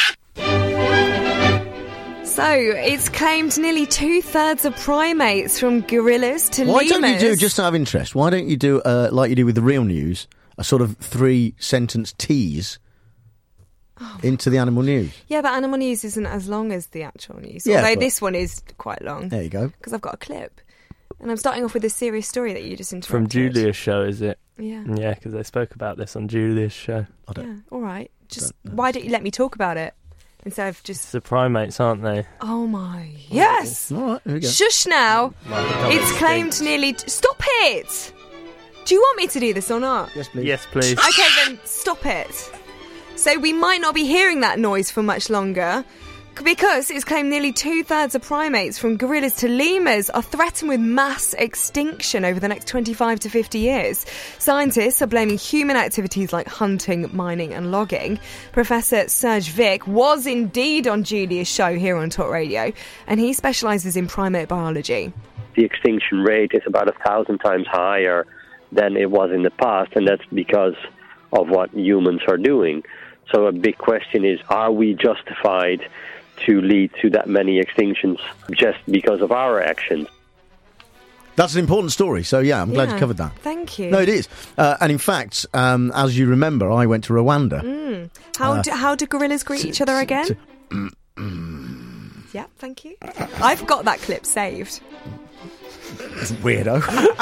Speaker 15: So, it's claimed nearly 2/3 of primates, from gorillas to lemurs.
Speaker 2: Why don't you do, just out of interest, why don't you do, like you do with the real news, a sort of 3-sentence tease into the animal news?
Speaker 15: Yeah, but animal news isn't as long as the actual news.
Speaker 2: Yeah,
Speaker 15: although this one is quite long.
Speaker 2: There you go.
Speaker 15: Because I've got a clip. And I'm starting off with a serious story that you just interrupted.
Speaker 18: From Julia's show, is it?
Speaker 15: Yeah.
Speaker 18: Yeah, because they spoke about this on Julia's show.
Speaker 15: Yeah, all right. Just why don't you let me talk about it instead of just...
Speaker 18: It's the primates, aren't they?
Speaker 15: Oh, my... Yes!
Speaker 2: All right, here we go.
Speaker 15: Shush now. It's claimed nearly... Stop it! Do you want me to do this or not?
Speaker 2: Yes, please.
Speaker 18: Yes, please.
Speaker 15: Okay, then stop it. So we might not be hearing that noise for much longer, because it's claimed nearly 2/3 of primates, from gorillas to lemurs, are threatened with mass extinction over the next 25 to 50 years. Scientists are blaming human activities like hunting, mining and logging. Professor Serge Vick was indeed on Julia's show here on Talk Radio, and he specialises in primate biology.
Speaker 1: The extinction rate is about 1,000 times higher than it was in the past, and that's because of what humans are doing. So a big question is, are we justified to lead to that many extinctions just because of our actions?
Speaker 2: That's an important story, so yeah, I'm glad you covered that.
Speaker 15: Thank you.
Speaker 2: No, it is. And in fact, as you remember, I went to Rwanda.
Speaker 15: How do gorillas greet each other again? Yeah, thank you. I've got that clip saved.
Speaker 2: Weirdo.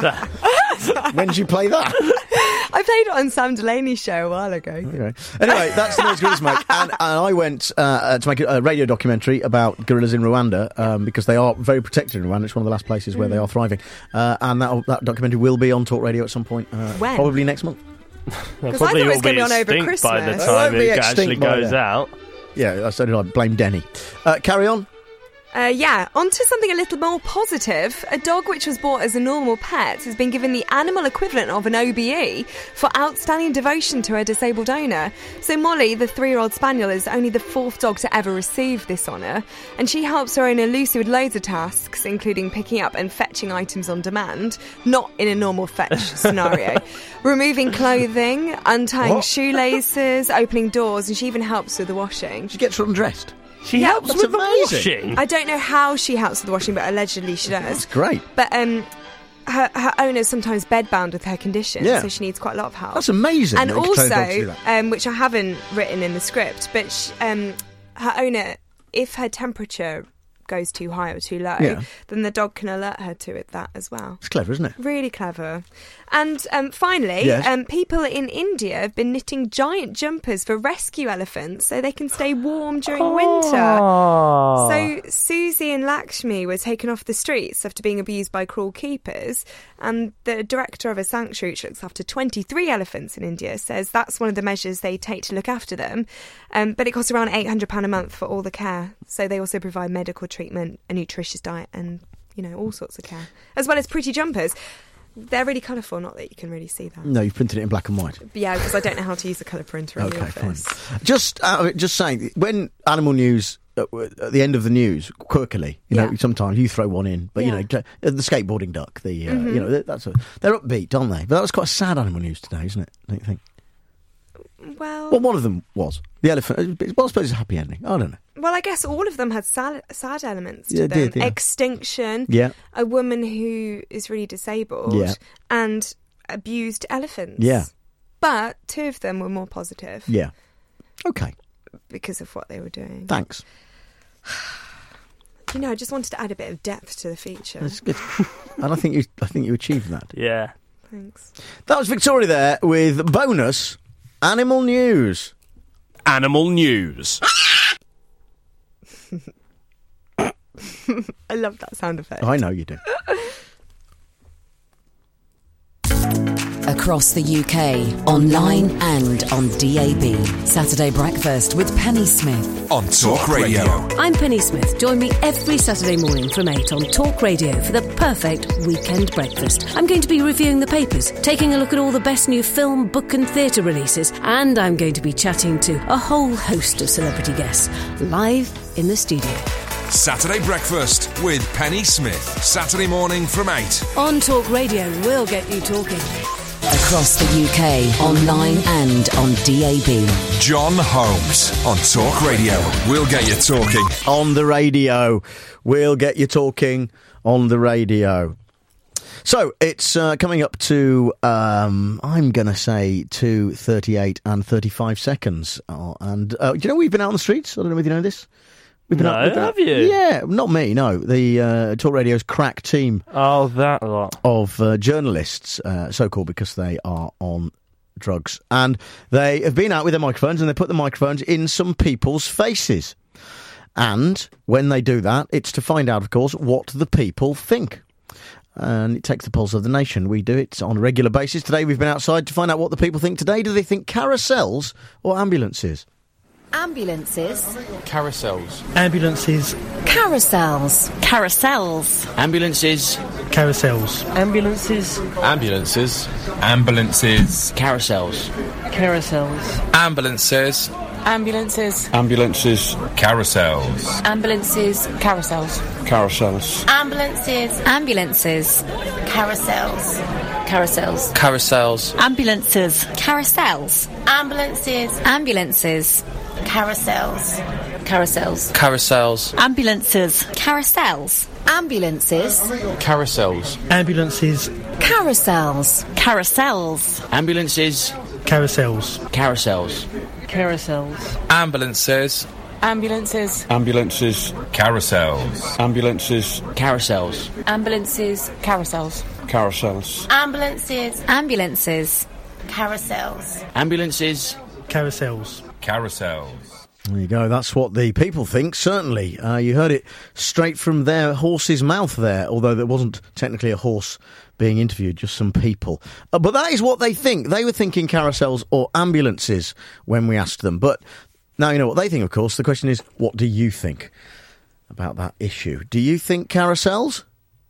Speaker 2: When did you play that?
Speaker 15: I played it on Sam Delaney's show a while ago.
Speaker 2: Okay. Anyway, that's the noise gorillas make. And I went to make a radio documentary about gorillas in Rwanda because they are very protected in Rwanda. It's one of the last places where they are thriving. And that documentary will be on Talk Radio at some point.
Speaker 15: When?
Speaker 2: Probably next month.
Speaker 15: Because I thought it was going to be on over Christmas.
Speaker 18: By the time it actually goes out.
Speaker 2: Yeah, so did I. Blame Denny. Carry on.
Speaker 15: On to something a little more positive. A dog which was bought as a normal pet has been given the animal equivalent of an OBE for outstanding devotion to a disabled owner. So Molly, the 3-year-old spaniel, is only the 4th dog to ever receive this honour, and she helps her owner Lucy with loads of tasks, including picking up and fetching items on demand, not in a normal fetch scenario, removing clothing, untying shoelaces, opening doors, and she even helps with the washing.
Speaker 2: She gets her undressed.
Speaker 18: She helps with the washing?
Speaker 15: I don't know how she helps with the washing, but allegedly she does.
Speaker 2: That's great.
Speaker 15: But her owner's sometimes bedbound with her condition, so she needs quite a lot of help.
Speaker 2: That's amazing.
Speaker 15: And also, which I haven't written in the script, but her owner, if her temperature goes too high or too low,
Speaker 2: Yeah.
Speaker 15: then the dog can alert her to it that as well.
Speaker 2: It's clever, isn't it?
Speaker 15: Really clever. And finally,
Speaker 2: Yes.
Speaker 15: people in India have been knitting giant jumpers for rescue elephants so they can stay warm during winter. So Susie and Lakshmi were taken off the streets after being abused by cruel keepers, and the director of a sanctuary which looks after 23 elephants in India says that's one of the measures they take to look after them. But it costs around £800 a month for all the care. So they also provide medical treatment, a nutritious diet, and all sorts of care, as well as pretty jumpers. They're really colourful, not that you can really see that.
Speaker 2: No, you've printed it in black and white.
Speaker 15: Yeah, because I don't know how to use a colour printer in the office.
Speaker 2: Fine. Just saying, when Animal News, at the end of the news, quirkily, sometimes you throw one in, but the skateboarding duck, they're upbeat, aren't they? But that was quite a sad Animal News today, isn't it? Don't you think?
Speaker 15: Well,
Speaker 2: one of them was the elephant. Well, I suppose it's a happy ending. I don't know.
Speaker 15: Well, I guess all of them had sad elements to them.
Speaker 2: Did, yeah.
Speaker 15: Extinction, a woman who is really disabled, and abused elephants.
Speaker 2: Yeah.
Speaker 15: But 2 of them were more positive.
Speaker 2: Yeah. Okay.
Speaker 15: Because of what they were doing.
Speaker 2: Thanks.
Speaker 15: I just wanted to add a bit of depth to the feature.
Speaker 2: That's good. And I think you achieved that.
Speaker 18: Yeah.
Speaker 15: Thanks.
Speaker 2: That was Victoria there with bonus Animal News.
Speaker 21: Animal News.
Speaker 15: I love that sound effect.
Speaker 2: I know you do.
Speaker 3: Across the UK, online and on DAB. Saturday Breakfast with Penny Smith.
Speaker 22: On Talk Radio.
Speaker 7: I'm Penny Smith. Join me every Saturday morning from 8 on Talk Radio for the perfect weekend breakfast. I'm going to be reviewing the papers, taking a look at all the best new film, book and theatre releases, and I'm going to be chatting to a whole host of celebrity guests live in the studio.
Speaker 22: Saturday Breakfast with Penny Smith. Saturday morning from 8.
Speaker 7: On Talk Radio, we'll get you talking.
Speaker 3: Across the UK, online and on DAB.
Speaker 22: John Holmes on Talk Radio. We'll get you talking.
Speaker 2: On the radio. We'll get you talking on the radio. So, it's coming up to, I'm going to say, 2:38 and 35 seconds. And, we've been out on the streets. I don't know whether you know this. We've been
Speaker 18: have you?
Speaker 2: Yeah, not me, no. The Talk Radio's crack team.
Speaker 18: Oh, that lot.
Speaker 2: Of journalists, so-called because they are on drugs. And they have been out with their microphones and they put the microphones in some people's faces. And when they do that, it's to find out, of course, what the people think. And it takes the pulse of the nation. We do it on a regular basis. Today we've been outside to find out what the people think. Today, do they think carousels or ambulances?
Speaker 7: Ambulances.
Speaker 8: Carousels.
Speaker 7: Ambulances. Carousels. Carousels.
Speaker 8: Ambulances.
Speaker 7: Carousels.
Speaker 8: Ambulances. Ambulances. Ambulances. Carousels.
Speaker 7: Carousels.
Speaker 8: Ambulances.
Speaker 13: Ambulances.
Speaker 8: Ambulances. Carousels.
Speaker 13: Ambulances. Carousels.
Speaker 8: Carousels.
Speaker 13: Ambulances.
Speaker 7: Ambulances.
Speaker 13: Carousels.
Speaker 7: Carousels.
Speaker 8: Carousels.
Speaker 7: Ambulances. Carousels.
Speaker 13: Ambulances.
Speaker 7: Ambulances.
Speaker 13: Carousels.
Speaker 7: Carousels.
Speaker 8: Carousels.
Speaker 7: Ambulances. Carousels. Ambulances.
Speaker 8: Carousels.
Speaker 7: Ambulances. Carousels. Carousels.
Speaker 8: Ambulances.
Speaker 7: Carousels.
Speaker 8: Carousels.
Speaker 7: Carousels.
Speaker 8: Ambulances.
Speaker 13: Ambulances.
Speaker 8: Ambulances. Carousels. Ambulances. Carousels.
Speaker 13: Ambulances. Carousels.
Speaker 8: Carousels.
Speaker 13: Ambulances.
Speaker 7: Ambulances.
Speaker 13: Carousels.
Speaker 8: Ambulances.
Speaker 7: Carousels.
Speaker 8: Carousels.
Speaker 2: There you go. That's what the people think, certainly. You heard it straight from their horse's mouth there, although there wasn't technically a horse being interviewed, just some people. But that is what they think. They were thinking carousels or ambulances when we asked them. But now you know what they think, of course. The question is, what do you think about that issue? Do you think carousels?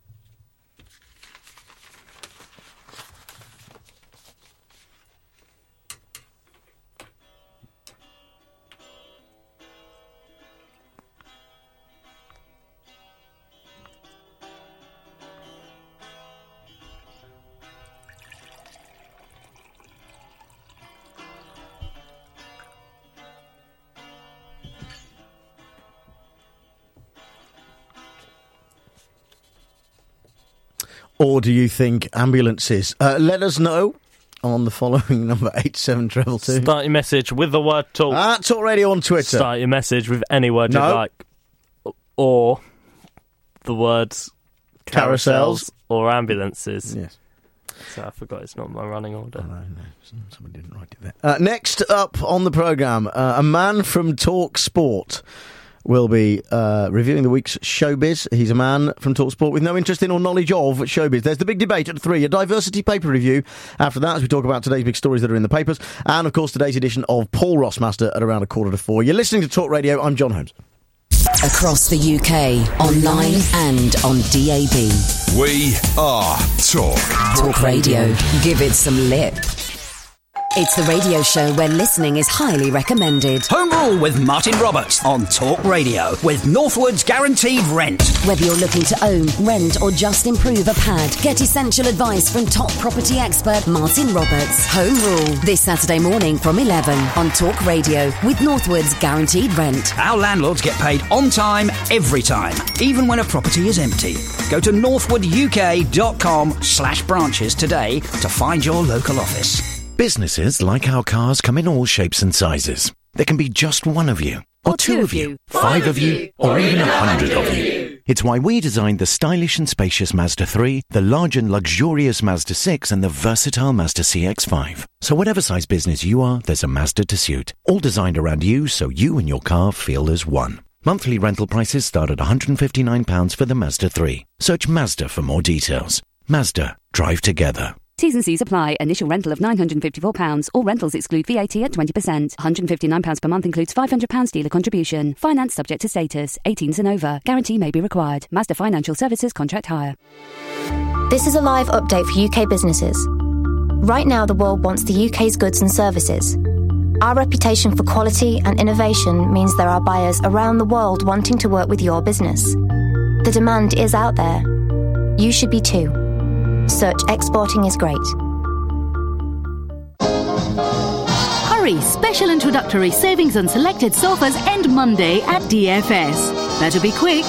Speaker 2: Or do you think ambulances? Let us know on the following number, 87322.
Speaker 18: Start your message with the word talk.
Speaker 2: Talk Radio on Twitter.
Speaker 18: Start your message with any word you like. Or the words carousels or ambulances.
Speaker 2: Yes.
Speaker 18: So I forgot it's not my running order.
Speaker 2: No, somebody didn't write it there. Next up on the programme, a man from Talk Sport will be reviewing the week's showbiz. He's a man from Talk Sport with no interest in or knowledge of showbiz. There's the big debate at 3, a diversity paper review after that, as we talk about today's big stories that are in the papers, and of course today's edition of Paul Rossmaster at around 3:45. You're listening to Talk Radio. I'm John Holmes.
Speaker 3: Across the UK, online and on DAB.
Speaker 22: We are Talk.
Speaker 3: Talk Radio. Give it some lip. It's the radio show where listening is highly recommended.
Speaker 4: Home Rule with Martin Roberts on Talk Radio with Northwood's Guaranteed Rent.
Speaker 3: Whether you're looking to own, rent or just improve a pad, get essential advice from top property expert Martin Roberts. Home Rule, this Saturday morning from 11 on Talk Radio with Northwood's Guaranteed Rent.
Speaker 4: Our landlords get paid on time, every time, even when a property is empty. Go to northwooduk.com/branches today to find your local office.
Speaker 9: Businesses like our cars come in all shapes and sizes. There can be just one of you, or two of you, 5 of you, or even 100 of you. It's why we designed the stylish and spacious Mazda 3, the large and luxurious Mazda 6, and the versatile Mazda CX-5. So whatever size business you are, there's a Mazda to suit. All designed around you so you and your car feel as one. Monthly rental prices start at £159 for the Mazda 3. Search Mazda for more details. Mazda. Drive together.
Speaker 10: T's and C's apply. Initial rental of £954. All rentals exclude VAT at 20%. £159 per month includes £500 dealer contribution. Finance subject to status. 18s and over. Guarantee may be required. Mazda Financial Services contract hire.
Speaker 11: This is a live update for UK businesses. Right now, the world wants the UK's goods and services. Our reputation for quality and innovation means there are buyers around the world wanting to work with your business. The demand is out there. You should be too. Search Exporting is Great.
Speaker 14: Hurry! Special introductory savings on selected sofas end Monday at DFS. Better be quick.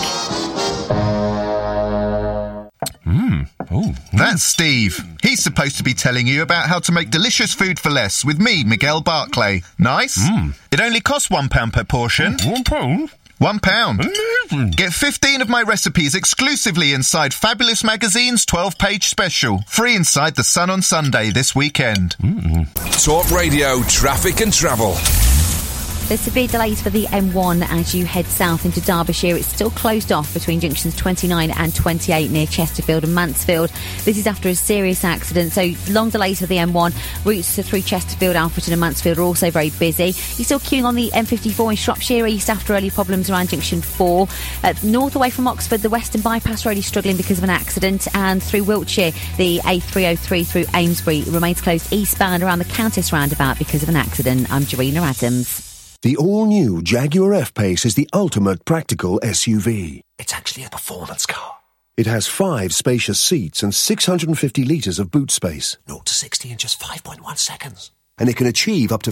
Speaker 16: That's Steve. He's supposed to be telling you about how to make delicious food for less with me, Miguel Barclay. Nice? It only costs £1 per portion. £1? £1. Get 15 of my recipes exclusively inside Fabulous Magazine's 12-page special. Free inside The Sun on Sunday this weekend.
Speaker 22: Talk Radio Traffic and Travel.
Speaker 6: There's severe delays for the M1 as you head south into Derbyshire. It's still closed off between junctions 29 and 28 near Chesterfield and Mansfield. This is after a serious accident, so long delays for the M1. Routes through Chesterfield, Alfreton and Mansfield are also very busy. You're still queuing on the M54 in Shropshire East after early problems around junction 4. North away from Oxford, the Western Bypass Road is struggling because of an accident, and through Wiltshire, the A303 through Amesbury remains closed eastbound around the Countess roundabout because of an accident. I'm Jarina Adams.
Speaker 19: The all-new Jaguar F-Pace is the ultimate practical SUV.
Speaker 20: It's actually a performance car.
Speaker 19: It has 5 spacious seats and 650 litres of boot space.
Speaker 20: 0 to 60 in just 5.1 seconds.
Speaker 19: And it can achieve up to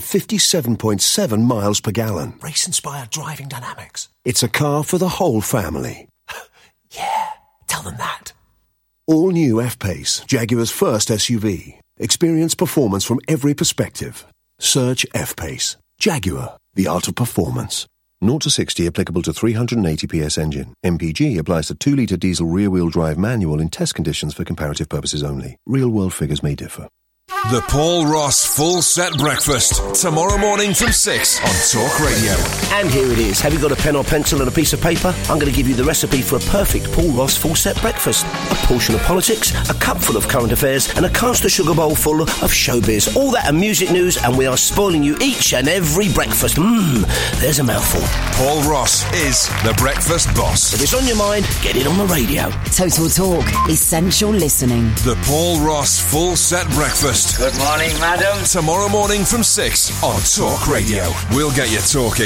Speaker 19: 57.7 miles per gallon.
Speaker 20: Race-inspired driving dynamics.
Speaker 19: It's a car for the whole family.
Speaker 20: Yeah, tell them that.
Speaker 19: All-new F-Pace, Jaguar's first SUV. Experience performance from every perspective. Search F-Pace. Jaguar. The art of performance. 0 to 60 applicable to 380 PS engine. MPG applies to 2-litre diesel rear-wheel drive manual in test conditions for comparative purposes only. Real-world figures may differ.
Speaker 22: The Paul Ross Full Set Breakfast. Tomorrow morning from 6 on Talk Radio.
Speaker 25: And here it is. Have you got a pen or pencil and a piece of paper? I'm going to give you the recipe for a perfect Paul Ross Full Set Breakfast. A portion of politics, a cupful of current affairs, and a caster sugar bowl full of showbiz. All that and music news, and we are spoiling you each and every breakfast. There's a mouthful.
Speaker 22: Paul Ross is the breakfast boss.
Speaker 25: If it's on your mind, get it on the radio.
Speaker 3: Total Talk. Essential listening.
Speaker 22: The Paul Ross Full Set Breakfast.
Speaker 28: Good morning, madam.
Speaker 22: Tomorrow morning from 6 on Talk Radio. We'll get you talking.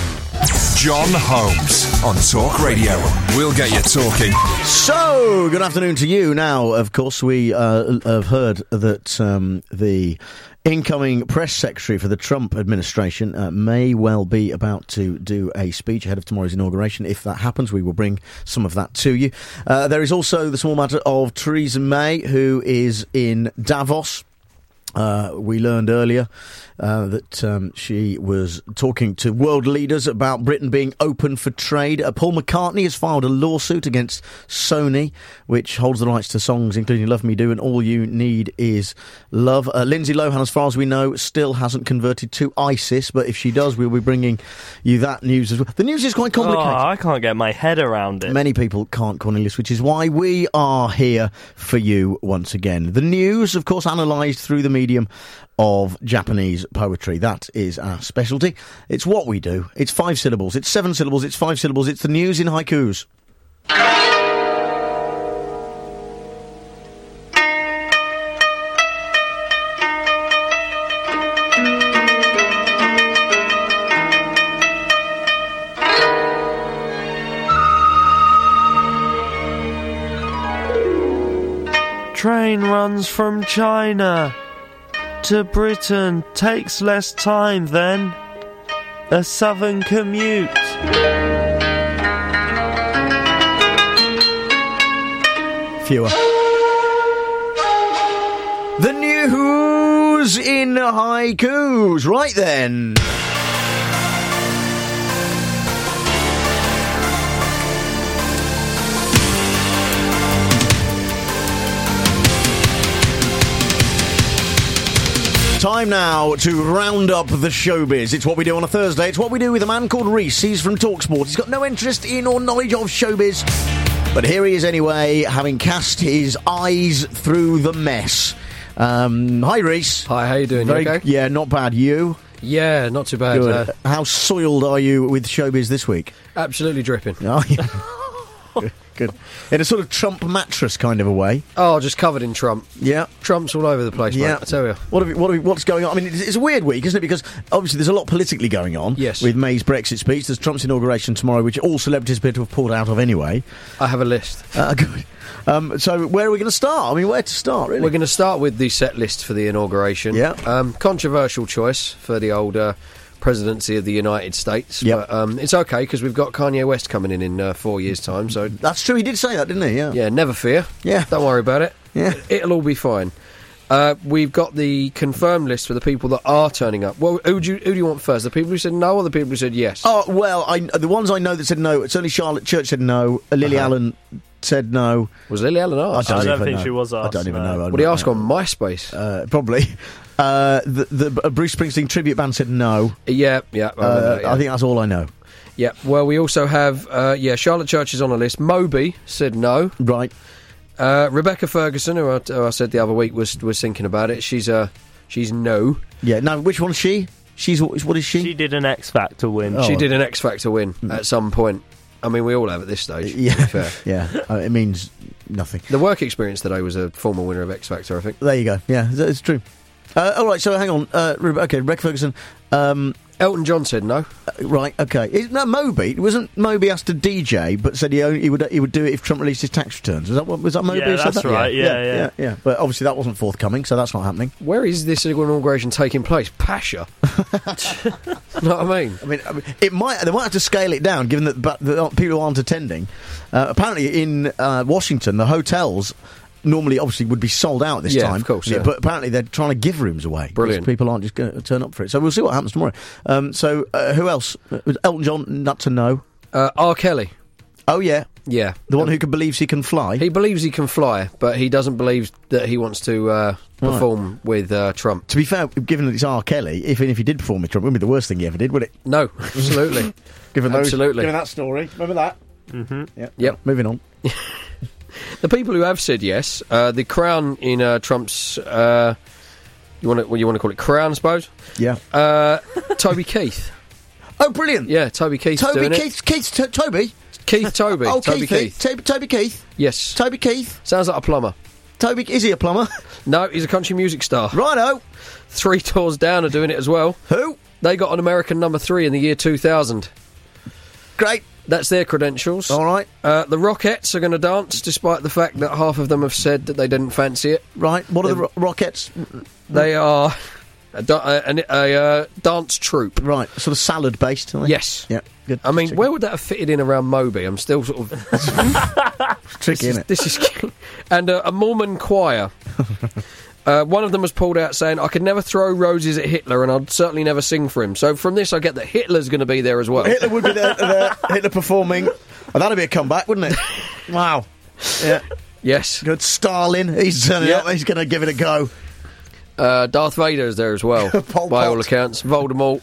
Speaker 22: John Holmes on Talk Radio. We'll get you talking.
Speaker 2: So, good afternoon to you. Now, of course, we have heard that the incoming press secretary for the Trump administration may well be about to do a speech ahead of tomorrow's inauguration. If that happens, we will bring some of that to you. There is also the small matter of Theresa May, who is in Davos. We learned earlier that she was talking to world leaders about Britain being open for trade. Paul McCartney has filed a lawsuit against Sony, which holds the rights to songs including Love Me Do and All You Need Is Love. Lindsay Lohan, as far as we know, still hasn't converted to ISIS, but if she does, we'll be bringing you that news as well. The news is quite complicated.
Speaker 18: Oh, I can't get my head around it.
Speaker 2: Many people can't, Cornelius, which is why we are here for you once again. The news, of course, analysed through the medium of Japanese poetry. That is our specialty. It's what we do. It's 5 syllables. It's 7 syllables. It's 5 syllables. It's the news in haikus.
Speaker 18: Train runs from China to Britain, takes less time than a southern commute.
Speaker 2: Fewer. The news in haikus. Right then. Time now to round up the showbiz. It's what we do on a Thursday. It's what we do with a man called Reese. He's from TalkSport. He's got no interest in or knowledge of showbiz, but here he is anyway, having cast his eyes through the mess. Hi, Reese.
Speaker 5: Hi, how you doing? You okay?
Speaker 2: Yeah, not bad. You?
Speaker 5: Yeah, not too bad.
Speaker 2: How soiled are you with showbiz this week?
Speaker 5: Absolutely dripping.
Speaker 2: Oh, yeah. Good. In a sort of Trump mattress kind of a way.
Speaker 5: Oh, just covered in Trump.
Speaker 2: Yeah.
Speaker 5: Trump's all over the place, mate, I tell you.
Speaker 2: What's going on? I mean, it's a weird week, isn't it? Because obviously there's a lot politically going on.
Speaker 5: Yes.
Speaker 2: With May's Brexit speech. There's Trump's inauguration tomorrow, which all celebrities appear to have pulled out of anyway.
Speaker 5: I have a list.
Speaker 2: Good. So where are we going to start? I mean, where to start, really?
Speaker 5: We're going to start with the set list for the inauguration.
Speaker 2: Yeah.
Speaker 5: Controversial choice for the old presidency of the United States.
Speaker 2: Yep.
Speaker 5: But it's okay, because we've got Kanye West coming in 4 years' time. So
Speaker 2: that's true, he did say that, didn't he? Yeah.
Speaker 5: Yeah, never fear.
Speaker 2: Yeah.
Speaker 5: Don't worry about it.
Speaker 2: Yeah.
Speaker 5: It'll all be fine. We've got the confirmed list for the people that are turning up. Well, who do you want first? The people who said no or the people who said yes?
Speaker 2: Oh, well, the ones I know that said no, certainly Charlotte Church said no, Lily Allen said no.
Speaker 5: Was Lily Allen asked?
Speaker 18: I don't think she was asked.
Speaker 2: I don't even know.
Speaker 5: What did he ask on MySpace?
Speaker 2: Probably. The Bruce Springsteen tribute band said no.
Speaker 5: Yeah.
Speaker 2: I think that's all I know.
Speaker 5: Yeah, well, we also have, Charlotte Church is on the list. Moby said no.
Speaker 2: Right.
Speaker 5: Rebecca Ferguson, who I said the other week, was thinking about it. She's no.
Speaker 2: Yeah, no, which one's she? What is she?
Speaker 18: She did an X Factor win.
Speaker 5: She did an X Factor win at some point. I mean, we all have at this stage.
Speaker 2: Yeah,
Speaker 5: to be fair.
Speaker 2: Yeah. It means nothing.
Speaker 5: The work experience today was a former winner of X Factor, I think.
Speaker 2: There you go. Yeah, it's true. All right, so hang on. Rebecca Ferguson.
Speaker 5: Elton John said no.
Speaker 2: Right, okay. Moby? Wasn't Moby asked to DJ, but said he would do it if Trump released his tax returns? Was that Moby?
Speaker 18: Yeah,
Speaker 2: who said
Speaker 18: that's
Speaker 2: that?
Speaker 18: right. Yeah.
Speaker 2: But obviously that wasn't forthcoming, so that's not happening.
Speaker 5: Where is this inauguration taking place? Pasha. Know what I mean?
Speaker 2: I mean, they might have to scale it down, given that the people who aren't attending. Apparently, in Washington, the hotels normally obviously would be sold out this time.
Speaker 5: Of course, yeah.
Speaker 2: But apparently they're trying to give rooms away.
Speaker 5: Brilliant.
Speaker 2: People aren't just going to turn up for it. So we'll see what happens tomorrow. Who else? Elton John, not to know.
Speaker 5: R. Kelly.
Speaker 2: Oh, yeah.
Speaker 5: Yeah.
Speaker 2: The one who believes he can fly.
Speaker 5: He believes he can fly, but he doesn't believe that he wants to perform with Trump.
Speaker 2: To be fair, given that it's R. Kelly, even if he did perform with Trump, it wouldn't be the worst thing he ever did, would it?
Speaker 5: No, absolutely.
Speaker 2: Given
Speaker 5: absolutely.
Speaker 2: Given that story. Remember that?
Speaker 18: Mm-hmm.
Speaker 2: Yeah.
Speaker 5: Yep.
Speaker 2: Moving on.
Speaker 5: The people who have said yes, the crown in Trump's, you want to call it crown, I suppose?
Speaker 2: Yeah.
Speaker 5: Toby Keith.
Speaker 2: Oh, brilliant.
Speaker 5: Yeah, Toby Keith's doing
Speaker 2: Toby?
Speaker 5: Keith Toby.
Speaker 2: Oh,
Speaker 5: Toby
Speaker 2: Keith. Toby Keith?
Speaker 5: Yes.
Speaker 2: Toby Keith?
Speaker 5: Sounds like a plumber.
Speaker 2: Is he a plumber?
Speaker 5: No, he's a country music star.
Speaker 2: Righto.
Speaker 5: 3 Doors Down are doing it as well.
Speaker 2: Who?
Speaker 5: They got an American number 3 in the year 2000.
Speaker 2: Great.
Speaker 5: That's their credentials.
Speaker 2: All right.
Speaker 5: The Rockettes are going to dance, despite the fact that half of them have said that they didn't fancy it.
Speaker 2: Right. What are the Rockettes?
Speaker 5: They are A dance troupe.
Speaker 2: Right, sort of salad based.
Speaker 5: Yes.
Speaker 2: Yeah. Good.
Speaker 5: I mean, where would that have fitted in around Moby? I'm still sort of
Speaker 2: tricky, isn't it?
Speaker 5: This is and a Mormon choir. One of them was pulled out saying, "I could never throw roses at Hitler, and I'd certainly never sing for him." So from this, I get that Hitler's going to be there as well.
Speaker 2: Hitler would be there. Hitler performing. Oh, that'd be a comeback, wouldn't it? Wow. Yeah.
Speaker 5: Yes.
Speaker 2: Good. Stalin. He's turning up. He's going to give it a go.
Speaker 5: Darth Vader's there as well, by all accounts. Voldemort.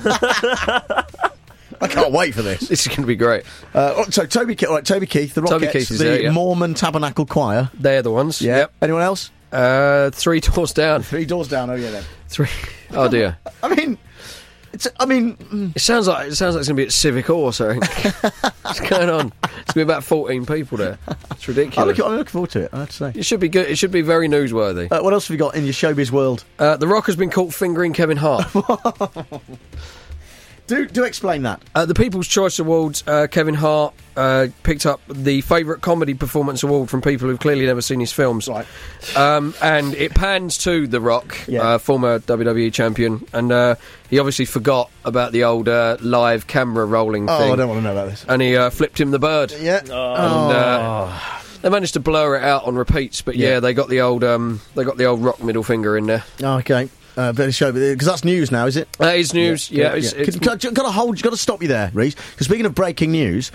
Speaker 2: I can't wait for this.
Speaker 5: This is going to be great.
Speaker 2: So Toby Keith, the Rockettes,
Speaker 5: Keith is
Speaker 2: the
Speaker 5: there, yeah.
Speaker 2: Mormon Tabernacle Choir.
Speaker 5: They're the ones.
Speaker 2: Yeah.
Speaker 5: Yep.
Speaker 2: Anyone else?
Speaker 5: 3 doors down.
Speaker 2: 3 doors down. Oh yeah, then.
Speaker 5: 3. Oh dear.
Speaker 2: I mean,
Speaker 5: it sounds like it's going to be at Civic Hall or something. What's going on? It's going to be about 14 people there. It's ridiculous.
Speaker 2: I'm looking forward to it, I have to say.
Speaker 5: It should be good. It should be very newsworthy.
Speaker 2: What else have you got in your showbiz world?
Speaker 5: The Rock has been caught fingering Kevin Hart.
Speaker 2: Do explain that.
Speaker 5: The People's Choice Awards, Kevin Hart picked up the favourite comedy performance award from people who've clearly never seen his films.
Speaker 2: Right.
Speaker 5: And it pans to The Rock, former WWE champion, and he obviously forgot about the old live camera rolling thing.
Speaker 2: Oh, I don't want to know about this.
Speaker 5: And he flipped him the bird.
Speaker 2: Yeah.
Speaker 5: And they managed to blur it out on repeats, but they got the old Rock middle finger in there.
Speaker 2: Oh, okay. Better show, because that's news now, is it?
Speaker 5: That is news. Yeah.
Speaker 2: It's got to stop you there, Reece. Because speaking of breaking news,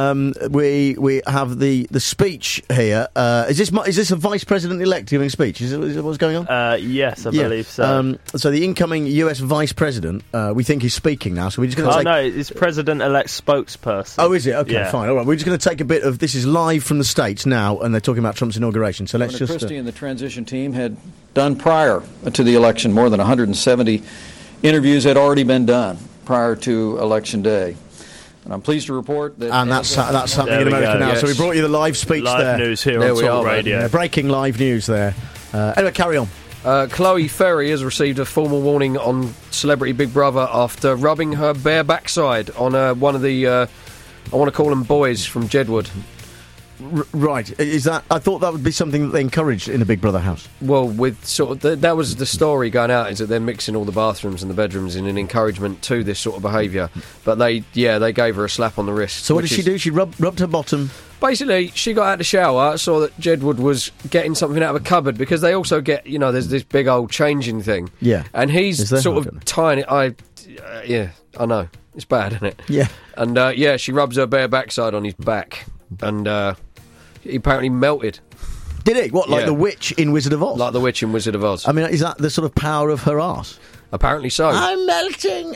Speaker 2: we have the speech here. Is this a vice president elect giving a speech? Is it what's going on?
Speaker 18: Yes, I believe so.
Speaker 2: So the incoming US vice president, we think he's speaking now. So we're just going to take.
Speaker 18: No, it's president-elect spokesperson.
Speaker 2: Oh, is it? Okay, fine. All right, we're just going to take a bit of. This is live from the States now, and they're talking about Trump's inauguration. So let's just.
Speaker 1: Christie and the transition team had done prior to the election. More than 170 interviews had already been done prior to Election Day. And I'm pleased to report that...
Speaker 2: And that's happening in America now. Yes. So we brought you the live speech
Speaker 18: live
Speaker 2: there.
Speaker 18: Live news here on Talk Radio.
Speaker 2: Breaking live news there. Anyway, carry on.
Speaker 5: Chloe Ferry has received a formal warning on Celebrity Big Brother after rubbing her bare backside on one of the, I want to call them boys from Jedward.
Speaker 2: Right, is that? I thought that would be something that they encouraged in the Big Brother house.
Speaker 5: Well, with sort of that was the story going out, is that they're mixing all the bathrooms and the bedrooms in an encouragement to this sort of behaviour. But they gave her a slap on the wrist.
Speaker 2: So what did she do? She rubbed her bottom.
Speaker 5: Basically, she got out of the shower, saw that Jedward was getting something out of a cupboard, because they also get, there's this big old changing thing.
Speaker 2: Yeah,
Speaker 5: and he's sort of tying it. I know it's bad, isn't it?
Speaker 2: Yeah,
Speaker 5: and she rubs her bare backside on his back, and. He apparently melted.
Speaker 2: Did he? What, like the witch in Wizard of Oz?
Speaker 5: Like the witch in Wizard of Oz.
Speaker 2: I mean, is that the sort of power of her arse?
Speaker 5: Apparently so.
Speaker 2: I'm melting.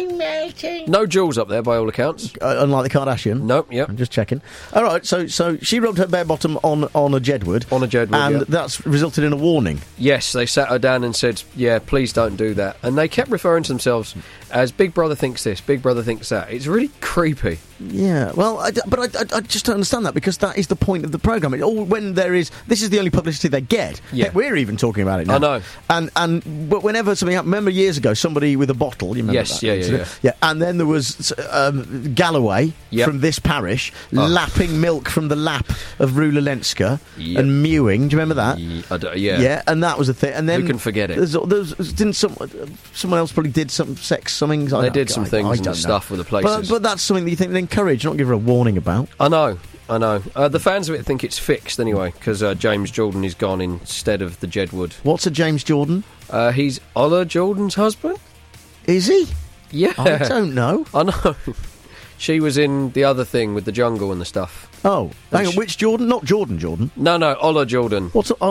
Speaker 5: No jewels up there, by all accounts.
Speaker 2: Unlike the Kardashian.
Speaker 5: Nope, yep.
Speaker 2: I'm just checking. All right, so she rubbed her bare bottom on a Jedward.
Speaker 5: On a Jedward,
Speaker 2: and that's resulted in a warning.
Speaker 5: Yes, they sat her down and said, please don't do that. And they kept referring to themselves as Big Brother thinks this, Big Brother thinks that. It's really creepy.
Speaker 2: Yeah, well, I just don't understand that, because that is the point of the programme. This is the only publicity they get.
Speaker 5: Yeah.
Speaker 2: Heck, we're even talking about it now.
Speaker 5: I know.
Speaker 2: But whenever something happened, remember years ago, somebody with a bottle, you remember
Speaker 5: that? Yes,
Speaker 2: yeah. And then there was Galloway from this parish lapping milk from the lap of Rula Lenska and mewing. Do you remember that? Yeah, and that was a thing. And then
Speaker 5: who can forget it?
Speaker 2: Didn't someone else probably did some sex something?
Speaker 5: They did some things and stuff with the places.
Speaker 2: But that's something that you think they encourage, not give her a warning about.
Speaker 5: I know. The fans of it think it's fixed anyway, because James Jordan is gone instead of the Jedward.
Speaker 2: What's a James Jordan?
Speaker 5: He's Ola Jordan's husband.
Speaker 2: Is he?
Speaker 5: Yeah.
Speaker 2: I don't know.
Speaker 5: I know. She was in the other thing with the jungle and the stuff.
Speaker 2: Oh, hang on, which Jordan? Not Jordan.
Speaker 5: No, Ola Jordan.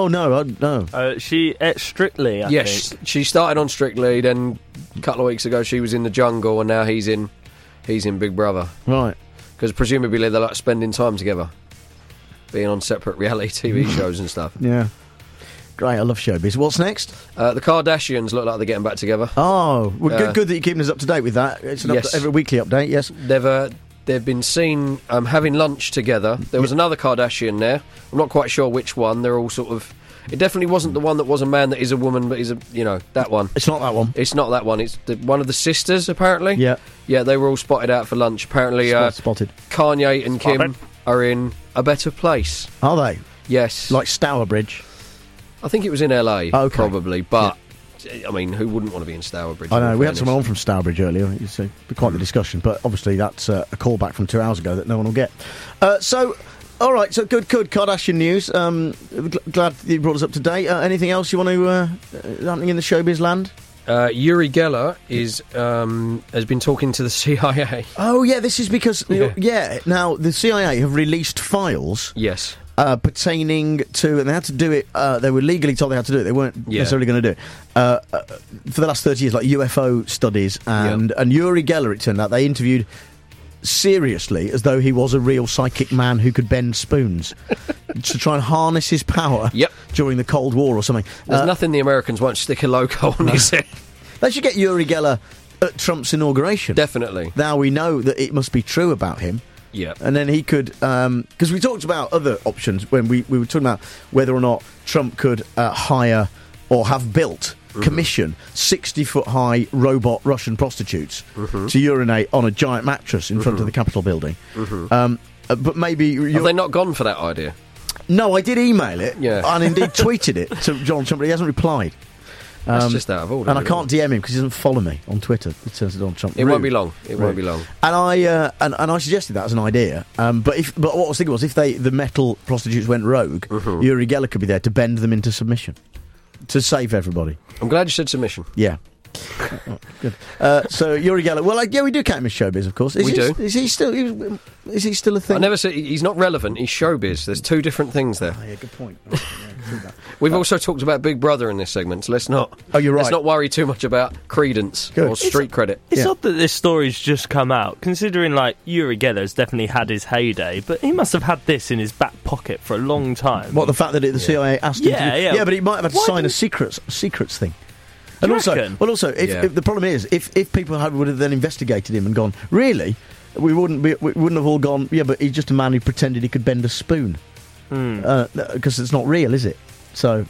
Speaker 2: No.
Speaker 18: She at Strictly, I think.
Speaker 5: She started on Strictly, then a couple of weeks ago she was in the jungle, and now he's in Big Brother.
Speaker 2: Right.
Speaker 5: Because presumably they like spending time together, being on separate reality TV shows and stuff.
Speaker 2: Yeah. Great, I love showbiz. What's next?
Speaker 5: The Kardashians look like they're getting back together.
Speaker 2: Oh, well, good that you're keeping us up to date with that. It's every weekly update, yes.
Speaker 5: They've been seen having lunch together. There was another Kardashian there. I'm not quite sure which one. They're all sort of... It definitely wasn't the one that was a man that is a woman, but is that one.
Speaker 2: It's not that one.
Speaker 5: It's not that one. It's one of the sisters, apparently.
Speaker 2: Yeah.
Speaker 5: Yeah, they were all spotted out for lunch. Apparently,
Speaker 2: spotted.
Speaker 5: Kanye and Kim are in a better place.
Speaker 2: Are they?
Speaker 5: Yes.
Speaker 2: Like Stourbridge?
Speaker 5: I think it was in LA, probably, but I mean, who wouldn't want to be in Stourbridge?
Speaker 2: I know, we had someone on from Stourbridge earlier. It's quite the discussion, but obviously that's a callback from 2 hours ago that no one will get. All right, so good Kardashian news. Glad you brought us up to date. Anything else you want to happening in the showbiz land?
Speaker 5: Uri Geller has been talking to the CIA.
Speaker 2: Oh yeah, this is because now the CIA have released files.
Speaker 5: Yes.
Speaker 2: Pertaining to, and they had to do it. They were legally told they had to do it. They weren't necessarily going to do it for the last 30 years, like UFO studies and Uri Geller. It turned out they interviewed seriously as though he was a real psychic man who could bend spoons to try and harness his power during the Cold War or something.
Speaker 5: There's nothing the Americans won't stick a logo on his head.
Speaker 2: They should get Uri Geller at Trump's inauguration.
Speaker 5: Definitely.
Speaker 2: Now we know that it must be true about him.
Speaker 5: Yeah.
Speaker 2: And then he could, because we talked about other options when we were talking about whether or not Trump could hire or have built, commission 60-foot-high robot Russian prostitutes to urinate on a giant mattress in front of the Capitol building. But maybe...
Speaker 5: Have they not gone for that idea?
Speaker 2: No, I did email it, and indeed tweeted it to John Trump, but he hasn't replied.
Speaker 5: That's just out of order.
Speaker 2: And I can't DM him because he doesn't follow me on Twitter. It says Donald Trump.
Speaker 5: It won't be long. It won't be long.
Speaker 2: And I suggested that as an idea. But what I was thinking was if the metal prostitutes went rogue, Uri Geller could be there to bend them into submission to save everybody.
Speaker 5: I'm glad you said submission.
Speaker 2: Yeah. Good. So Uri Geller. Well, we do count him as showbiz, of course.
Speaker 5: We do.
Speaker 2: Is he still a thing?
Speaker 5: I never said he's not relevant. He's showbiz. There's two different things there.
Speaker 2: Oh, yeah, good point.
Speaker 5: We've also talked about Big Brother in this segment, so let's not.
Speaker 2: Oh, you're right.
Speaker 5: Let's not worry too much about credence or street credit.
Speaker 18: It's odd that this story's just come out, considering Uri Geller has definitely had his heyday, but he must have had this in his back pocket for a long time.
Speaker 2: What, the fact that the CIA asked him to do?
Speaker 18: Yeah,
Speaker 2: but he might have had to sign a secrets thing. And also, if the problem is, if people would have then investigated him and gone, really, we wouldn't have all gone, yeah, but he's just a man who pretended he could bend a spoon, because it's not real, is it? So,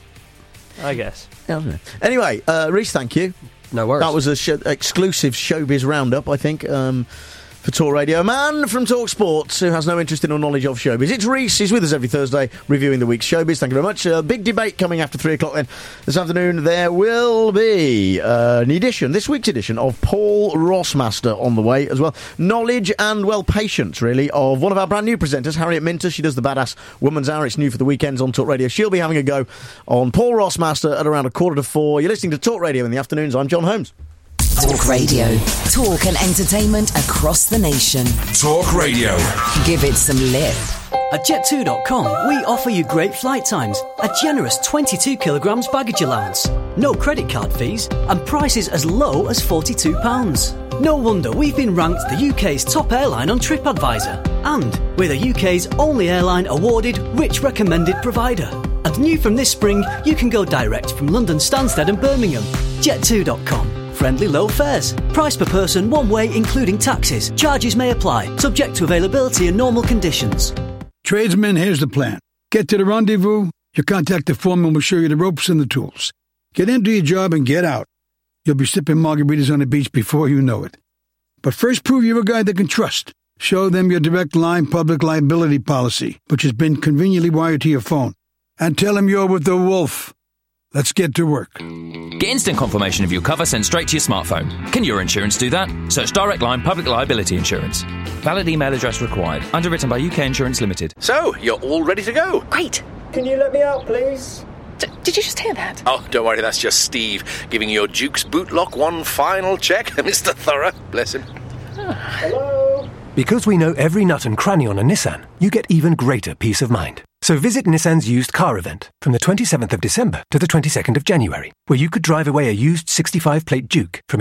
Speaker 18: I guess.
Speaker 2: Anyway, Reece, thank you.
Speaker 5: No worries.
Speaker 2: That was a exclusive showbiz roundup, I think. For Talk Radio. A man from Talk Sports who has no interest in or knowledge of showbiz. It's Reece. He's with us every Thursday reviewing the week's showbiz. Thank you very much. Big debate coming after 3 o'clock then. This afternoon there will be this week's edition of Paul Rossmaster on the way as well. Knowledge and, patience really, of one of our brand new presenters, Harriet Minter. She does the Badass Woman's Hour. It's new for the weekends on Talk Radio. She'll be having a go on Paul Rossmaster at around 3:45. You're listening to Talk Radio in the afternoons. I'm John Holmes.
Speaker 3: Talk Radio. Talk and entertainment across the nation.
Speaker 22: Talk Radio.
Speaker 3: Give it some lip.
Speaker 12: At Jet2.com, we offer you great flight times, a generous 22 kilograms baggage allowance, no credit card fees, and prices as low as £42. No wonder we've been ranked the UK's top airline on TripAdvisor, and we're the UK's only airline awarded Rich Recommended Provider. And new from this spring, you can go direct from London Stansted and Birmingham. Jet2.com. Friendly low fares. Price per person one way including taxes. Charges may apply. Subject to availability and normal conditions.
Speaker 17: Tradesmen, here's the plan. Get to the rendezvous. Your contact the foreman will show you the ropes and the tools. Get into your job and get out. You'll be sipping margaritas on the beach before you know it. But first prove you're a guy they can trust. Show them your Direct Line public liability policy, which has been conveniently wired to your phone. And tell them you're with the Wolf. Let's get to work.
Speaker 21: Get instant confirmation of your cover sent straight to your smartphone. Can your insurance do that? Search Direct Line Public Liability Insurance. Valid email address required. Underwritten by UK Insurance Limited.
Speaker 23: So, you're all ready to go?
Speaker 24: Great.
Speaker 23: Can you let me out, please?
Speaker 24: Did you just hear that?
Speaker 23: Oh, don't worry, that's just Steve giving your Duke's bootlock one final check. Mr. Thorough, bless him.
Speaker 26: Hello? Because we know every nut and cranny on a Nissan, you get even greater peace of mind. So visit Nissan's used car event from the 27th of December to the 22nd of January, where you could drive away a used 65-plate Duke from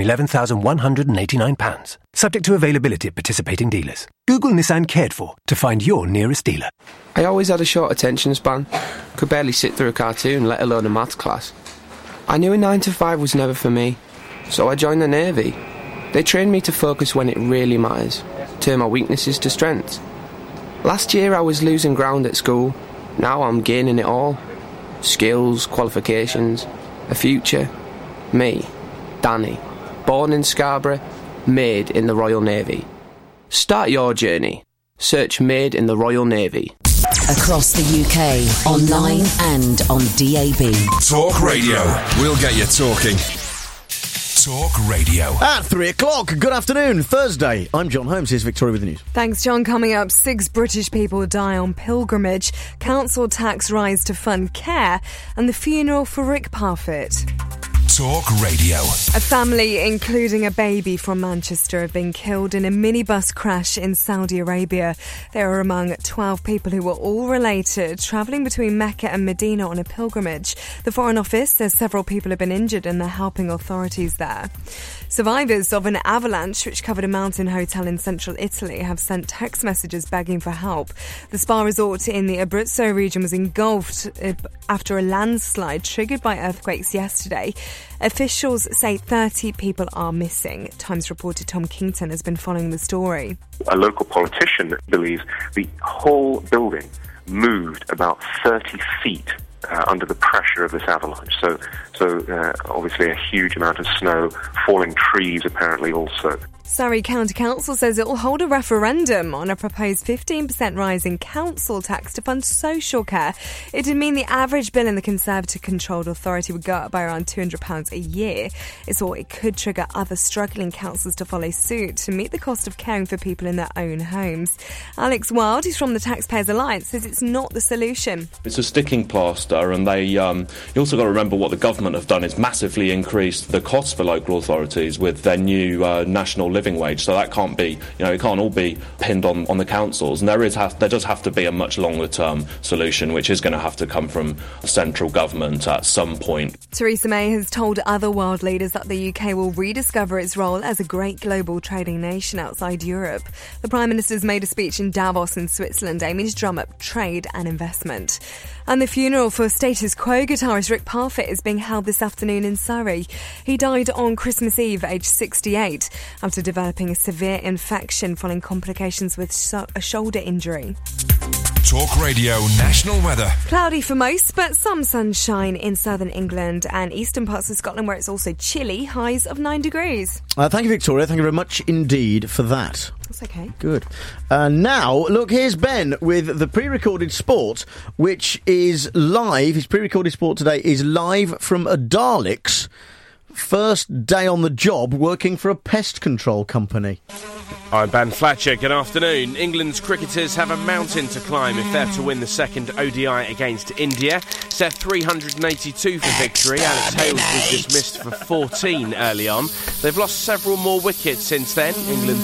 Speaker 26: £11,189, subject to availability at participating dealers. Google Nissan Cared For to find your nearest dealer.
Speaker 27: I always had a short attention span. Could barely sit through a cartoon, let alone a maths class. I knew a 9 to 5 was never for me, so I joined the Navy. They trained me to focus when it really matters, turn my weaknesses to strengths. Last year I was losing ground at school. Now I'm gaining it all. Skills, qualifications, a future. Me, Danny, born in Scarborough, made in the Royal Navy. Start your journey. Search Made in the Royal Navy.
Speaker 3: Across the UK, online and on DAB.
Speaker 22: Talk Radio. We'll get you talking. Talk Radio.
Speaker 2: At 3 o'clock, good afternoon, Thursday. I'm John Holmes, here's Victoria with the news.
Speaker 4: Thanks, John. Coming up, 6 British people die on pilgrimage, council tax rise to fund care, and the funeral for Rick Parfitt.
Speaker 22: Talk Radio.
Speaker 4: A family, including a baby from Manchester, have been killed in a minibus crash in Saudi Arabia. They were among 12 people who were all related, travelling between Mecca and Medina on a pilgrimage. The Foreign Office says several people have been injured and they're helping authorities there. Survivors of an avalanche which covered a mountain hotel in central Italy have sent text messages begging for help. The spa resort in the Abruzzo region was engulfed after a landslide triggered by earthquakes yesterday. Officials say 30 people are missing. Times reporter Tom Kington has been following the story.
Speaker 7: A local politician believes the whole building moved about 30 feet under the pressure of this avalanche. So obviously a huge amount of snow, falling trees apparently also.
Speaker 4: Surrey County Council says it will hold a referendum on a proposed 15% rise in council tax to fund social care. It would mean the average bill in the Conservative-controlled authority would go up by around £200 a year. It's thought it could trigger other struggling councils to follow suit to meet the cost of caring for people in their own homes. Alex Wild, who's from the Taxpayers Alliance, says it's not the solution.
Speaker 8: It's a sticking plaster, and you also got to remember what the government have done is massively increased the cost for local authorities with their new national living wage, so that can't be, it can't all be pinned on the councils, and there does have to be a much longer term solution, which is going to have to come from central government at some point.
Speaker 4: Theresa May has told other world leaders that the UK will rediscover its role as a great global trading nation outside Europe. The Prime Minister's made a speech in Davos in Switzerland aiming to drum up trade and investment. And the funeral for Status Quo guitarist Rick Parfitt is being held this afternoon in Surrey. He died on Christmas Eve, aged 68, after developing a severe infection following complications with a shoulder injury.
Speaker 22: Talk Radio National Weather.
Speaker 4: Cloudy for most, but some sunshine in southern England and eastern parts of Scotland, where it's also chilly, highs of 9 degrees.
Speaker 2: Thank you, Victoria. Thank you very much indeed for that.
Speaker 4: That's okay.
Speaker 2: Good. Now, look, here's Ben with the pre-recorded sport, which is live. His pre-recorded sport today is live from a Dalek's first day on the job working for a pest control company.
Speaker 9: I'm Ben Fletcher, good afternoon. England's cricketers have a mountain to climb if they're to win the second ODI against India. Set 382 for victory. Alex Hales was dismissed for 14 early on. They've lost several more wickets since then. England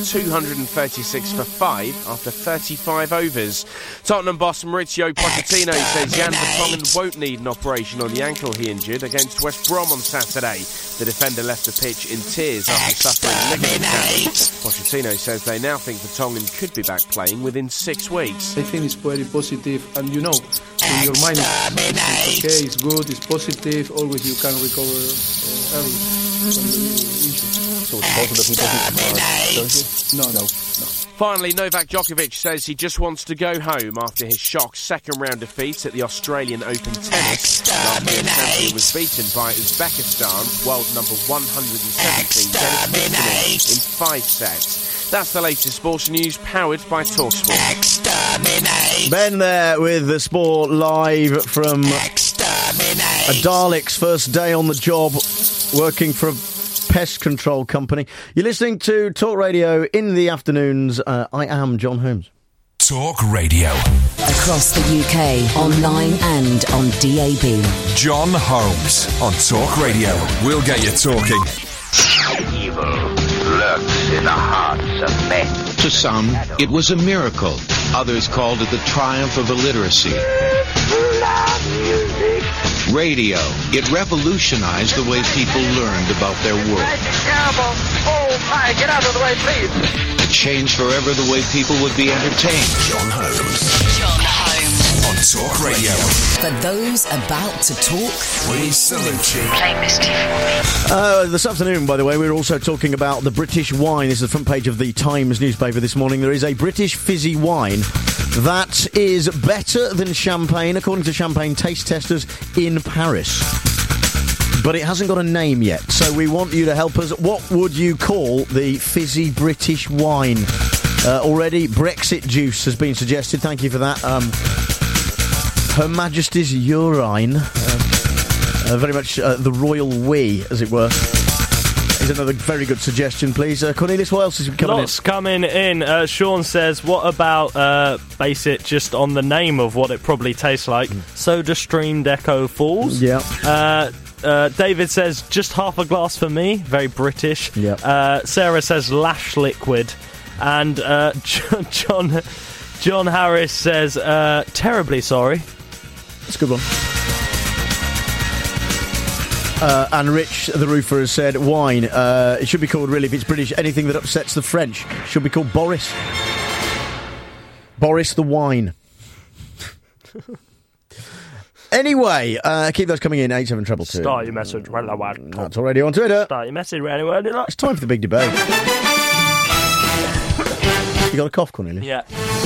Speaker 9: 236 for 5 after 35 overs. Tottenham boss Mauricio Pochettino says Jan Vertonghen won't need an operation on the ankle he injured against West Brom on Saturday. The defender left the pitch in tears after suffering ligament damage. Pochettino says they now think Vertonghen could be back playing within 6 weeks.
Speaker 13: I think it's very positive, and in your mind it's okay, it's good, it's positive, always you can recover early from the injury.
Speaker 9: So it's positive he doesn't, don't you? No. Finally, Novak Djokovic says he just wants to go home after his shock second-round defeat at the Australian Open tennis. Last year's champion was beaten by Uzbekistan's world number 117, Denis Tikhonov, in 5 sets. That's the latest sports news, powered by TalkSport.
Speaker 2: Ben there with the sport live from a Dalek's first day on the job working for a pest control company. You're listening to Talk Radio in the afternoons. I am John Holmes.
Speaker 22: Talk Radio.
Speaker 3: Across the UK, online and on DAB.
Speaker 22: John Holmes on Talk Radio. We'll get you talking.
Speaker 15: Evil lurks in the hearts of men.
Speaker 24: To some, it was a miracle. Others called it the triumph of illiteracy. Radio. It revolutionized the way people learned about their world.
Speaker 15: Terrible. Oh, my, get out of the way, please.
Speaker 24: It changed forever the way people would be entertained.
Speaker 22: John Holmes.
Speaker 3: John Holmes.
Speaker 22: On Talk Radio.
Speaker 3: For those about to talk,
Speaker 22: we salute you.
Speaker 3: Play Misty for me.
Speaker 2: This afternoon, by the way, we're also talking about the British wine. This is the front page of the Times newspaper this morning. There is a British fizzy wine that is better than champagne, according to champagne taste testers in Paris. But it hasn't got a name yet, so we want you to help us. What would you call the fizzy British wine? Already, Brexit juice has been suggested. Thank you for that. Her Majesty's urine. Very much the royal wee, as it were. Is another very good suggestion, please. Cornelius, what else is coming in?
Speaker 18: Lots coming in. Sean says, what about base it just on the name of what it probably tastes like? Soda Streamed Echo Falls.
Speaker 2: Yeah.
Speaker 18: David says, just half a glass for me. Very British.
Speaker 2: Yeah.
Speaker 18: Sarah says, lash liquid. And John Harris says, terribly sorry.
Speaker 2: That's a good one. And Rich, the roofer, has said, wine. It should be called, really, if it's British, anything that upsets the French should be called Boris. Boris the wine. Anyway, keep those coming in, 87222.
Speaker 18: Start your message.
Speaker 2: That's already on Twitter.
Speaker 18: Start your message.
Speaker 2: It's time for the big debate. You got a cough, Cornelia?
Speaker 18: Yeah.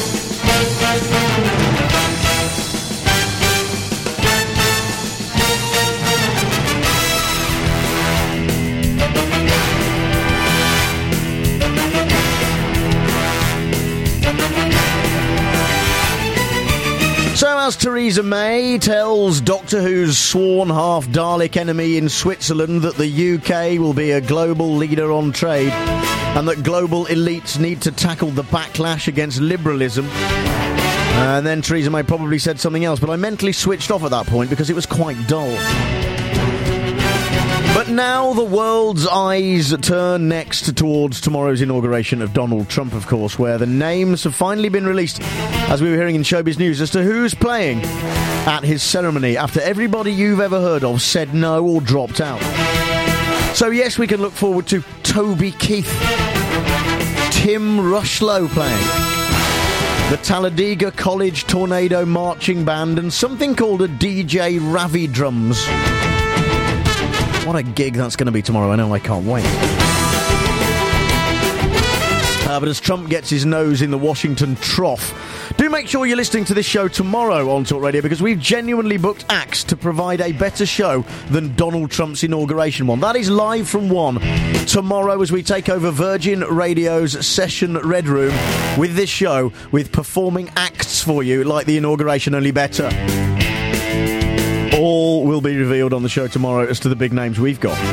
Speaker 2: So as Theresa May tells Doctor Who's sworn half-Dalek enemy in Switzerland that the UK will be a global leader on trade and that global elites need to tackle the backlash against liberalism. And then Theresa May probably said something else, but I mentally switched off at that point because it was quite dull. But now the world's eyes turn next towards tomorrow's inauguration of Donald Trump, of course, where the names have finally been released, as we were hearing in Showbiz News, as to who's playing at his ceremony after everybody you've ever heard of said no or dropped out. So yes, we can look forward to Toby Keith, Tim Rushlow playing, the Talladega College Tornado Marching Band, and something called a DJ Ravi Drums. What a gig that's going to be tomorrow. I know, I can't wait. But as Trump gets his nose in the Washington trough, do make sure you're listening to this show tomorrow on Talk Radio, because we've genuinely booked acts to provide a better show than Donald Trump's inauguration one. That is live from 1 tomorrow as we take over Virgin Radio's Session Red Room with this show, with performing acts for you like the inauguration, only better. All will be revealed on the show tomorrow as to the big names we've got.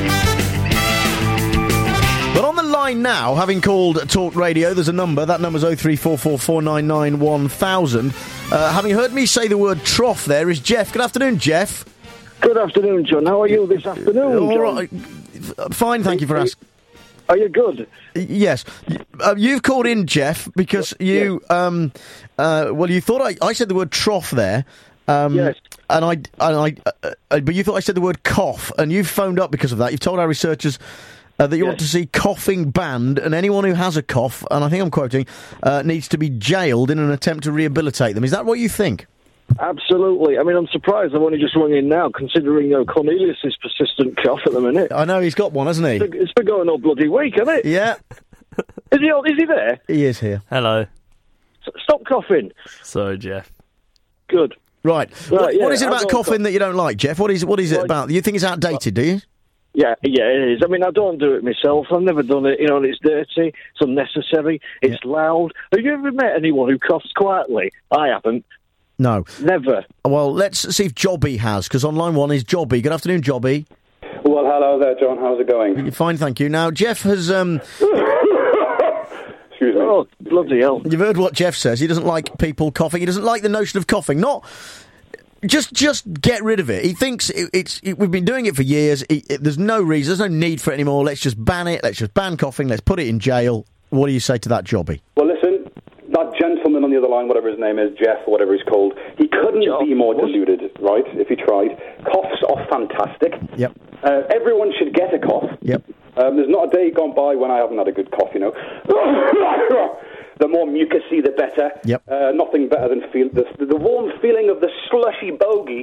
Speaker 2: But on the line now, having called Talk Radio, there's a number. That number's 03444991000. Having heard me say the word trough there is Jeff. Good afternoon, Jeff.
Speaker 6: Good afternoon, John. How are you this afternoon,
Speaker 2: All
Speaker 6: John?
Speaker 2: right. Fine, thank you for asking.
Speaker 6: Are you good?
Speaker 2: Yes. You've called in, Jeff, because you... well, you thought I said the word trough there.
Speaker 6: Yes.
Speaker 2: But you thought I said the word cough, and you've phoned up because of that. You've told our researchers that you want to see coughing banned, and anyone who has a cough, and I think I'm quoting, needs to be jailed in an attempt to rehabilitate them. Is that what you think?
Speaker 6: Absolutely. I mean, I'm surprised I've only just rung in now, considering Cornelius' persistent cough at the minute.
Speaker 2: I know, he's got one, hasn't he?
Speaker 6: It's been going all bloody week, hasn't it?
Speaker 2: Yeah.
Speaker 6: Is he there?
Speaker 2: He is here.
Speaker 18: Hello.
Speaker 6: Stop coughing.
Speaker 18: Sorry, Jeff.
Speaker 6: Good.
Speaker 2: What is it about coughing that you don't like, Jeff? What is it about? You think it's outdated, do you?
Speaker 6: Yeah, it is. I mean, I don't do it myself. I've never done it. And it's dirty, it's unnecessary, it's loud. Have you ever met anyone who coughs quietly? I haven't.
Speaker 2: No.
Speaker 6: Never.
Speaker 2: Well, let's see if Jobby has, because on line 1 is Jobby. Good afternoon, Jobby.
Speaker 10: Well, hello there, John. How's it going?
Speaker 2: Fine, thank you. Now, Jeff has...
Speaker 10: Excuse me.
Speaker 6: Oh, bloody hell.
Speaker 2: You've heard what Jeff says. He doesn't like people coughing. He doesn't like the notion of coughing. Not... Just get rid of it. He thinks we've been doing it for years. There's no reason, there's no need for it anymore. Let's just ban it. Let's just ban coughing. Let's put it in jail. What do you say to that, Jobby?
Speaker 10: Well, listen, that gentleman on the other line, whatever his name is, Jeff, or whatever he's called, he couldn't be more deluded, right, if he tried. Coughs are fantastic.
Speaker 2: Yep.
Speaker 10: Everyone should get a cough.
Speaker 2: Yep.
Speaker 10: There's not a day gone by when I haven't had a good cough, you know. The more mucusy, the better.
Speaker 2: Yep.
Speaker 10: Nothing better than the warm feeling of the slushy bogey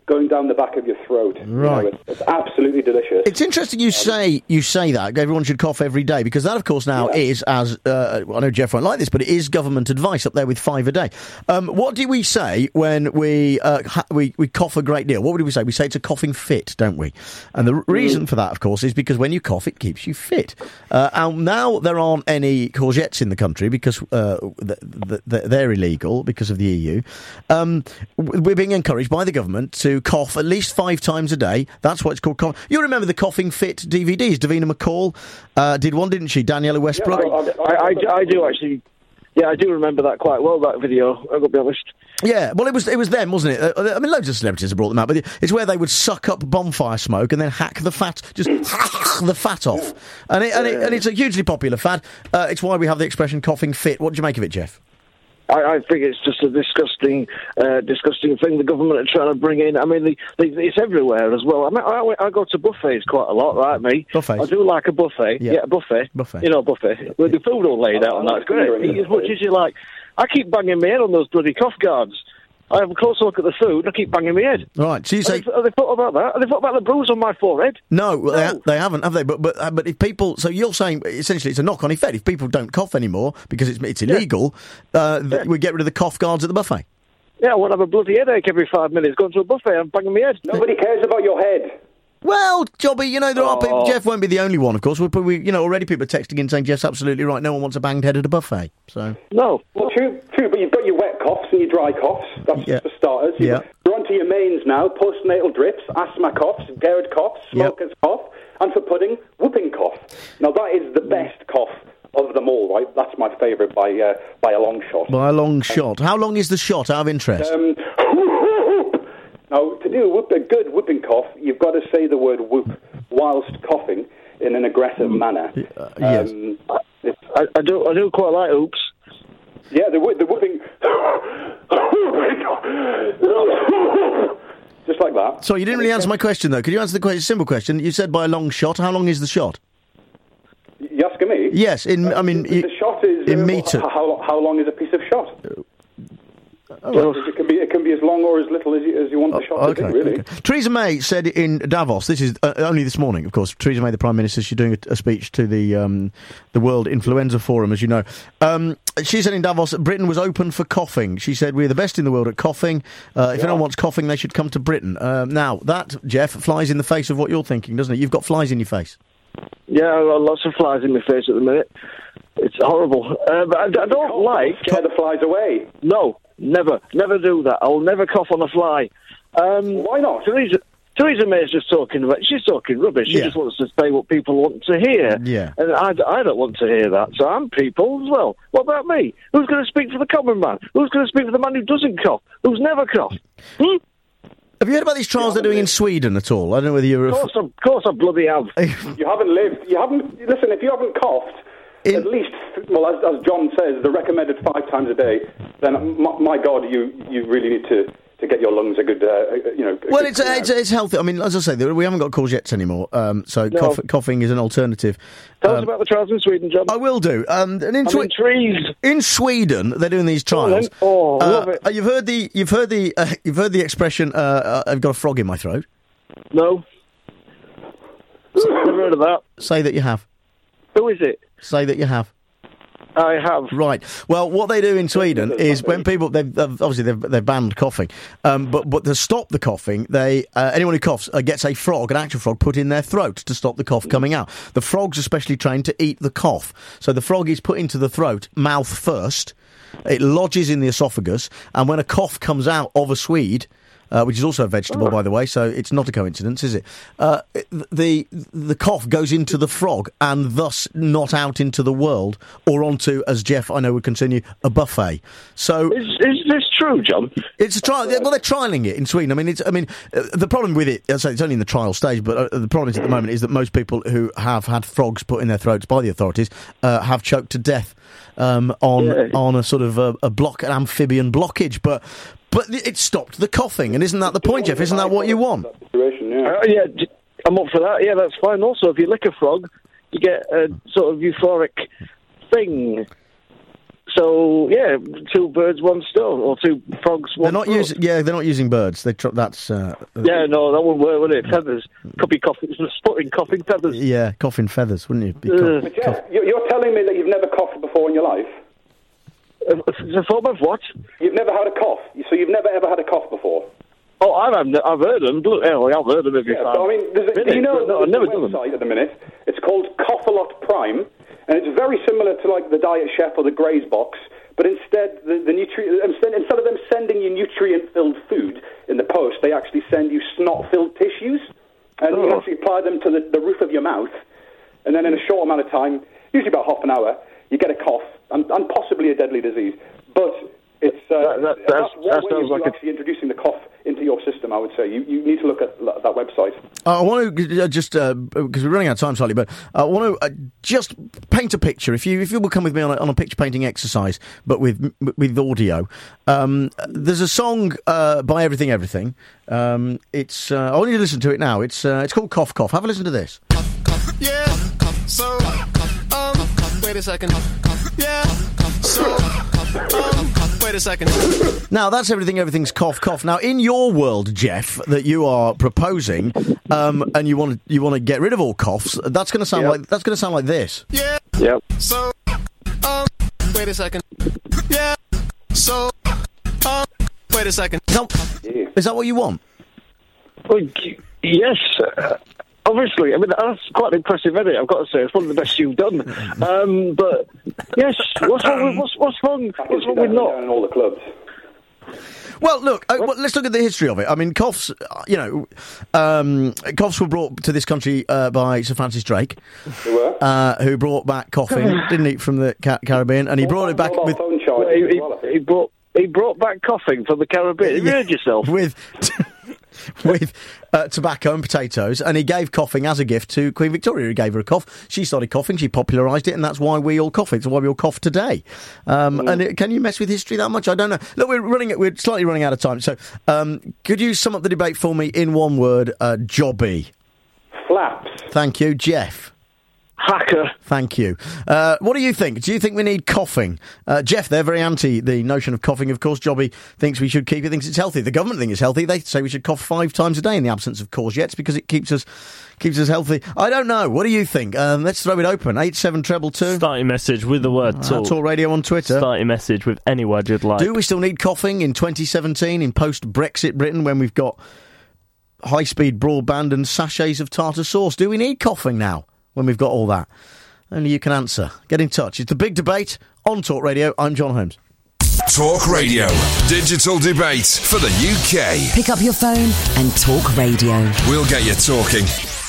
Speaker 10: going down the back of your throat.
Speaker 2: Right.
Speaker 10: You know, it's absolutely delicious.
Speaker 2: It's interesting you say that everyone should cough every day, because that, of course, now is, as I know Jeff won't like this, but it is government advice up there with 5 a day. What do we say when we cough a great deal? What would we say? We say it's a coughing fit, don't we? And the reason for that, of course, is because when you cough, it keeps you fit. And now there aren't any courgettes in the country because they're illegal because of the EU. We're being encouraged by the government to cough at least 5 times a day. That's what it's called. You remember the Coughing Fit DVDs? Davina McCall did one, didn't she? Daniela Westbrook.
Speaker 6: Yeah, I do actually. Yeah, I do remember that quite well. That video, I've got to be honest.
Speaker 2: Yeah, well, it was them, wasn't it? I mean, loads of celebrities have brought them out, but it's where they would suck up bonfire smoke and then hack the fat, just hack the fat off, and it's a hugely popular fad. It's why we have the expression "coughing fit." What do you make of it, Jeff?
Speaker 6: I think it's just a disgusting thing the government are trying to bring in. I mean, it's everywhere as well. I mean, I go to buffets quite a lot, right, me?
Speaker 2: Buffets.
Speaker 6: I do like a buffet.
Speaker 2: Yeah,
Speaker 6: a buffet.
Speaker 2: Buffet.
Speaker 6: You know, buffet. With the food all laid out and that's great. Eat as much as you like. I keep banging my head on those bloody cough guards. I have a close look at the food and I keep banging my head.
Speaker 2: Right, so you say...
Speaker 6: Have they thought about that? Have they thought about the bruise on my forehead?
Speaker 2: No, they haven't, have they? But if people... So you're saying, essentially, it's a knock-on effect. If people don't cough anymore because it's illegal, we get rid of the cough guards at the buffet.
Speaker 6: Yeah, I won't have a bloody headache every 5 minutes going to a buffet and banging my head.
Speaker 10: Nobody cares about your head.
Speaker 2: Well, Jobby, there are people... Jeff won't be the only one, of course. Already people are texting in saying, Jeff's absolutely right, no one wants a banged head at a buffet, so...
Speaker 6: No.
Speaker 10: Well, true, but you've got your wet coughs and your dry coughs, that's for starters.
Speaker 2: Yeah.
Speaker 10: You're onto your mains now, postnatal drips, asthma coughs, GERD coughs, smoker's cough, and for pudding, whooping cough. Now, that is the best cough of them all, right? That's my favourite by a long shot.
Speaker 2: By a long shot. How long is the shot, out of interest?
Speaker 10: Now, to do a good whooping cough, you've got to say the word whoop whilst coughing in an aggressive manner.
Speaker 2: Yes.
Speaker 6: I do quite like oops.
Speaker 10: Yeah, the whooping... Just like that.
Speaker 2: Sorry, you didn't really answer my question, though. Could you answer the question? Simple question. You said by a long shot. How long is the shot?
Speaker 10: You asking me?
Speaker 2: Yes,
Speaker 10: the shot is...
Speaker 2: in metre.
Speaker 10: How long is a piece of shot? It can be as long or as little as you want the shot to be, really.
Speaker 2: Okay. Theresa May said in Davos, this is only this morning, of course, Theresa May, the Prime Minister, she's doing a speech to the World Influenza Forum, as you know. She said in Davos that Britain was open for coughing. She said, we're the best in the world at coughing. If anyone wants coughing, they should come to Britain. Now, that, Jeff, flies in the face of what you're thinking, doesn't it? You've got flies in your face.
Speaker 6: Yeah, I've got lots of flies in my face at the minute. It's horrible. But I don't like...
Speaker 10: Scare the flies away.
Speaker 6: No. Never do that. I'll never cough on a fly.
Speaker 10: Why not?
Speaker 6: Theresa May's just talking rubbish. She just wants to say what people want to hear.
Speaker 2: Yeah.
Speaker 6: And I don't want to hear that, so I'm people as well. What about me? Who's going to speak for the common man? Who's going to speak for the man who doesn't cough? Who's never coughed?
Speaker 2: Have you heard about these trials they're doing in Sweden at all? I don't know whether you're...
Speaker 6: Of course I bloody have.
Speaker 10: You haven't lived... Listen, if you haven't coughed... At least, well, as John says, the recommended 5 times a day, then, my God, you really need to get your lungs a good,
Speaker 2: Well, it's healthy. I mean, as I say, we haven't got courgettes anymore, so coughing is an alternative.
Speaker 6: Tell us about the trials in Sweden, John.
Speaker 2: I will do.
Speaker 6: I'm intrigued.
Speaker 2: In Sweden, they're doing these trials.
Speaker 6: Love it.
Speaker 2: You've heard the expression, I've got a frog in my throat?
Speaker 6: No. Never heard of that.
Speaker 2: Say that you have.
Speaker 6: Who is it?
Speaker 2: Say that you have.
Speaker 6: I have.
Speaker 2: Right. Well, what they do in Sweden is when people they've banned coughing, but to stop the coughing, anyone who coughs gets a frog, an actual frog, put in their throat to stop the cough coming out. The frog's are specially trained to eat the cough, so the frog is put into the throat, mouth first. It lodges in the esophagus, and when a cough comes out of a Swede. Which is also a vegetable, by the way, so it's not a coincidence, is it? The cough goes into the frog and thus not out into the world or onto, as Jeff, I know, would continue, a buffet. So
Speaker 6: is this true, John?
Speaker 2: It's a trial. Well, they're trialling it in Sweden. The problem with it, it's only in the trial stage, but the problem is at the moment is that most people who have had frogs put in their throats by the authorities have choked to death on a sort of an amphibian blockage, but it stopped the coughing, and isn't that the point, Jeff? Isn't that what you want?
Speaker 6: Yeah, I'm up for that. Yeah, that's fine. Also, if you lick a frog, you get a sort of euphoric thing. So yeah, two birds, one stone, or two frogs, one.
Speaker 2: They're not using birds. That's.
Speaker 6: Yeah, no, that wouldn't work, would it? Feathers. Could be coughing feathers.
Speaker 2: Yeah, coughing feathers, wouldn't it?
Speaker 10: But Jeff, you're telling me that you've never coughed before in your life?
Speaker 6: A form of what?
Speaker 10: You've never had a cough. So you've never ever had a cough before?
Speaker 6: Oh, I've heard them. I've heard them every time.
Speaker 10: So, I mean, there's a website at the minute. It's called Cough-A-Lot Prime, and it's very similar to like the Diet Chef or the Graze Box, but instead instead of them sending you nutrient-filled food in the post, they actually send you snot-filled tissues, and you actually apply them to the roof of your mouth, and then in a short amount of time, usually about half an hour, you get a cough and possibly a deadly disease. But it's that's one way of actually introducing the cough into your system, I would say. You need to look at that website.
Speaker 2: I want to just, because we're running out of time slightly, but I want to just paint a picture. If you will come with me on a picture painting exercise, but with audio. There's a song by Everything Everything. I want you to listen to it now. It's called Cough Cough. Have a listen to this.
Speaker 1: Yeah, so, wait a second. Yeah, so, wait a second.
Speaker 2: Now, that's Everything's Cough Cough. Now, in your world, Jeff, that you are proposing, and you want to get rid of all coughs, that's going to sound like this.
Speaker 1: Yeah.
Speaker 6: Yep.
Speaker 1: So, wait a second. Yeah. So, wait a second.
Speaker 2: Is that what you want?
Speaker 6: Well, yes. Obviously, I mean, that's quite an impressive edit, I've got to say. It's one of the best you've done. But, yes, what's wrong with not?
Speaker 10: In all the clubs.
Speaker 2: Well, look, let's look at the history of it. I mean, coughs, coughs were brought to this country by Sir Francis Drake.
Speaker 10: Who were?
Speaker 2: Who brought back coughing, didn't he, from the Caribbean, and he brought it back with...
Speaker 6: He brought back coughing from the Caribbean. Have you heard yourself?
Speaker 2: With tobacco and potatoes, and he gave coughing as a gift to Queen Victoria, who gave her a cough. She started coughing, she popularised it, and that's why we all cough. It's why we all cough today. Can you mess with history that much? I don't know. Look, we're slightly running out of time, so could you sum up the debate for me in one word? Jobby.
Speaker 10: Flaps.
Speaker 2: Thank you. Jeff.
Speaker 6: Hacker.
Speaker 2: Thank you. What do you think? Do you think we need coughing? Jeff, they're very anti the notion of coughing. Of course, Jobby thinks we should keep it, thinks it's healthy. The government thinks it's healthy. They say we should cough 5 times a day in the absence of courgettes because it keeps us healthy. I don't know. What do you think? Let's throw it open. 87222.
Speaker 18: Start your message with the word talk.
Speaker 2: Talk Radio on Twitter.
Speaker 18: Start your message with any word you'd like.
Speaker 2: Do we still need coughing in 2017 in post-Brexit Britain when we've got high-speed broadband and sachets of tartar sauce? Do we need coughing now when we've got all that? Only you can answer. Get in touch. It's the big debate on Talk Radio. I'm John Holmes.
Speaker 22: Talk Radio. Digital debate for the UK.
Speaker 3: Pick up your phone and Talk Radio.
Speaker 22: We'll get you talking.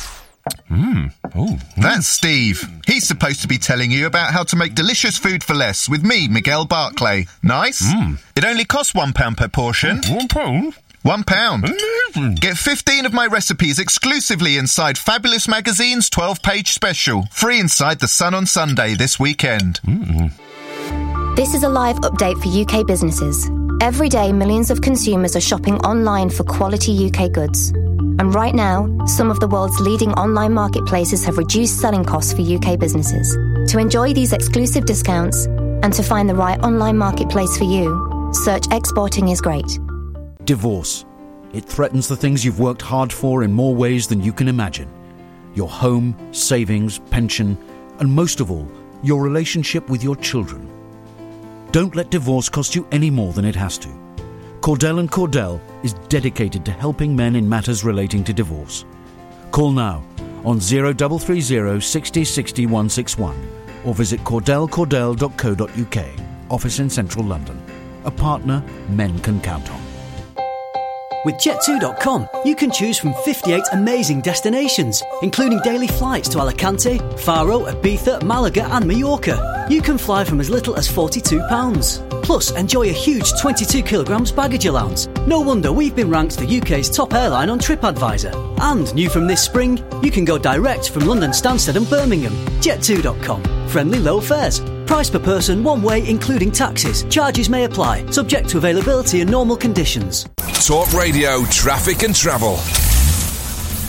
Speaker 11: That's Steve. He's supposed to be telling you about how to make delicious food for less with me, Miguel Barclay. Nice? It only costs £1 per portion. £1? £1. Get 15 of my recipes exclusively inside Fabulous Magazine's 12-page special. Free inside The Sun on Sunday this weekend.
Speaker 14: This is a live update for UK businesses. Every day, millions of consumers are shopping online for quality UK goods. And right now, some of the world's leading online marketplaces have reduced selling costs for UK businesses. To enjoy these exclusive discounts and to find the right online marketplace for you, search Exporting is Great.
Speaker 16: Divorce. It threatens the things you've worked hard for in more ways than you can imagine. Your home, savings, pension, and most of all, your relationship with your children. Don't let divorce cost you any more than it has to. Cordell & Cordell is dedicated to helping men in matters relating to divorce. Call now on 0330 60 60 161 or visit cordellcordell.co.uk. Office in central London. A partner men can count on.
Speaker 12: With Jet2.com, you can choose from 58 amazing destinations, including daily flights to Alicante, Faro, Ibiza, Malaga and Mallorca. You can fly from as little as £42. Plus, enjoy a huge 22 kilograms baggage allowance. No wonder we've been ranked the UK's top airline on TripAdvisor. And new from this spring, you can go direct from London Stansted and Birmingham. Jet2.com. Friendly low fares. Price per person one way including taxes. Charges may apply. Subject to availability and normal conditions.
Speaker 22: Talk Radio Traffic and Travel.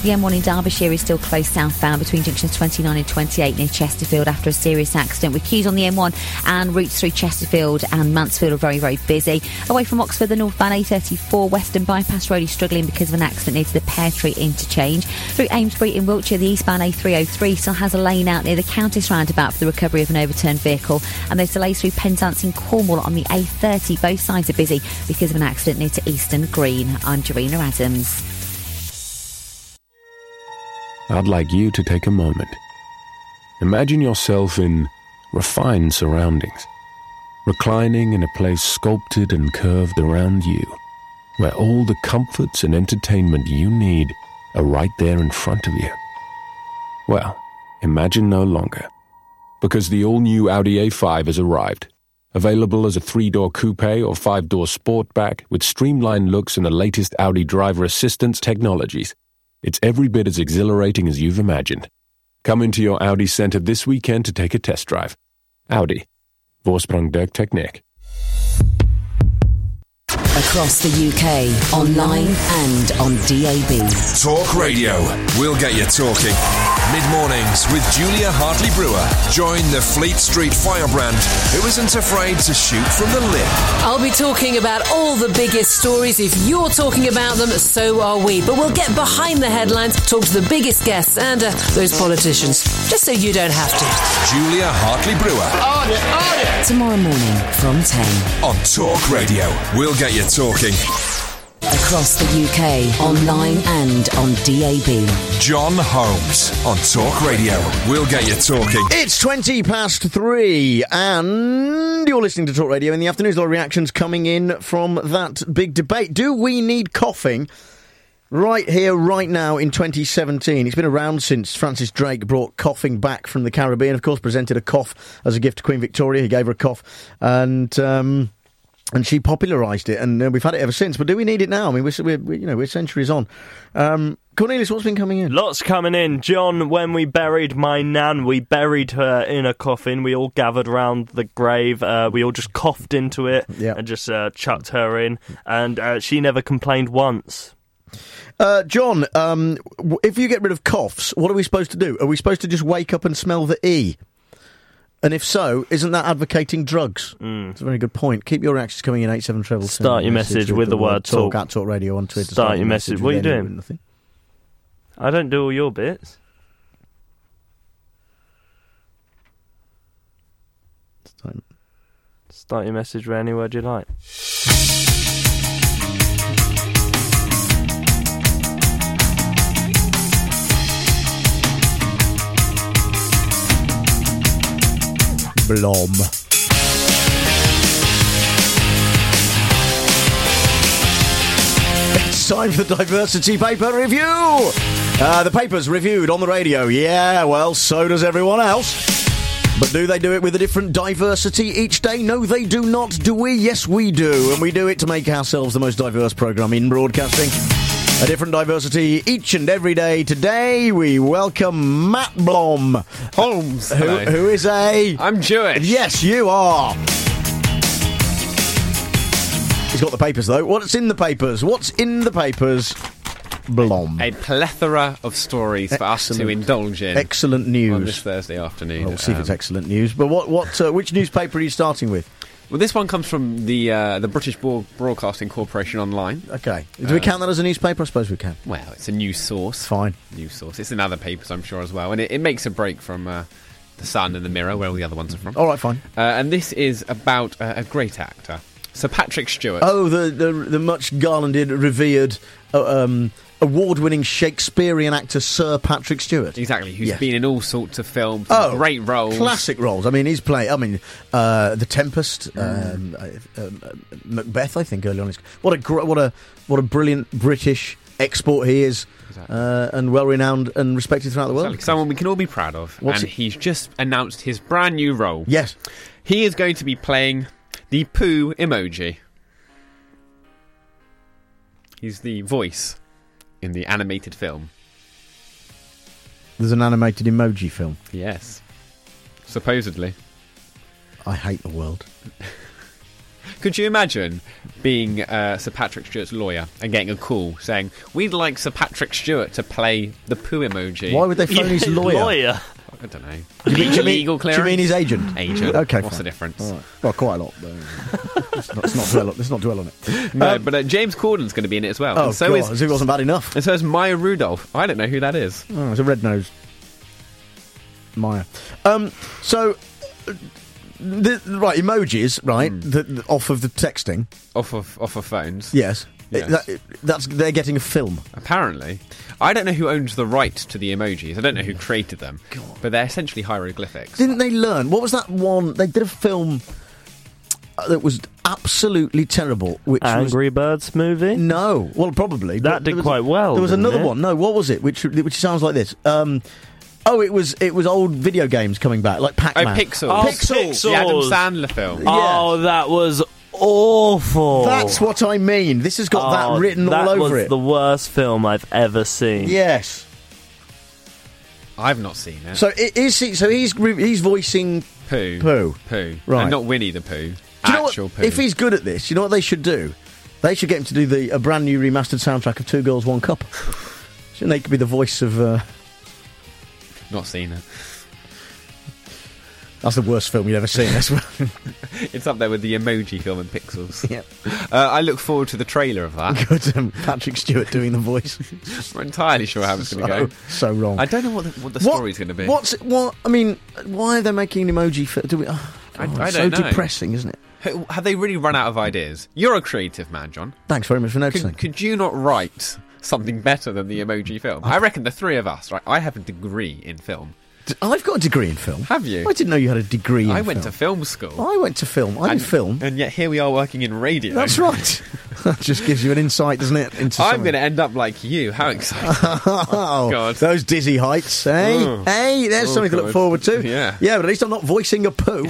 Speaker 5: The M1 in Derbyshire is still closed southbound between junctions 29 and 28 near Chesterfield after a serious accident, with queues on the M1 and routes through Chesterfield and Mansfield are very, very busy. Away from Oxford, the northbound A34 Western Bypass Road is struggling because of an accident near to the Pear Tree interchange. Through Amesbury in Wiltshire, the eastbound A303 still has a lane out near the Countess roundabout for the recovery of an overturned vehicle, and there's delays through Penzance in Cornwall on the A30. Both sides are busy because of an accident near to Eastern Green. I'm Jarina Adams.
Speaker 17: I'd like you to take a moment. Imagine yourself in refined surroundings, reclining in a place sculpted and curved around you, where all the comforts and entertainment you need are right there in front of you. Well, imagine no longer, because the all-new Audi A5 has arrived. Available as a 3-door coupe or 5-door sportback with streamlined looks and the latest Audi driver assistance technologies. It's every bit as exhilarating as you've imagined. Come into your Audi centre this weekend to take a test drive. Audi. Voorsprong durch Technik.
Speaker 3: Across the UK, online and on DAB.
Speaker 22: Talk Radio. We'll get you talking. Mid-mornings with Julia Hartley-Brewer. Join the Fleet Street firebrand who isn't afraid to shoot from the lip.
Speaker 19: I'll be talking about all the biggest stories. If you're talking about them, so are we. But we'll get behind the headlines, talk to the biggest guests and those politicians, just so you don't have to.
Speaker 22: Julia Hartley-Brewer.
Speaker 19: On it.
Speaker 3: Tomorrow morning from 10.
Speaker 22: On Talk Radio. We'll get you talking.
Speaker 3: Across the UK, online and on DAB.
Speaker 22: John Holmes on Talk Radio. We'll get you talking.
Speaker 2: It's 3:20, and you're listening to Talk Radio in the afternoon. There's a lot of reactions coming in from that big debate. Do we need coughing right here, right now in 2017? It's been around since Francis Drake brought coughing back from the Caribbean. Of course, presented a cough as a gift to Queen Victoria. He gave her a cough, and she popularised it, and we've had it ever since. But do we need it now? I mean, we're centuries on. Cornelius, what's been coming in?
Speaker 18: Lots coming in. John, when we buried my nan, we buried her in a coffin. We all gathered round the grave. We all just coughed into it and just chucked her in. And she never complained once.
Speaker 2: John, if you get rid of coughs, what are we supposed to do? Are we supposed to just wake up and smell the E? And if so, isn't that advocating drugs? It's a very good point. Keep your reactions coming in 87
Speaker 18: Start your message with the word talk.
Speaker 2: At Talk Radio on Twitter.
Speaker 18: Start your message. What are you doing?
Speaker 2: Nothing.
Speaker 18: I don't do all your bits. Start your message with any word you like.
Speaker 2: Blom. It's time for the Diversity Paper Review! The paper's reviewed on the radio. Yeah, well, so does everyone else. But do they do it with a different diversity each day? No, they do not. Do we? Yes, we do. And we do it to make ourselves the most diverse programme in broadcasting. A different diversity each and every day. Today, we welcome Matt Blom.
Speaker 20: Holmes.
Speaker 2: Who is a...
Speaker 20: I'm Jewish.
Speaker 2: Yes, you are. He's got the papers, though. What's in the papers? What's in the papers? Blom.
Speaker 20: A plethora of stories for us to indulge in.
Speaker 2: Excellent news.
Speaker 20: On this Thursday afternoon.
Speaker 2: We'll see if it's excellent news. But which newspaper are you starting with?
Speaker 20: Well, this one comes from the British Broadcasting Corporation Online.
Speaker 2: Okay. Do we count that as a newspaper? I suppose we can.
Speaker 20: Well, it's a news source.
Speaker 2: Fine.
Speaker 20: News source. It's in other papers, I'm sure, as well. And it makes a break from The Sun and The Mirror, where all the other ones are from.
Speaker 2: All right, fine.
Speaker 20: And this is about a great actor, Sir Patrick Stewart.
Speaker 2: Oh, the much garlanded, revered... award-winning Shakespearean actor Sir Patrick Stewart.
Speaker 20: Exactly, who's
Speaker 2: Yes.
Speaker 20: been in all sorts of films, great roles.
Speaker 2: Classic roles. I mean, he's played, The Tempest, Macbeth, I think, early on. What a brilliant British export he is, exactly. And well-renowned and respected throughout the world.
Speaker 20: Exactly. Someone we can all be proud of. He's just announced his brand new role.
Speaker 2: Yes.
Speaker 20: He is going to be playing the poo emoji. He's the voice in the animated film.
Speaker 2: There's an animated emoji film?
Speaker 20: Yes. Supposedly.
Speaker 2: I hate the world.
Speaker 20: Could you imagine being Sir Patrick Stewart's lawyer and getting a call saying, we'd like Sir Patrick Stewart to play the poo emoji?
Speaker 2: Why would they phone his lawyer?
Speaker 20: I don't know.
Speaker 2: Do you
Speaker 20: Legal clearance?
Speaker 2: Do you mean his agent?
Speaker 20: Agent.
Speaker 2: Okay,
Speaker 20: What's
Speaker 2: fine.
Speaker 20: the difference?
Speaker 2: All right. Well, quite a lot. Let's not dwell on it.
Speaker 20: No, but James Corden's going to be in it as well.
Speaker 2: Oh,
Speaker 20: and so
Speaker 2: God,
Speaker 20: is,
Speaker 2: as if it wasn't bad enough.
Speaker 20: And so is Maya Rudolph. I don't know who that is.
Speaker 2: Oh, it's a red-nosed Maya. So... right, emojis, right? Off of the texting,
Speaker 20: off of phones.
Speaker 2: Yes,
Speaker 20: Yes.
Speaker 2: They're getting a film.
Speaker 20: Apparently, I don't know who owns the right to the emojis. I don't know who created them, but they're essentially hieroglyphics.
Speaker 2: Didn't they learn? What was that one? They did a film that was absolutely terrible. Which
Speaker 18: Angry Birds movie?
Speaker 2: No, well, probably
Speaker 18: that did quite well.
Speaker 2: There was
Speaker 18: didn't
Speaker 2: another
Speaker 18: it?
Speaker 2: one. No, what was it? Which sounds like this. It was old video games coming back, like Pac-Man.
Speaker 20: Oh, Pixels. The Adam Sandler film.
Speaker 18: Oh, that was awful.
Speaker 2: That's what I mean. This has got that written all over it.
Speaker 18: That was the worst film I've ever seen.
Speaker 2: Yes.
Speaker 20: I've not seen it.
Speaker 2: So he's voicing
Speaker 20: Pooh.
Speaker 2: Right.
Speaker 20: And not Winnie the Pooh.
Speaker 2: Do you know
Speaker 20: Actual
Speaker 2: what,
Speaker 20: Pooh.
Speaker 2: if he's good at this, you know what they should do? They should get him to do a brand new remastered soundtrack of Two Girls, One Cup. Shouldn't they could be the voice of...
Speaker 20: Not seen it.
Speaker 2: That's the worst film you've ever seen. That's
Speaker 20: It's up there with the Emoji film and Pixels.
Speaker 2: Yep.
Speaker 20: I look forward to the trailer of that.
Speaker 2: Good, Patrick Stewart doing the voice.
Speaker 20: I'm not entirely sure how it's going to go.
Speaker 2: So wrong.
Speaker 20: I don't know what the story's going to be.
Speaker 2: I mean, why are they making an emoji film?
Speaker 20: I don't
Speaker 2: it's so
Speaker 20: know.
Speaker 2: depressing, isn't it?
Speaker 20: Have they really run out of ideas? You're a creative man, John.
Speaker 2: Thanks very much for noticing.
Speaker 20: Could you not write something better than the Emoji film? I reckon the three of us, right? I have a degree in film.
Speaker 2: I've got a degree in film.
Speaker 20: Have you?
Speaker 2: I didn't know you had a degree in film.
Speaker 20: I went to film school.
Speaker 2: I went to film. I did film.
Speaker 20: And yet here we are working in radio.
Speaker 2: That's right. That just gives you an insight, doesn't it?
Speaker 20: I'm going to end up like you. How exciting.
Speaker 2: Oh,
Speaker 20: God.
Speaker 2: Those dizzy heights, eh?
Speaker 20: Oh.
Speaker 2: Hey, there's something to look forward to.
Speaker 20: Yeah.
Speaker 2: Yeah, but at least I'm not voicing a poo.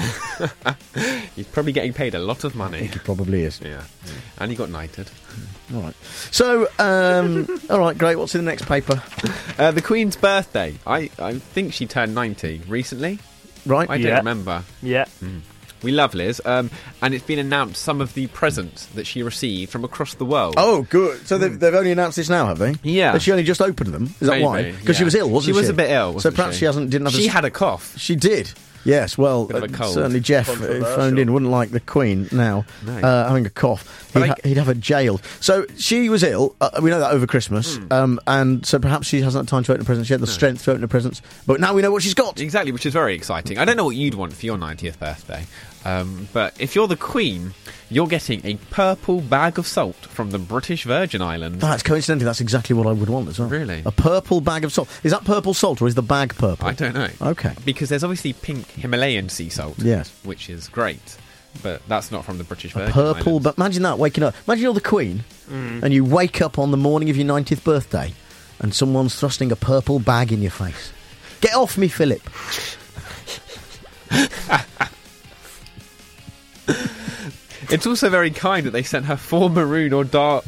Speaker 20: He's probably getting paid a lot of money.
Speaker 2: I think he probably is.
Speaker 20: Yeah. And he got knighted.
Speaker 2: All right. So, all right, great. What's in the next paper?
Speaker 20: The Queen's birthday. I think she turned 90 recently.
Speaker 2: Right.
Speaker 20: I don't remember.
Speaker 18: Yeah.
Speaker 20: We love Liz. And it's been announced some of the presents that she received from across the world.
Speaker 2: Oh, good. So they've only announced this now, have they?
Speaker 20: Yeah.
Speaker 2: But she only just opened them. Is that
Speaker 20: Maybe,
Speaker 2: why? Because she was ill, wasn't she?
Speaker 20: She was a bit ill,
Speaker 2: So
Speaker 20: wasn't
Speaker 2: perhaps she didn't have.
Speaker 20: She had a cough.
Speaker 2: She did. Yes, well,
Speaker 20: Bit of a cold.
Speaker 2: certainly Jeff phoned in, wouldn't like the Queen now having a cough. He'd have her jailed. So she was ill, we know that over Christmas, and so perhaps she hasn't had time to open a present. She had the strength to open a present, but now we know what she's got.
Speaker 20: Exactly, which is very exciting. I don't know what you'd want for your 90th birthday, but if you're the Queen, you're getting a purple bag of salt from the British Virgin Islands.
Speaker 2: That's coincidentally, that's exactly what I would want as well.
Speaker 20: Really?
Speaker 2: A purple bag of salt. Is that purple salt or is the bag purple?
Speaker 20: I don't know.
Speaker 2: Okay.
Speaker 20: Because there's obviously pink Himalayan sea salt.
Speaker 2: Yes.
Speaker 20: Which is great. But that's not from the British
Speaker 2: A
Speaker 20: Virgin
Speaker 2: purple,
Speaker 20: Islands.
Speaker 2: but imagine that, waking up. Imagine you're the Queen, and you wake up on the morning of your 90th birthday, and someone's thrusting a purple bag in your face. Get off me, Philip.
Speaker 20: It's also very kind that they sent her 4 maroon or dark...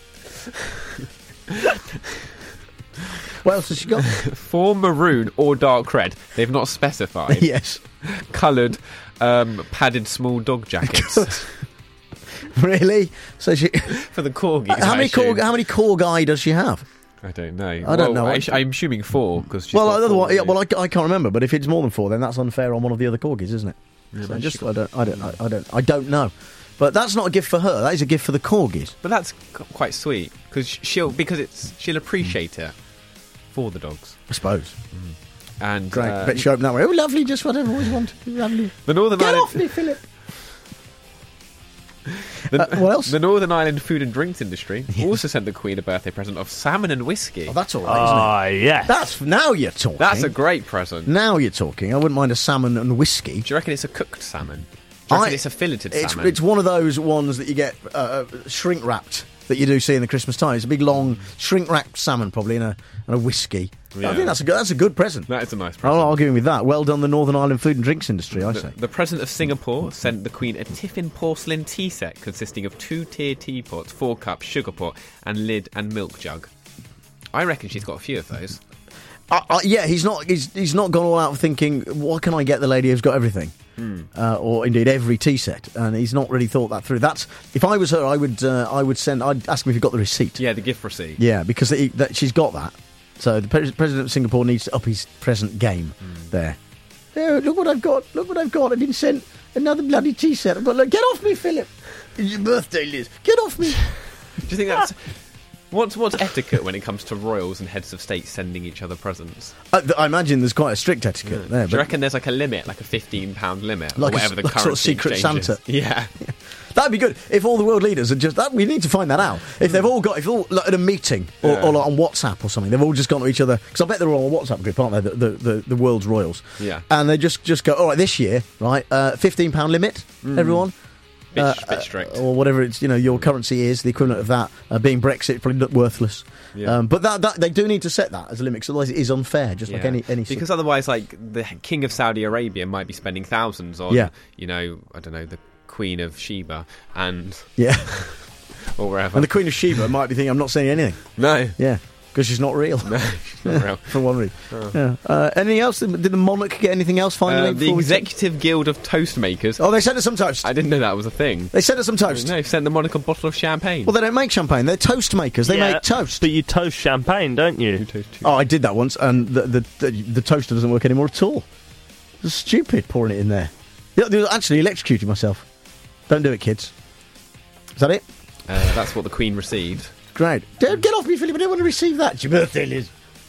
Speaker 2: What else has she got?
Speaker 20: 4 maroon or dark red. They've not specified.
Speaker 2: Yes.
Speaker 20: Coloured, padded small dog jackets.
Speaker 2: Really? So she
Speaker 20: for the corgis.
Speaker 2: How many corgi does she have?
Speaker 20: I don't know.
Speaker 2: I don't know.
Speaker 20: I'm assuming 4 because.
Speaker 2: Well, otherwise, I can't remember. But if it's more than 4, then that's unfair on one of the other corgis, isn't it?
Speaker 20: Yeah,
Speaker 2: so I don't know. But that's not a gift for her. That is a gift for the corgis.
Speaker 20: But that's quite sweet because she'll appreciate it for the dogs,
Speaker 2: I suppose.
Speaker 20: And
Speaker 2: great. Bet she opened that way. Oh, lovely! Just what I've always wanted. Lovely.
Speaker 20: The Northern
Speaker 2: Get
Speaker 20: Ireland.
Speaker 2: Off me, Philip. What else?
Speaker 20: The Northern Ireland food and drinks industry also sent the Queen a birthday present of salmon and whiskey.
Speaker 2: Oh, that's all right, isn't it?
Speaker 18: Yeah.
Speaker 2: That's now you're talking.
Speaker 20: That's a great present.
Speaker 2: Now you're talking. I wouldn't mind a salmon and whiskey.
Speaker 20: Do you reckon it's a cooked salmon? Do you reckon it's a filleted salmon?
Speaker 2: It's one of those ones that you get shrink wrapped that you do see in the Christmas time. It's a big long shrink wrapped salmon, probably, and a whiskey. Yeah. I think that's a good present.
Speaker 20: That is a nice present.
Speaker 2: I'll give him with that. Well done, the Northern Ireland food and drinks industry, I say.
Speaker 20: The President of Singapore sent the Queen a Tiffin porcelain tea set consisting of 2-tier teapots, 4 cups, sugar pot, and lid and milk jug. I reckon she's got a few of those.
Speaker 2: Yeah, he's not gone all out thinking, what can I get the lady who's got everything? Or indeed every tea set, and he's not really thought that through. That's, if I was her, I'd ask him if he got the receipt.
Speaker 20: Yeah, the gift receipt.
Speaker 2: Yeah, because she's got that. So the president of Singapore needs to up his present game there. Oh, look what I've got! Look what I've got! I've been sent another bloody tea set. I've got, look, get off me, Philip! It's your birthday, Liz. Get off me!
Speaker 20: Do you think that's... What's etiquette when it comes to royals and heads of state sending each other presents?
Speaker 2: I imagine there's quite a strict etiquette there.
Speaker 20: Do you reckon there's like a limit, like a £15 limit,
Speaker 2: like
Speaker 20: or whatever the
Speaker 2: like
Speaker 20: currency
Speaker 2: sort of secret
Speaker 20: exchange is?
Speaker 2: Santa?
Speaker 20: Yeah.
Speaker 2: That'd be good if all the world leaders had just that. We need to find that out. If they've all like, at a meeting or like on WhatsApp or something, they've all just gone to each other, because I bet they're all on a WhatsApp group, aren't they? The world's royals.
Speaker 20: Yeah.
Speaker 2: And they just go, all right, this year, right, £15 limit, everyone.
Speaker 20: Bit strict.
Speaker 2: Or whatever it's, your currency is, the equivalent of that. Being Brexit, probably worthless.
Speaker 20: Yeah.
Speaker 2: But that they do need to set that as a limit, because otherwise it is unfair, just like any.
Speaker 20: Because otherwise, like, the King of Saudi Arabia might be spending thousands on, I don't know, the Queen of Sheba and or wherever.
Speaker 2: And the Queen of Sheba might be thinking, I'm not saying anything.
Speaker 20: No.
Speaker 2: Yeah. Because she's not real.
Speaker 20: No, she's not real.
Speaker 2: For one reason. Anything else? Did the monarch get anything else finally?
Speaker 20: The Executive Guild of Toastmakers.
Speaker 2: Oh, they sent us some toast.
Speaker 20: I didn't know that was a thing.
Speaker 2: They sent us some toast.
Speaker 20: No, they sent the monarch a bottle of champagne.
Speaker 2: Well, they don't make champagne. They're toast makers. They make toast.
Speaker 18: But you toast champagne, don't you?
Speaker 2: Oh, I did that once, and the toaster doesn't work anymore at all. It's stupid pouring it in there. Actually electrocuted myself. Don't do it, kids. Is that it?
Speaker 20: That's what the Queen received.
Speaker 2: Great. Don't get off me, Philip. I don't want to receive that. It's your birthday, Liz.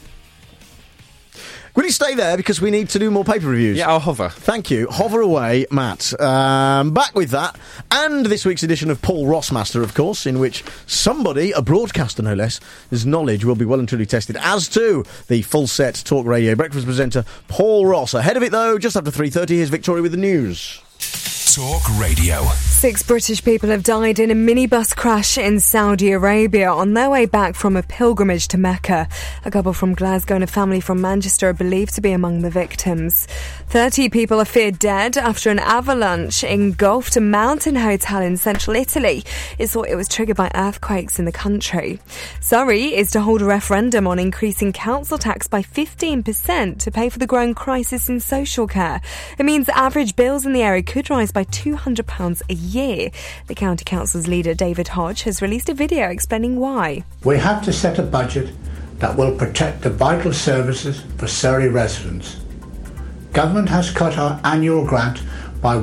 Speaker 2: Will you stay there, because we need to do more paper reviews?
Speaker 20: Yeah, I'll hover.
Speaker 2: Thank you. Hover away, Matt. Back with that. And this week's edition of Paul Rossmaster, of course, in which somebody, a broadcaster no less, his knowledge will be well and truly tested, as to the full-set Talk Radio breakfast presenter, Paul Ross. Ahead of it, though, just after 3:30, here's Victoria with the news.
Speaker 22: Talk Radio.
Speaker 4: 6 British people have died in a minibus crash in Saudi Arabia on their way back from a pilgrimage to Mecca. A couple from Glasgow and a family from Manchester are believed to be among the victims. 30 people are feared dead after an avalanche engulfed a mountain hotel in central Italy. It's thought it was triggered by earthquakes in the country. Surrey is to hold a referendum on increasing council tax by 15% to pay for the growing crisis in social care. It means average bills in the area could rise by £200 a year. The county council's leader, David Hodge, has released a video explaining why.
Speaker 7: We have to set a budget that will protect the vital services for Surrey residents. Government has cut our annual grant by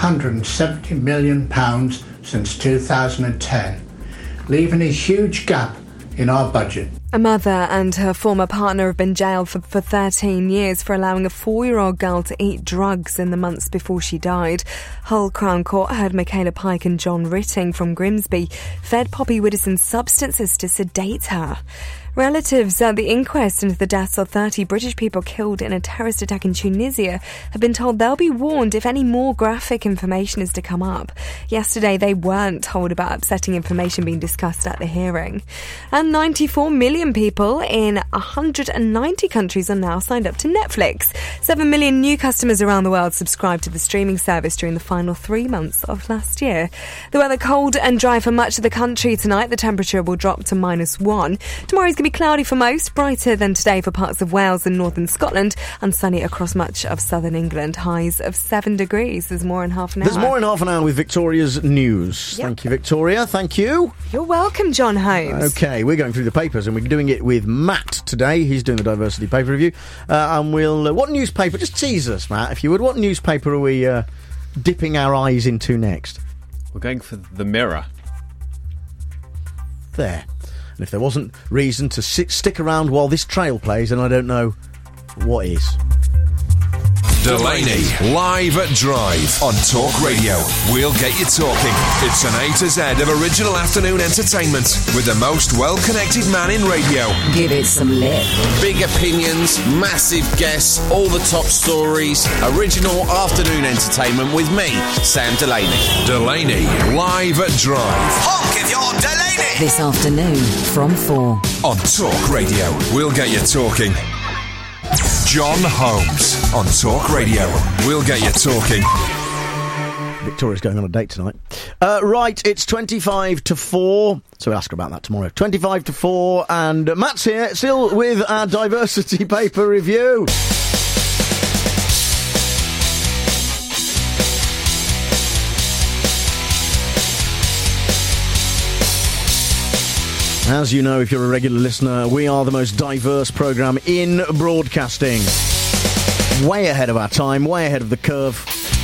Speaker 7: £170 million since 2010, leaving a huge gap in our budget.
Speaker 4: A mother and her former partner have been jailed for 13 years for allowing a 4-year-old girl to eat drugs in the months before she died. Hull Crown Court heard Michaela Pike and John Ritting from Grimsby fed Poppy Widdowson substances to sedate her. Relatives at the inquest into the deaths of 30 British people killed in a terrorist attack in Tunisia have been told they'll be warned if any more graphic information is to come up. Yesterday, they weren't told about upsetting information being discussed at the hearing. And 94 million people in 190 countries are now signed up to Netflix. 7 million new customers around the world subscribed to the streaming service during the final 3 months of last year. The weather cold and dry for much of the country tonight. The temperature will drop to -1. Tomorrow's going to be cloudy for most, brighter than today for parts of Wales and northern Scotland, and sunny across much of southern England. Highs of 7 degrees. There's more in half an hour.
Speaker 2: There's more in half an hour with Victoria's news.
Speaker 4: Yep.
Speaker 2: Thank you, Victoria. Thank you.
Speaker 4: You're welcome, John Holmes.
Speaker 2: Okay, we're going through the papers, and we're doing it with Matt today. He's doing the diversity paper review. And we'll... what newspaper... Just tease us, Matt, if you would. What newspaper are we dipping our eyes into next?
Speaker 20: We're going for The Mirror.
Speaker 2: There. And if there wasn't reason to stick around while this trail plays, then I don't know what is.
Speaker 22: Delaney, live at Drive on Talk Radio. We'll get you talking. It's an A to Z of original afternoon entertainment with the most well-connected man in radio.
Speaker 3: Give it some lip.
Speaker 9: Big opinions, massive guests, all the top stories. Original afternoon entertainment with me, Sam Delaney.
Speaker 22: Delaney, live at Drive.
Speaker 9: Honk if you're Delaney!
Speaker 3: This afternoon from 4.
Speaker 22: On Talk Radio. We'll get you talking. John Holmes on Talk Radio. We'll get you talking.
Speaker 2: Victoria's going on a date tonight. Right, it's 25 to 4. So we'll ask her about that tomorrow. 25 to 4, and Matt's here, still with our diversity paper review. As you know, if you're a regular listener, we are the most diverse programme in broadcasting. Way ahead of our time, way ahead of the curve.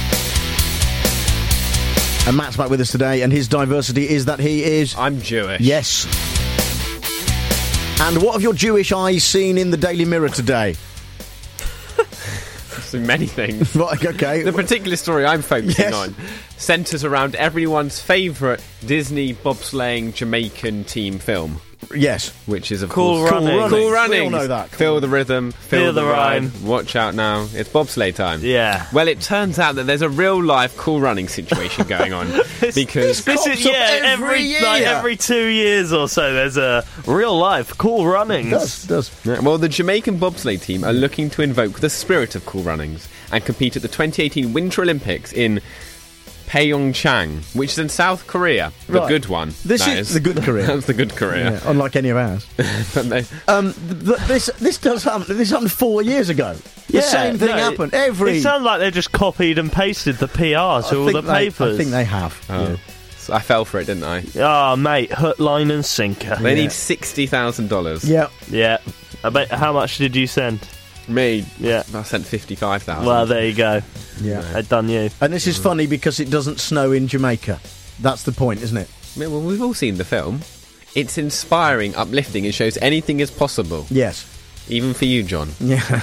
Speaker 2: And Matt's back with us today, and his diversity is that he is...
Speaker 20: I'm Jewish.
Speaker 2: Yes. And what have your Jewish eyes seen in the Daily Mirror today?
Speaker 20: So many things.
Speaker 2: Right, okay.
Speaker 20: The particular story I'm focusing on centres around everyone's favourite Disney bobsleighing Jamaican team film.
Speaker 2: Yes.
Speaker 20: Which is, of
Speaker 18: Cool
Speaker 20: course...
Speaker 18: Runnings.
Speaker 20: Cool Runnings.
Speaker 2: We all know that.
Speaker 20: Feel the rhythm, feel the rhyme. Watch out now. It's bobsleigh time.
Speaker 18: Yeah.
Speaker 20: Well, it turns out that there's a real-life Cool Running situation going on. Because...
Speaker 18: This is, every 2 years or so, there's a real-life Cool Runnings.
Speaker 2: It does.
Speaker 20: Yeah, well, the Jamaican bobsleigh team are looking to invoke the spirit of Cool Runnings and compete at the 2018 Winter Olympics in Pyeongchang, which is in South Korea. The good one.
Speaker 2: This is the good Korea.
Speaker 20: That's the good Korea.
Speaker 2: Yeah, unlike any of ours. This does happen. This happened 4 years ago. The same thing happened.
Speaker 18: It sounds like they just copied and pasted the PRs to all the papers.
Speaker 2: I think they have.
Speaker 20: Oh.
Speaker 2: Yeah.
Speaker 20: So I fell for it, didn't I?
Speaker 18: Oh, mate, hook, line and sinker.
Speaker 20: They need $60,000.
Speaker 2: Yeah.
Speaker 18: Yeah. I bet. How much did you send?
Speaker 20: Me?
Speaker 18: Yeah.
Speaker 20: I sent 55,000.
Speaker 18: Well, there you go.
Speaker 2: Yeah.
Speaker 18: I'd done you.
Speaker 2: And this is funny because it doesn't snow in Jamaica. That's the point, isn't it?
Speaker 20: Yeah, well, we've all seen the film. It's inspiring, uplifting, and shows anything is possible.
Speaker 2: Yes.
Speaker 20: Even for you, John.
Speaker 2: Yeah.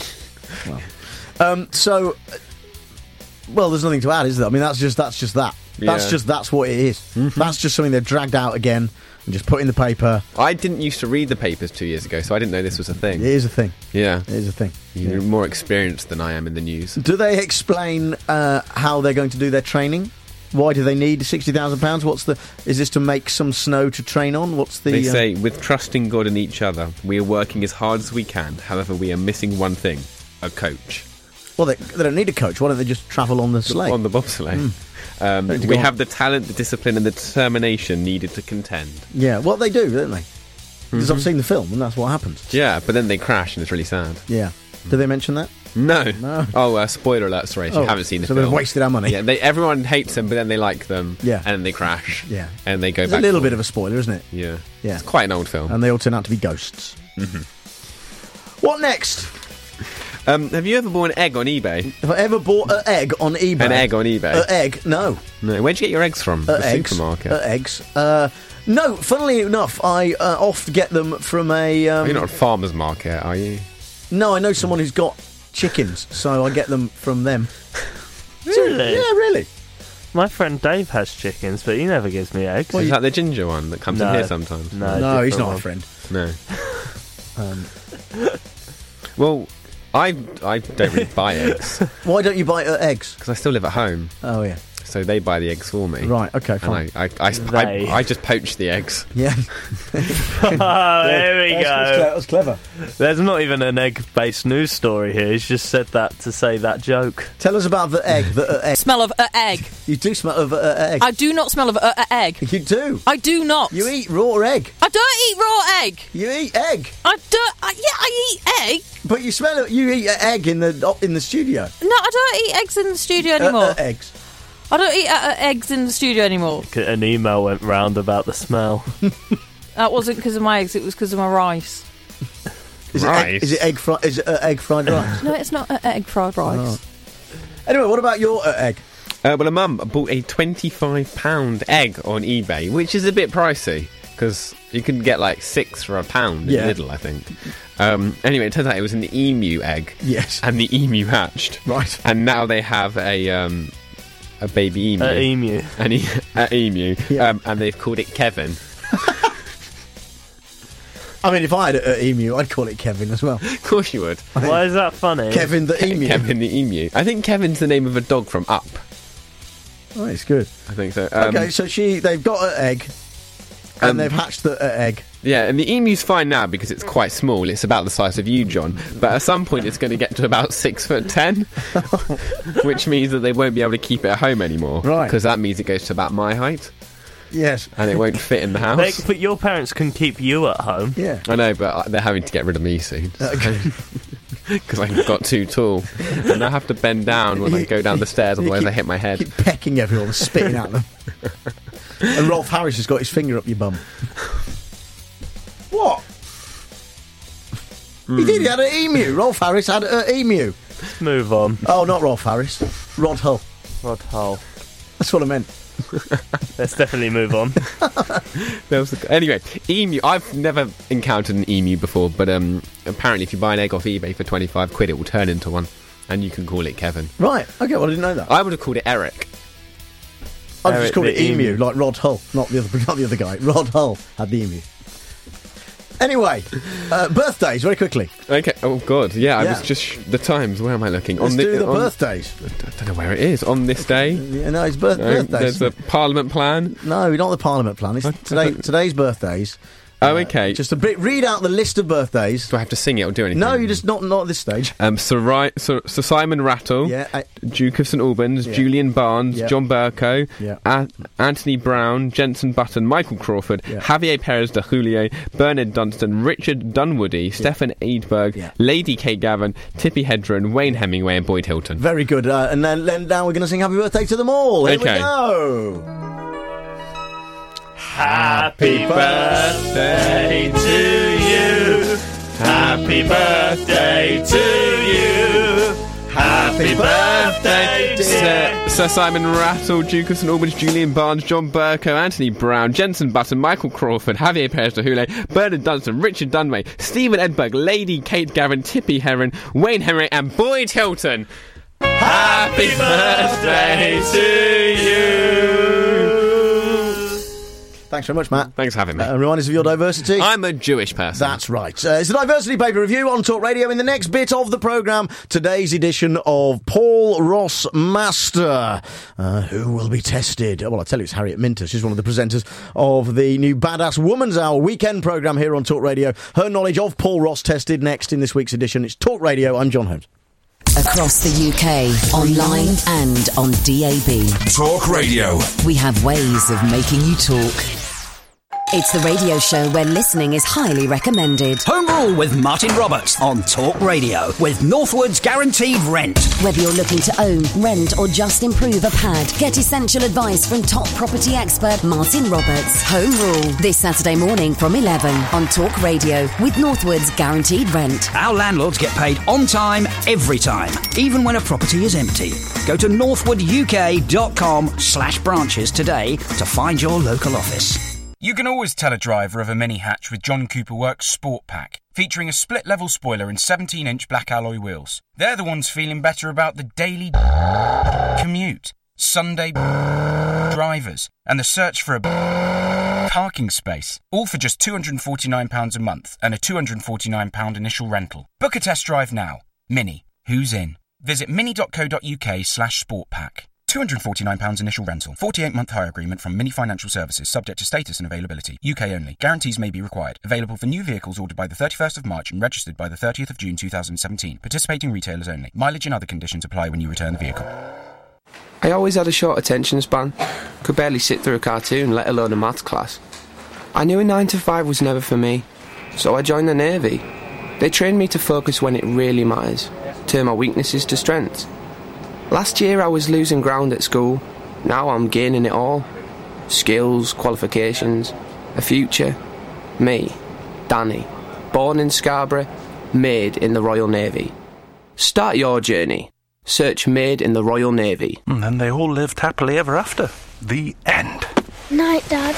Speaker 2: Well, there's nothing to add, is there? I mean, that's just that.
Speaker 20: Yeah.
Speaker 2: That's what it is. Mm-hmm. That's just something they've dragged out again and just put in the paper.
Speaker 20: I didn't used to read the papers 2 years ago, so I didn't know this was a thing.
Speaker 2: It is a thing.
Speaker 20: Yeah.
Speaker 2: It is a thing.
Speaker 20: You're more experienced than I am in the news.
Speaker 2: Do they explain how they're going to do their training? Why do they need £60,000? Is this to make some snow to train on?
Speaker 20: They say, with trusting God and each other, we are working as hard as we can. However, we are missing one thing: a coach.
Speaker 2: Well, they don't need a coach. Why don't they just travel on the sleigh?
Speaker 20: On the bobsleigh. We have the talent, the discipline, and the determination needed to contend.
Speaker 2: Yeah, well, they do, don't they? Because I've seen the film, and that's what happens.
Speaker 20: Yeah, but then they crash, and it's really sad.
Speaker 2: Yeah. Did they mention that?
Speaker 20: No. Oh, spoiler alert, sorry, if you haven't seen the film.
Speaker 2: So they've wasted our money.
Speaker 20: Yeah, everyone hates them, but then they like them.
Speaker 2: Yeah.
Speaker 20: And then they crash.
Speaker 2: Yeah.
Speaker 20: And they go
Speaker 2: it's
Speaker 20: back.
Speaker 2: a little bit of a spoiler, isn't it?
Speaker 20: Yeah.
Speaker 2: Yeah.
Speaker 20: It's quite an old film.
Speaker 2: And they all turn out to be ghosts.
Speaker 20: Mm-hmm.
Speaker 2: What next?
Speaker 20: Have you ever bought an egg on eBay?
Speaker 2: Have I ever bought an egg on eBay?
Speaker 20: An egg on eBay?
Speaker 2: An egg? No.
Speaker 20: No. Where'd you get your eggs from? The supermarket?
Speaker 2: Eggs. No, funnily enough, I oft get them from a...
Speaker 20: You're not a farmer's market, are you?
Speaker 2: No, I know someone who's got chickens, so I get them from them.
Speaker 18: Really?
Speaker 2: Yeah, really.
Speaker 18: My friend Dave has chickens, but he never gives me eggs.
Speaker 20: Is that the ginger one that comes in here sometimes?
Speaker 2: No, he's not a friend.
Speaker 20: No. Well, I don't really buy eggs.
Speaker 2: Why don't you buy eggs?
Speaker 20: Because I still live at home.
Speaker 2: Oh, yeah.
Speaker 20: So they buy the eggs for me.
Speaker 2: Right, okay, fine.
Speaker 20: And I just poach the eggs.
Speaker 2: Yeah.
Speaker 18: There we go.
Speaker 2: That was clever.
Speaker 18: There's not even an egg-based news story here. He's just said that to say that joke.
Speaker 2: Tell us about the egg.
Speaker 8: Smell of egg.
Speaker 2: You do smell of egg.
Speaker 8: I do not smell of egg.
Speaker 2: You do?
Speaker 8: I do not.
Speaker 2: You eat raw egg.
Speaker 8: I don't eat raw egg.
Speaker 2: You eat egg.
Speaker 8: I don't. I eat egg.
Speaker 2: But you smell it. You eat egg in the studio.
Speaker 8: No, I don't eat eggs in the studio anymore.
Speaker 2: Eggs.
Speaker 8: I don't eat eggs in the studio anymore.
Speaker 18: An email went round about the smell.
Speaker 8: That wasn't because of my eggs, it was because of my rice.
Speaker 2: Is it egg fried rice?
Speaker 8: No, it's not egg fried rice.
Speaker 2: Oh. Anyway, what about your egg?
Speaker 20: Well, a mum bought a £25 egg on eBay, which is a bit pricey, because you can get like 6 for £1 in Lidl, I think. Anyway, it turns out it was an emu egg.
Speaker 2: Yes.
Speaker 20: And the emu hatched.
Speaker 2: Right.
Speaker 20: And now they have a baby emu.
Speaker 18: Emu.
Speaker 20: An emu.
Speaker 2: Yeah.
Speaker 20: And they've called it Kevin.
Speaker 2: I mean, if I had an emu, I'd call it Kevin as well.
Speaker 20: Of course you would.
Speaker 18: Why is that funny?
Speaker 2: Kevin the emu.
Speaker 20: Kevin the emu. I think Kevin's the name of a dog from Up.
Speaker 2: Oh, it's good.
Speaker 20: I think so.
Speaker 2: Okay, so they've got an egg, and they've hatched the egg.
Speaker 20: Yeah, and the emu's fine now because it's quite small. It's about the size of you, John. But at some point, it's going to get to about 6'10", which means that they won't be able to keep it at home anymore.
Speaker 2: Right.
Speaker 20: Because that means it goes to about my height.
Speaker 2: Yes.
Speaker 20: And it won't fit in the house.
Speaker 18: But your parents can keep you at home.
Speaker 2: Yeah.
Speaker 20: I know, but they're having to get rid of me soon. Because I've got too tall. And I have to bend down when I go down the stairs, otherwise I hit my head.
Speaker 2: Keep pecking everyone, spitting at them. And Rolf Harris has got his finger up your bum. What? He did, he had an emu. Rolf Harris had an emu.
Speaker 18: Let's move on.
Speaker 2: Oh, not Rolf Harris. Rod Hull.
Speaker 18: Rod Hull.
Speaker 2: That's what I meant.
Speaker 18: Let's definitely move on.
Speaker 20: Anyway, emu. I've never encountered an emu before, but apparently if you buy an egg off eBay for 25 quid, it will turn into one, and you can call it Kevin.
Speaker 2: Right, okay, well I didn't know that.
Speaker 20: I would have called it Eric.
Speaker 2: I've just called it emu, like Rod Hull, not the other guy. Rod Hull had the emu. Anyway, birthdays, very quickly.
Speaker 20: Okay, oh God, yeah, I was just... the times, where am I looking?
Speaker 2: Let's do the birthdays.
Speaker 20: I don't know where it is. On this day?
Speaker 2: Yeah, no, it's birthdays.
Speaker 20: There's a Parliament plan?
Speaker 2: No, not the Parliament plan. It's today's birthdays.
Speaker 20: Oh, okay.
Speaker 2: Just a bit. Read out the list of birthdays.
Speaker 20: Do I have to sing it or do anything?
Speaker 2: No, you just not at this stage.
Speaker 20: Sir Simon Rattle, Duke of St Albans, Julian Barnes, John Burko, Anthony Brown, Jenson Button, Michael Crawford, Javier Perez de Julio, Bernard Dunstan, Richard Dunwoody, Stefan Eidberg, Lady Kate Gavin, Tippi Hedren, Wayne Hemingway, and Boyd Hilton.
Speaker 2: Very good. And then now we're going to sing Happy Birthday to them all. Here we go.
Speaker 18: Happy birthday to you. Happy birthday to you. Happy birthday, dear.
Speaker 20: Sir Simon Rattle, Duke of St Albans, Julian Barnes, John Burko, Anthony Brown, Jenson Button, Michael Crawford, Javier Perez de Julio, Bernard Dunstan, Richard Dunway, Stephen Edberg, Lady Kate Gavin, Tippi Hedren, Wayne Hemingway, and Boyd Hilton.
Speaker 18: Happy birthday to you.
Speaker 2: Thanks very much, Matt.
Speaker 20: Thanks for having me.
Speaker 2: Remind us of your diversity.
Speaker 20: I'm a Jewish person.
Speaker 2: That's right. It's the Diversity Paper Review on Talk Radio. In the next bit of the programme, today's edition of Paul Ross Master, who will be tested. Well, I'll tell you, it's Harriet Minter. She's one of the presenters of the new Badass Woman's Hour weekend programme here on Talk Radio. Her knowledge of Paul Ross tested next in this week's edition. It's Talk Radio. I'm John Holmes.
Speaker 3: Across the UK, online and on DAB.
Speaker 22: Talk Radio.
Speaker 3: We have ways of making you talk. It's the radio show where listening is highly recommended.
Speaker 13: Home Rule with Martin Roberts on Talk Radio with Northwood's Guaranteed Rent.
Speaker 3: Whether you're looking to own, rent or just improve a pad, get essential advice from top property expert Martin Roberts. Home Rule, this Saturday morning from 11 on Talk Radio with Northwood's Guaranteed Rent.
Speaker 13: Our landlords get paid on time, every time, even when a property is empty. Go to northwooduk.com/branches today to find your local office.
Speaker 15: You can always tell a driver of a Mini Hatch with John Cooper Works Sport Pack, featuring a split-level spoiler and 17-inch black alloy wheels. They're the ones feeling better about the daily commute, Sunday drivers, and the search for a parking space. All for just £249 a month and a £249 initial rental. Book a test drive now. Mini. Who's in? Visit mini.co.uk/sportpack. £249 initial rental. 48-month hire agreement from Mini Financial Services, subject to status and availability. UK only. Guarantees may be required. Available for new vehicles ordered by the 31st of March and registered by the 30th of June 2017. Participating retailers only. Mileage and other conditions apply when you return the vehicle.
Speaker 21: I always had a short attention span. Could barely sit through a cartoon, let alone a maths class. I knew a 9 to 5 was never for me, so I joined the Navy. They trained me to focus when it really matters. Turn my weaknesses to strengths. Last year I was losing ground at school. Now I'm gaining it all. Skills, qualifications, a future. Me, Danny, born in Scarborough, made in the Royal Navy. Start your journey. Search Made in the Royal Navy.
Speaker 23: And then they all lived happily ever after. The end.
Speaker 25: Night, Dad.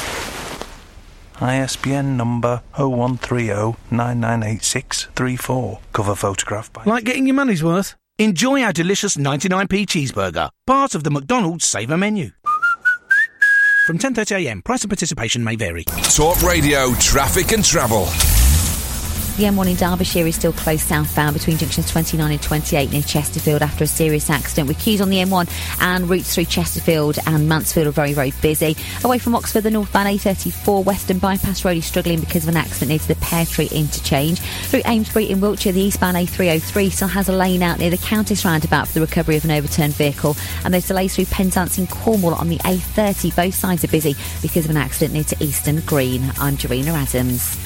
Speaker 23: ISBN number 0130 998634. Cover photograph by...
Speaker 26: Like getting your money's worth? Enjoy our delicious 99p cheeseburger, part of the McDonald's Saver menu. From 10:30am, price and participation may vary.
Speaker 22: Talk Radio, traffic and travel.
Speaker 5: The M1 in Derbyshire is still closed southbound between junctions 29 and 28 near Chesterfield after a serious accident, with queues on the M1 and routes through Chesterfield and Mansfield are very, very busy. Away from Oxford, the northbound A34 Western Bypass Road is struggling because of an accident near the Pear Tree interchange. Through Amesbury in Wiltshire, the eastbound A303 still has a lane out near the Countess roundabout for the recovery of an overturned vehicle, and there's delays through Penzance in Cornwall on the A30. Both sides are busy because of an accident near to Easton Green. I'm Jarina Adams.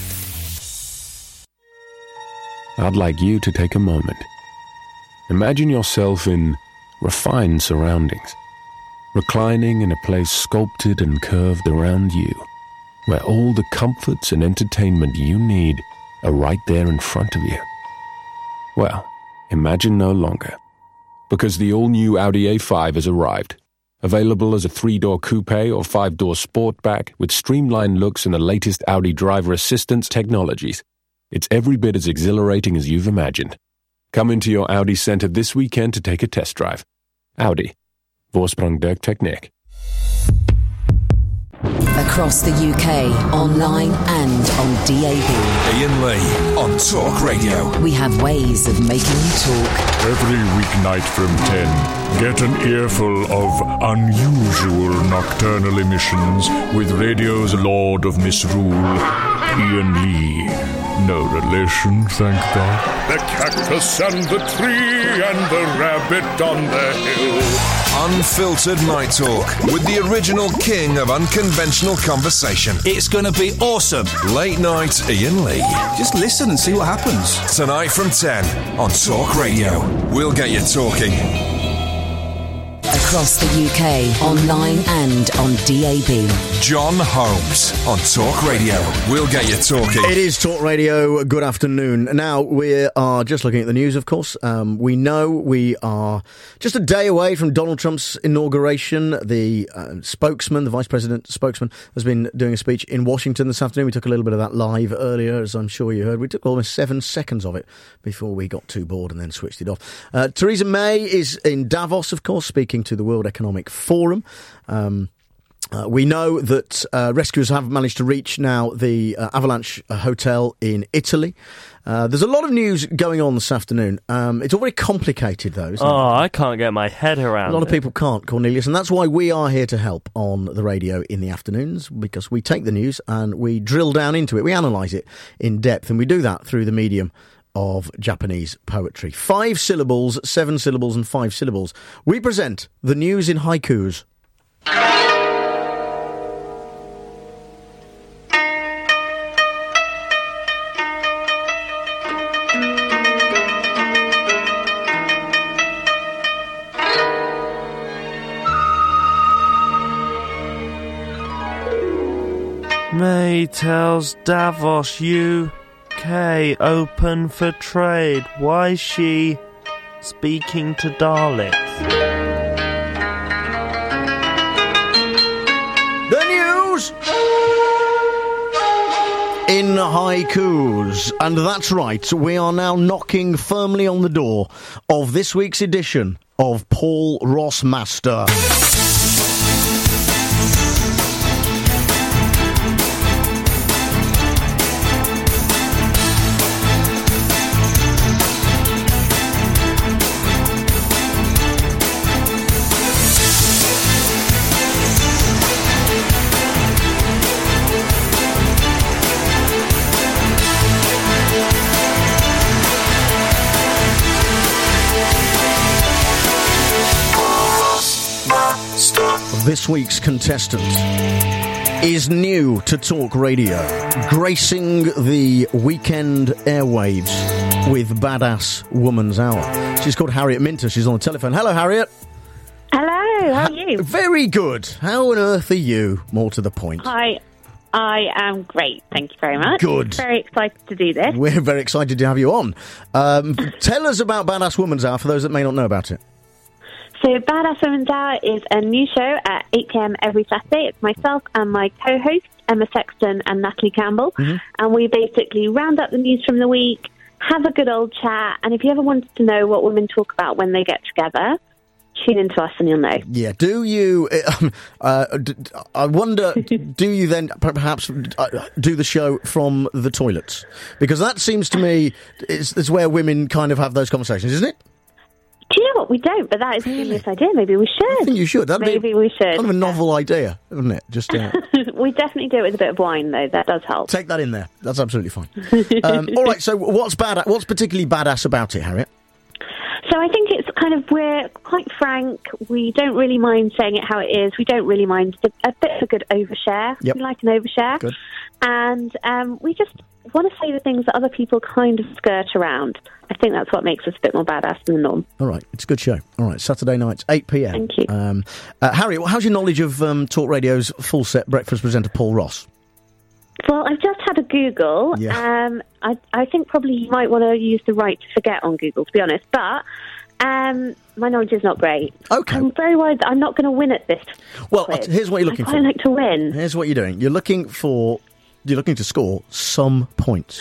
Speaker 17: I'd like you to take a moment. Imagine yourself in refined surroundings, reclining in a place sculpted and curved around you, where all the comforts and entertainment you need are right there in front of you. Well, imagine no longer, because the all-new Audi A5 has arrived. Available as a 3-door coupe or 5-door sportback with streamlined looks and the latest Audi driver assistance technologies. It's every bit as exhilarating as you've imagined. Come into your Audi centre this weekend to take a test drive. Audi. Voorsprong durch Technik.
Speaker 3: Across the UK, online and on DAB.
Speaker 22: Ian Lee on Talk Radio.
Speaker 3: We have ways of making you talk.
Speaker 1: Every weeknight from 10, get an earful of unusual nocturnal emissions with radio's Lord of Misrule, Ian Lee. No relation, thank God. The cactus and the tree and the rabbit on the hill.
Speaker 22: Unfiltered Night Talk with the original king of unconventional conversation.
Speaker 23: It's going to be awesome.
Speaker 22: Late night Ian Lee.
Speaker 23: Just listen and see what happens.
Speaker 22: Tonight from 10 on Talk Radio. We'll get you talking.
Speaker 3: Across the UK, online and on DAB.
Speaker 22: John Holmes on Talk Radio. We'll get you talking.
Speaker 2: It is Talk Radio. Good afternoon. Now, we are just looking at the news, of course. We know we are just a day away from Donald Trump's inauguration. The spokesman, the vice president spokesman, has been doing a speech in Washington this afternoon. We took a little bit of that live earlier, as I'm sure you heard. We took almost 7 seconds of it before we got too bored and then switched it off. Theresa May is in Davos, of course, speaking to the World Economic Forum. We know that rescuers have managed to reach now the Avalanche Hotel in Italy. There's a lot of news going on this afternoon. It's all very complicated, though, isn't it?
Speaker 18: I can't get my head around it.
Speaker 2: A lot of people can't, Cornelius, and that's why we are here to help on the radio in the afternoons, because we take the news and we drill down into it. We analyse it in depth, and we do that through the medium of Japanese poetry. 5 syllables, 7 syllables and 5 syllables. We present the news in haikus.
Speaker 18: May tells Davos UK open for trade. Why is she speaking to Daleks?
Speaker 2: The news in haikus. And that's right, we are now knocking firmly on the door of this week's edition of Paul Rossmaster. This week's contestant is new to Talk Radio, gracing the weekend airwaves with Badass Woman's Hour. She's called Harriet Minter. She's on the telephone. Hello, Harriet.
Speaker 6: Hello, how are you?
Speaker 2: Very good. How on earth are you? More to the point.
Speaker 6: Hi, I am great. Thank you very much.
Speaker 2: Good.
Speaker 6: Very excited to do this.
Speaker 2: We're very excited to have you on. Tell us about Badass Woman's Hour for those that may not know about it.
Speaker 6: So Badass Women's Hour is a new show at 8 p.m. every Saturday. It's myself and my co-hosts, Emma Sexton and Natalie Campbell. Mm-hmm. And we basically round up the news from the week, have a good old chat. And if you ever wanted to know what women talk about when they get together, tune into us and you'll know.
Speaker 2: Yeah. Do you? I wonder. Do you then perhaps do the show from the toilets? Because that seems to me is where women kind of have those conversations, isn't it?
Speaker 6: Do you know what? We don't, but that is a genius idea. Maybe we should.
Speaker 2: I think you should.
Speaker 6: Maybe we should.
Speaker 2: Kind of a novel idea, wouldn't it? Just
Speaker 6: we definitely do it with a bit of wine, though. That does help.
Speaker 2: Take that in there. That's absolutely fine. All right. So, what's particularly badass about it, Harriet?
Speaker 6: So I think it's kind of, we're quite frank. We don't really mind saying it how it is. We don't really mind a bit of a good overshare.
Speaker 2: Yep.
Speaker 6: We like an overshare.
Speaker 2: Good.
Speaker 6: And we just want to say the things that other people kind of skirt around. I think that's what makes us a bit more badass than the norm.
Speaker 2: All right. It's a good show. All right. Saturday nights, 8 p.m.
Speaker 6: Thank you.
Speaker 2: Harriet, how's your knowledge of Talk Radio's full set breakfast presenter Paul Ross?
Speaker 6: Well, I've just had a Google.
Speaker 2: Yeah.
Speaker 6: I think probably you might want to use the right to forget on Google, to be honest. But my knowledge is not great.
Speaker 2: Okay.
Speaker 6: I'm very worried that I'm not going to win at this.
Speaker 2: Well,
Speaker 6: quiz.
Speaker 2: here's what you're looking for.
Speaker 6: I like to win.
Speaker 2: Here's what you're doing. You're looking to score some points.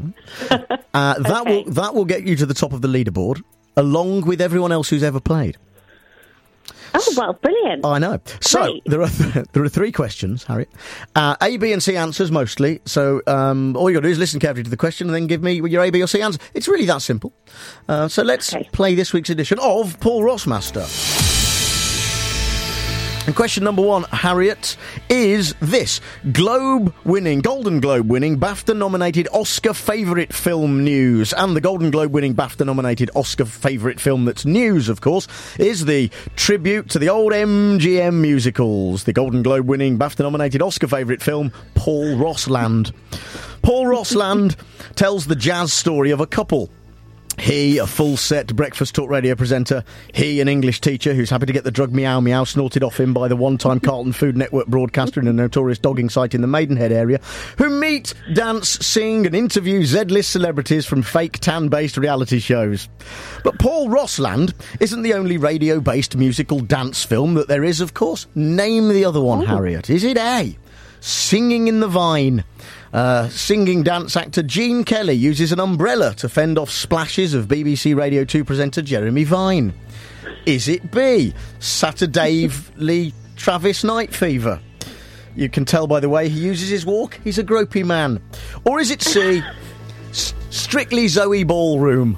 Speaker 2: That will get you to the top of the leaderboard, along with everyone else who's ever played.
Speaker 6: Oh, well, brilliant.
Speaker 2: I know. So, there are 3 questions, Harriet. A, B and C answers, mostly. So, all you've got to do is listen carefully to the question and then give me your A, B or C answer. It's really that simple. So let's play this week's edition of Paul Rossmaster. And question number 1, Harriet, is this. Golden Globe winning, BAFTA-nominated Oscar favourite film news. And the Golden Globe winning, BAFTA-nominated Oscar favourite film that's news, of course, is the tribute to the old MGM musicals. The Golden Globe winning, BAFTA-nominated Oscar favourite film, Paul Rossland. Paul Rossland tells the jazz story of a couple. He, a full-set breakfast talk radio presenter. He, an English teacher who's happy to get the drug meow meow snorted off him by the one-time Carlton Food Network broadcaster in a notorious dogging site in the Maidenhead area, who meet, dance, sing and interview Z-list celebrities from fake tan-based reality shows. But Paul Rossland isn't the only radio-based musical dance film that there is, of course. Name the other one, Harriet. Is it A, Singing in the Vine? Singing dance actor Gene Kelly uses an umbrella to fend off splashes of BBC Radio 2 presenter Jeremy Vine. Is it B, Saturday Lee Travis Night Fever? You can tell by the way he uses his walk, he's a gropey man. Or is it C, Strictly Zoe Ballroom?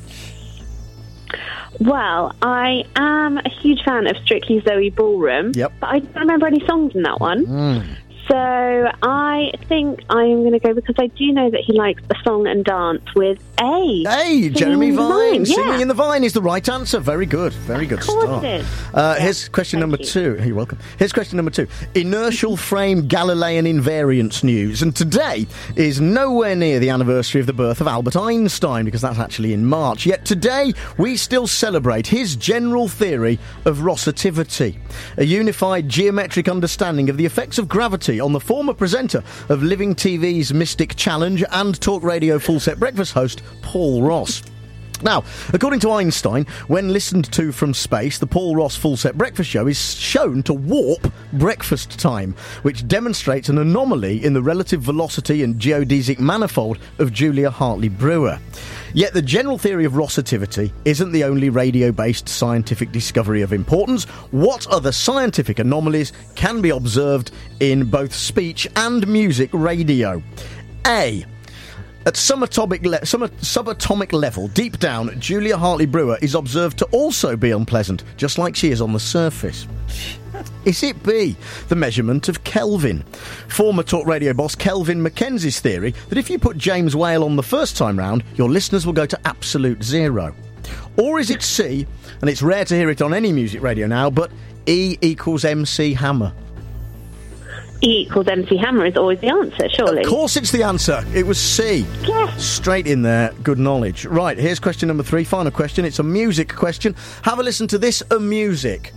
Speaker 6: Well, I am a huge fan of Strictly Zoe Ballroom.
Speaker 2: Yep.
Speaker 6: But I don't remember any songs in that one. So I think I am going to go, because I do know that he likes the song and dance with A.
Speaker 2: Jeremy Vine.
Speaker 6: Yeah.
Speaker 2: Singing in the Vine is the right answer. Very good. Very good start.
Speaker 6: Of course it is.
Speaker 2: Here's question number 2. You're welcome. Here's question number 2. Inertial frame Galilean invariance news. And today is nowhere near the anniversary of the birth of Albert Einstein, because that's actually in March. Yet today we still celebrate his general theory of Rossivity, a unified geometric understanding of the effects of gravity on the former presenter of Living TV's Mystic Challenge and Talk Radio full set breakfast host Paul Ross. Now, according to Einstein, when listened to from space, the Paul Ross full set breakfast show is shown to warp breakfast time, which demonstrates an anomaly in the relative velocity and geodesic manifold of Julia Hartley-Brewer. Yet the general theory of Rossivity isn't the only radio-based scientific discovery of importance. What other scientific anomalies can be observed in both speech and music radio? A, at subatomic level, deep down, Julia Hartley-Brewer is observed to also be unpleasant, just like she is on the surface. Is it B, the measurement of Kelvin? Former Talk Radio boss Kelvin Mackenzie's theory that if you put James Whale on the first time round, your listeners will go to absolute zero. Or is it C, and it's rare to hear it on any music radio now, but E equals MC Hammer?
Speaker 6: E equals MC Hammer is always the answer, surely.
Speaker 2: Of course it's the answer. It was C.
Speaker 6: Yes.
Speaker 2: Straight in there. Good knowledge. Right, here's question number 3. Final question. It's a music question. Have a listen to this, a music.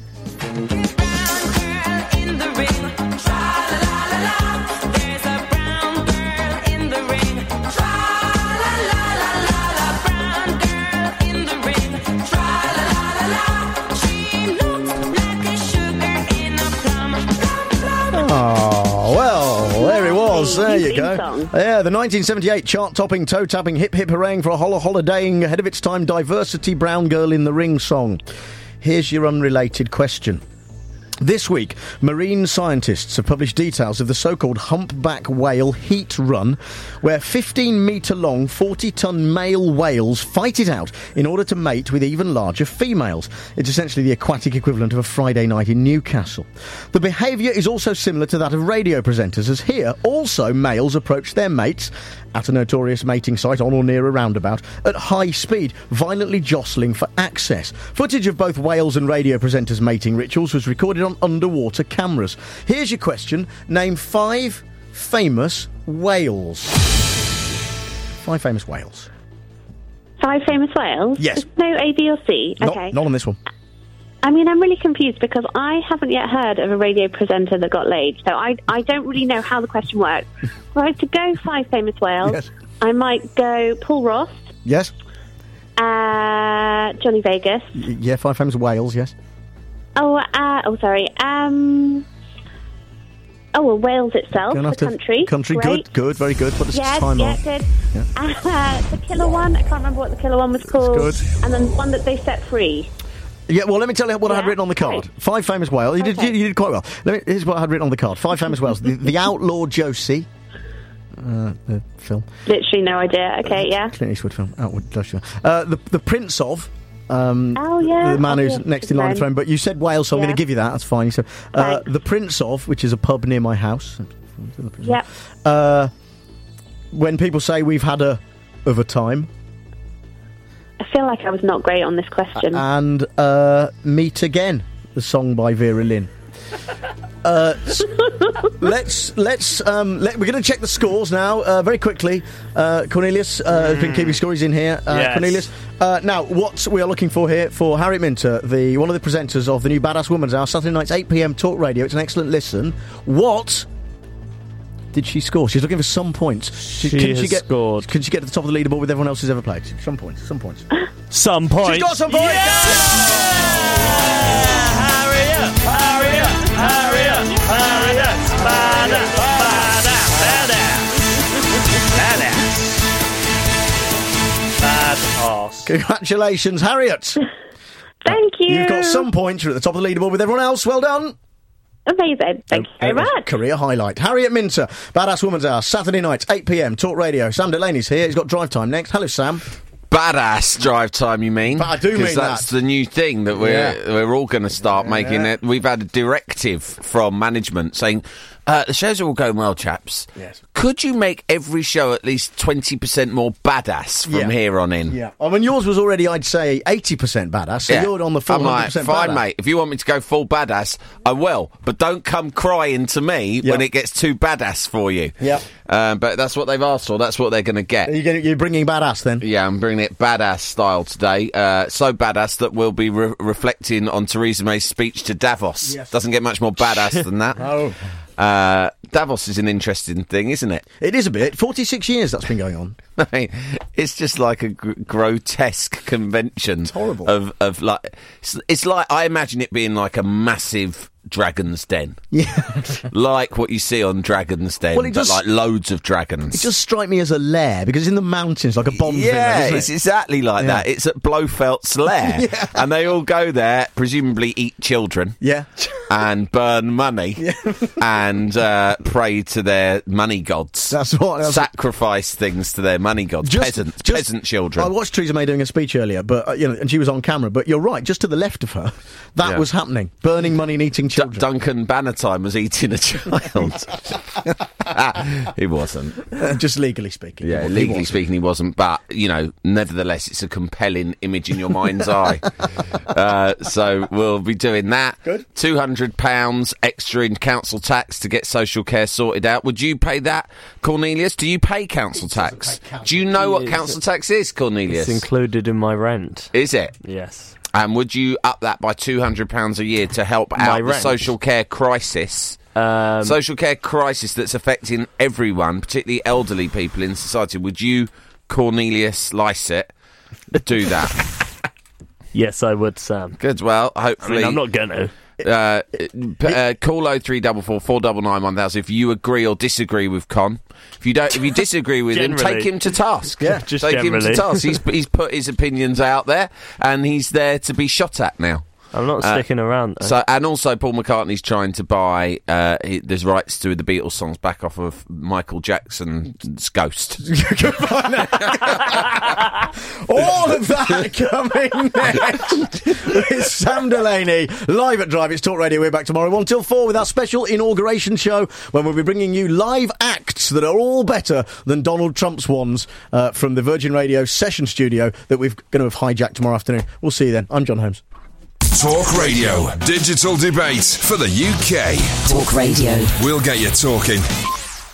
Speaker 2: Oh, well, there it was. There you go. Yeah, the 1978 chart-topping, toe-tapping, hip-hip hurraying for a holidaying, ahead of its time diversity brown girl in the ring song. Here's your unrelated question. This week, marine scientists have published details of the so-called humpback whale heat run, where 15-metre-long, 40-ton male whales fight it out in order to mate with even larger females. It's essentially the aquatic equivalent of a Friday night in Newcastle. The behaviour is also similar to that of radio presenters, as here, also males approach their mates at a notorious mating site on or near a roundabout at high speed, violently jostling for access. Footage of both whales and radio presenters' mating rituals was recorded on underwater cameras. Here's your question. Name 5 famous whales. 5 famous whales.
Speaker 6: 5 famous whales?
Speaker 2: Yes.
Speaker 6: There's no A, B or C? Okay.
Speaker 2: Not on this one.
Speaker 6: I mean, I'm really confused because I haven't yet heard of a radio presenter that got laid, so I don't really know how the question works. Right, to go 5 famous whales, yes. I might go Paul Ross.
Speaker 2: Yes.
Speaker 6: Johnny Vegas.
Speaker 2: Yeah, 5 famous whales, yes.
Speaker 6: Sorry. Well, Wales itself, the country.
Speaker 2: Country,
Speaker 6: great.
Speaker 2: Good, very good. Put the time on.
Speaker 6: Yeah, good. Yeah. The killer one, I can't remember what the killer one was called.
Speaker 2: That's good.
Speaker 6: And then one that they set free.
Speaker 2: Yeah, well, let me tell you what I had written on the card. 5 famous whales. You did quite well. Here's what I had written on the card. 5 famous whales. The Outlaw Josie. The film.
Speaker 6: Literally no idea. Okay, yeah.
Speaker 2: Clint Eastwood film. Outlaw Josie. The Prince of.
Speaker 6: The
Speaker 2: man who's next in line of throne. But you said Wales, so I'm going to give you that. That's fine. You said the Prince of, which is a pub near my house.
Speaker 6: Yep.
Speaker 2: When people say we've had a time.
Speaker 6: I feel like I was not great on this question.
Speaker 2: And Meet Again, the song by Vera Lynn. We're going to check the scores now very quickly. Cornelius has been keeping score. He's in here.
Speaker 18: Yes.
Speaker 2: Cornelius. Now, what we are looking for here for Harriet Minter, one of the presenters of the new Badass Woman's Hour, Saturday nights 8 p.m. Talk Radio. It's an excellent listen. What did she score? She's looking for some points. Can she get to the top of the leaderboard with everyone else who's ever played? Some points.
Speaker 18: Some points.
Speaker 2: She's got some points!
Speaker 18: Badass.
Speaker 2: Congratulations, Harriet.
Speaker 6: Thank you.
Speaker 2: You've got some points. You're at the top of the leaderboard with everyone else. Well done.
Speaker 6: Amazing. Thank you very much.
Speaker 2: Career highlight. Harriet Minter, Badass Woman's Hour, Saturday nights, 8 p.m, Talk Radio. Sam Delaney's here. He's got drive time next. Hello, Sam.
Speaker 20: Badass drive time, you mean?
Speaker 2: But I do mean that.
Speaker 20: Because that's the new thing that we're all going to start making it. We've had a directive from management saying, the shows are all going well, chaps.
Speaker 2: Yes.
Speaker 20: Could you make every show at least 20% more badass from here on in?
Speaker 2: Yeah. I mean, yours was already, I'd say, 80% badass, so you're on the full 100% badass.
Speaker 20: Fine, mate. If you want me to go full badass, I will. But don't come crying to me when it gets too badass for you.
Speaker 2: Yeah.
Speaker 20: But that's what they've asked for. That's what they're going to get.
Speaker 2: You're bringing badass, then?
Speaker 20: Yeah, I'm bringing it badass style today. So badass that we'll be reflecting on Theresa May's speech to Davos.
Speaker 2: Yes.
Speaker 20: Doesn't get much more badass than that.
Speaker 2: Oh.
Speaker 20: Davos is an interesting thing, isn't it?
Speaker 2: It is a bit. 46 years that's been going on.
Speaker 20: I mean, it's just like a grotesque convention.
Speaker 2: It's horrible.
Speaker 20: Of like, it's like, I imagine it being like a massive Dragon's Den.
Speaker 2: Yeah.
Speaker 20: Like what you see on Dragon's Den, but like loads of dragons.
Speaker 2: It does strike me as a lair, because it's in the mountains, like a Bond villain, isn't it?
Speaker 20: It's exactly like that. It's at Blofeld's lair. And they all go there, presumably eat children.
Speaker 2: Yeah.
Speaker 20: And burn money. And pray to their money gods. Sacrifice things to their money gods. Peasant children.
Speaker 2: I watched Theresa May doing a speech earlier, but and she was on camera. But you're right, just to the left of her, that was happening. Burning money and eating children.
Speaker 20: Duncan Bannatyne was eating a child. He wasn't.
Speaker 2: Just legally speaking.
Speaker 20: Yeah, legally speaking he wasn't. But, nevertheless, it's a compelling image in your mind's eye. So we'll be doing that.
Speaker 2: Good.
Speaker 20: £200 extra in council tax to get social care sorted out. Would you pay that, Cornelius? Do you pay council tax? Do you know what council tax is, Cornelius?
Speaker 18: It's included in my rent.
Speaker 20: Is it?
Speaker 18: Yes.
Speaker 20: And would you up that by £200 a year to help out the social care crisis? Social care crisis that's affecting everyone, particularly elderly people in society. Would you, Cornelius Lycett, do that?
Speaker 18: Yes, I would, Sam.
Speaker 20: Good. Well, hopefully.
Speaker 18: I'm not going to.
Speaker 20: Call 0344 499 1000 if you agree or disagree with Con. If you disagree with him, take him to task.
Speaker 2: Yeah,
Speaker 20: just take him to task. He's put his opinions out there, and he's there to be shot at now.
Speaker 18: I'm not sticking around, though.
Speaker 10: So, and also Paul McCartney's trying to buy there's rights to the Beatles songs back off of Michael Jackson's Ghost.
Speaker 2: All of that coming next. It's Sam Delaney, live at Drive. It's Talk Radio. We're back tomorrow 1 till 4 with our special inauguration show, when we'll be bringing you live acts that are all better than Donald Trump's ones from the Virgin Radio session studio that we're going to have hijacked tomorrow afternoon. We'll see you then. I'm John Holmes.
Speaker 22: Talk Radio. Digital debate for the UK.
Speaker 3: Talk Radio.
Speaker 22: We'll get you talking.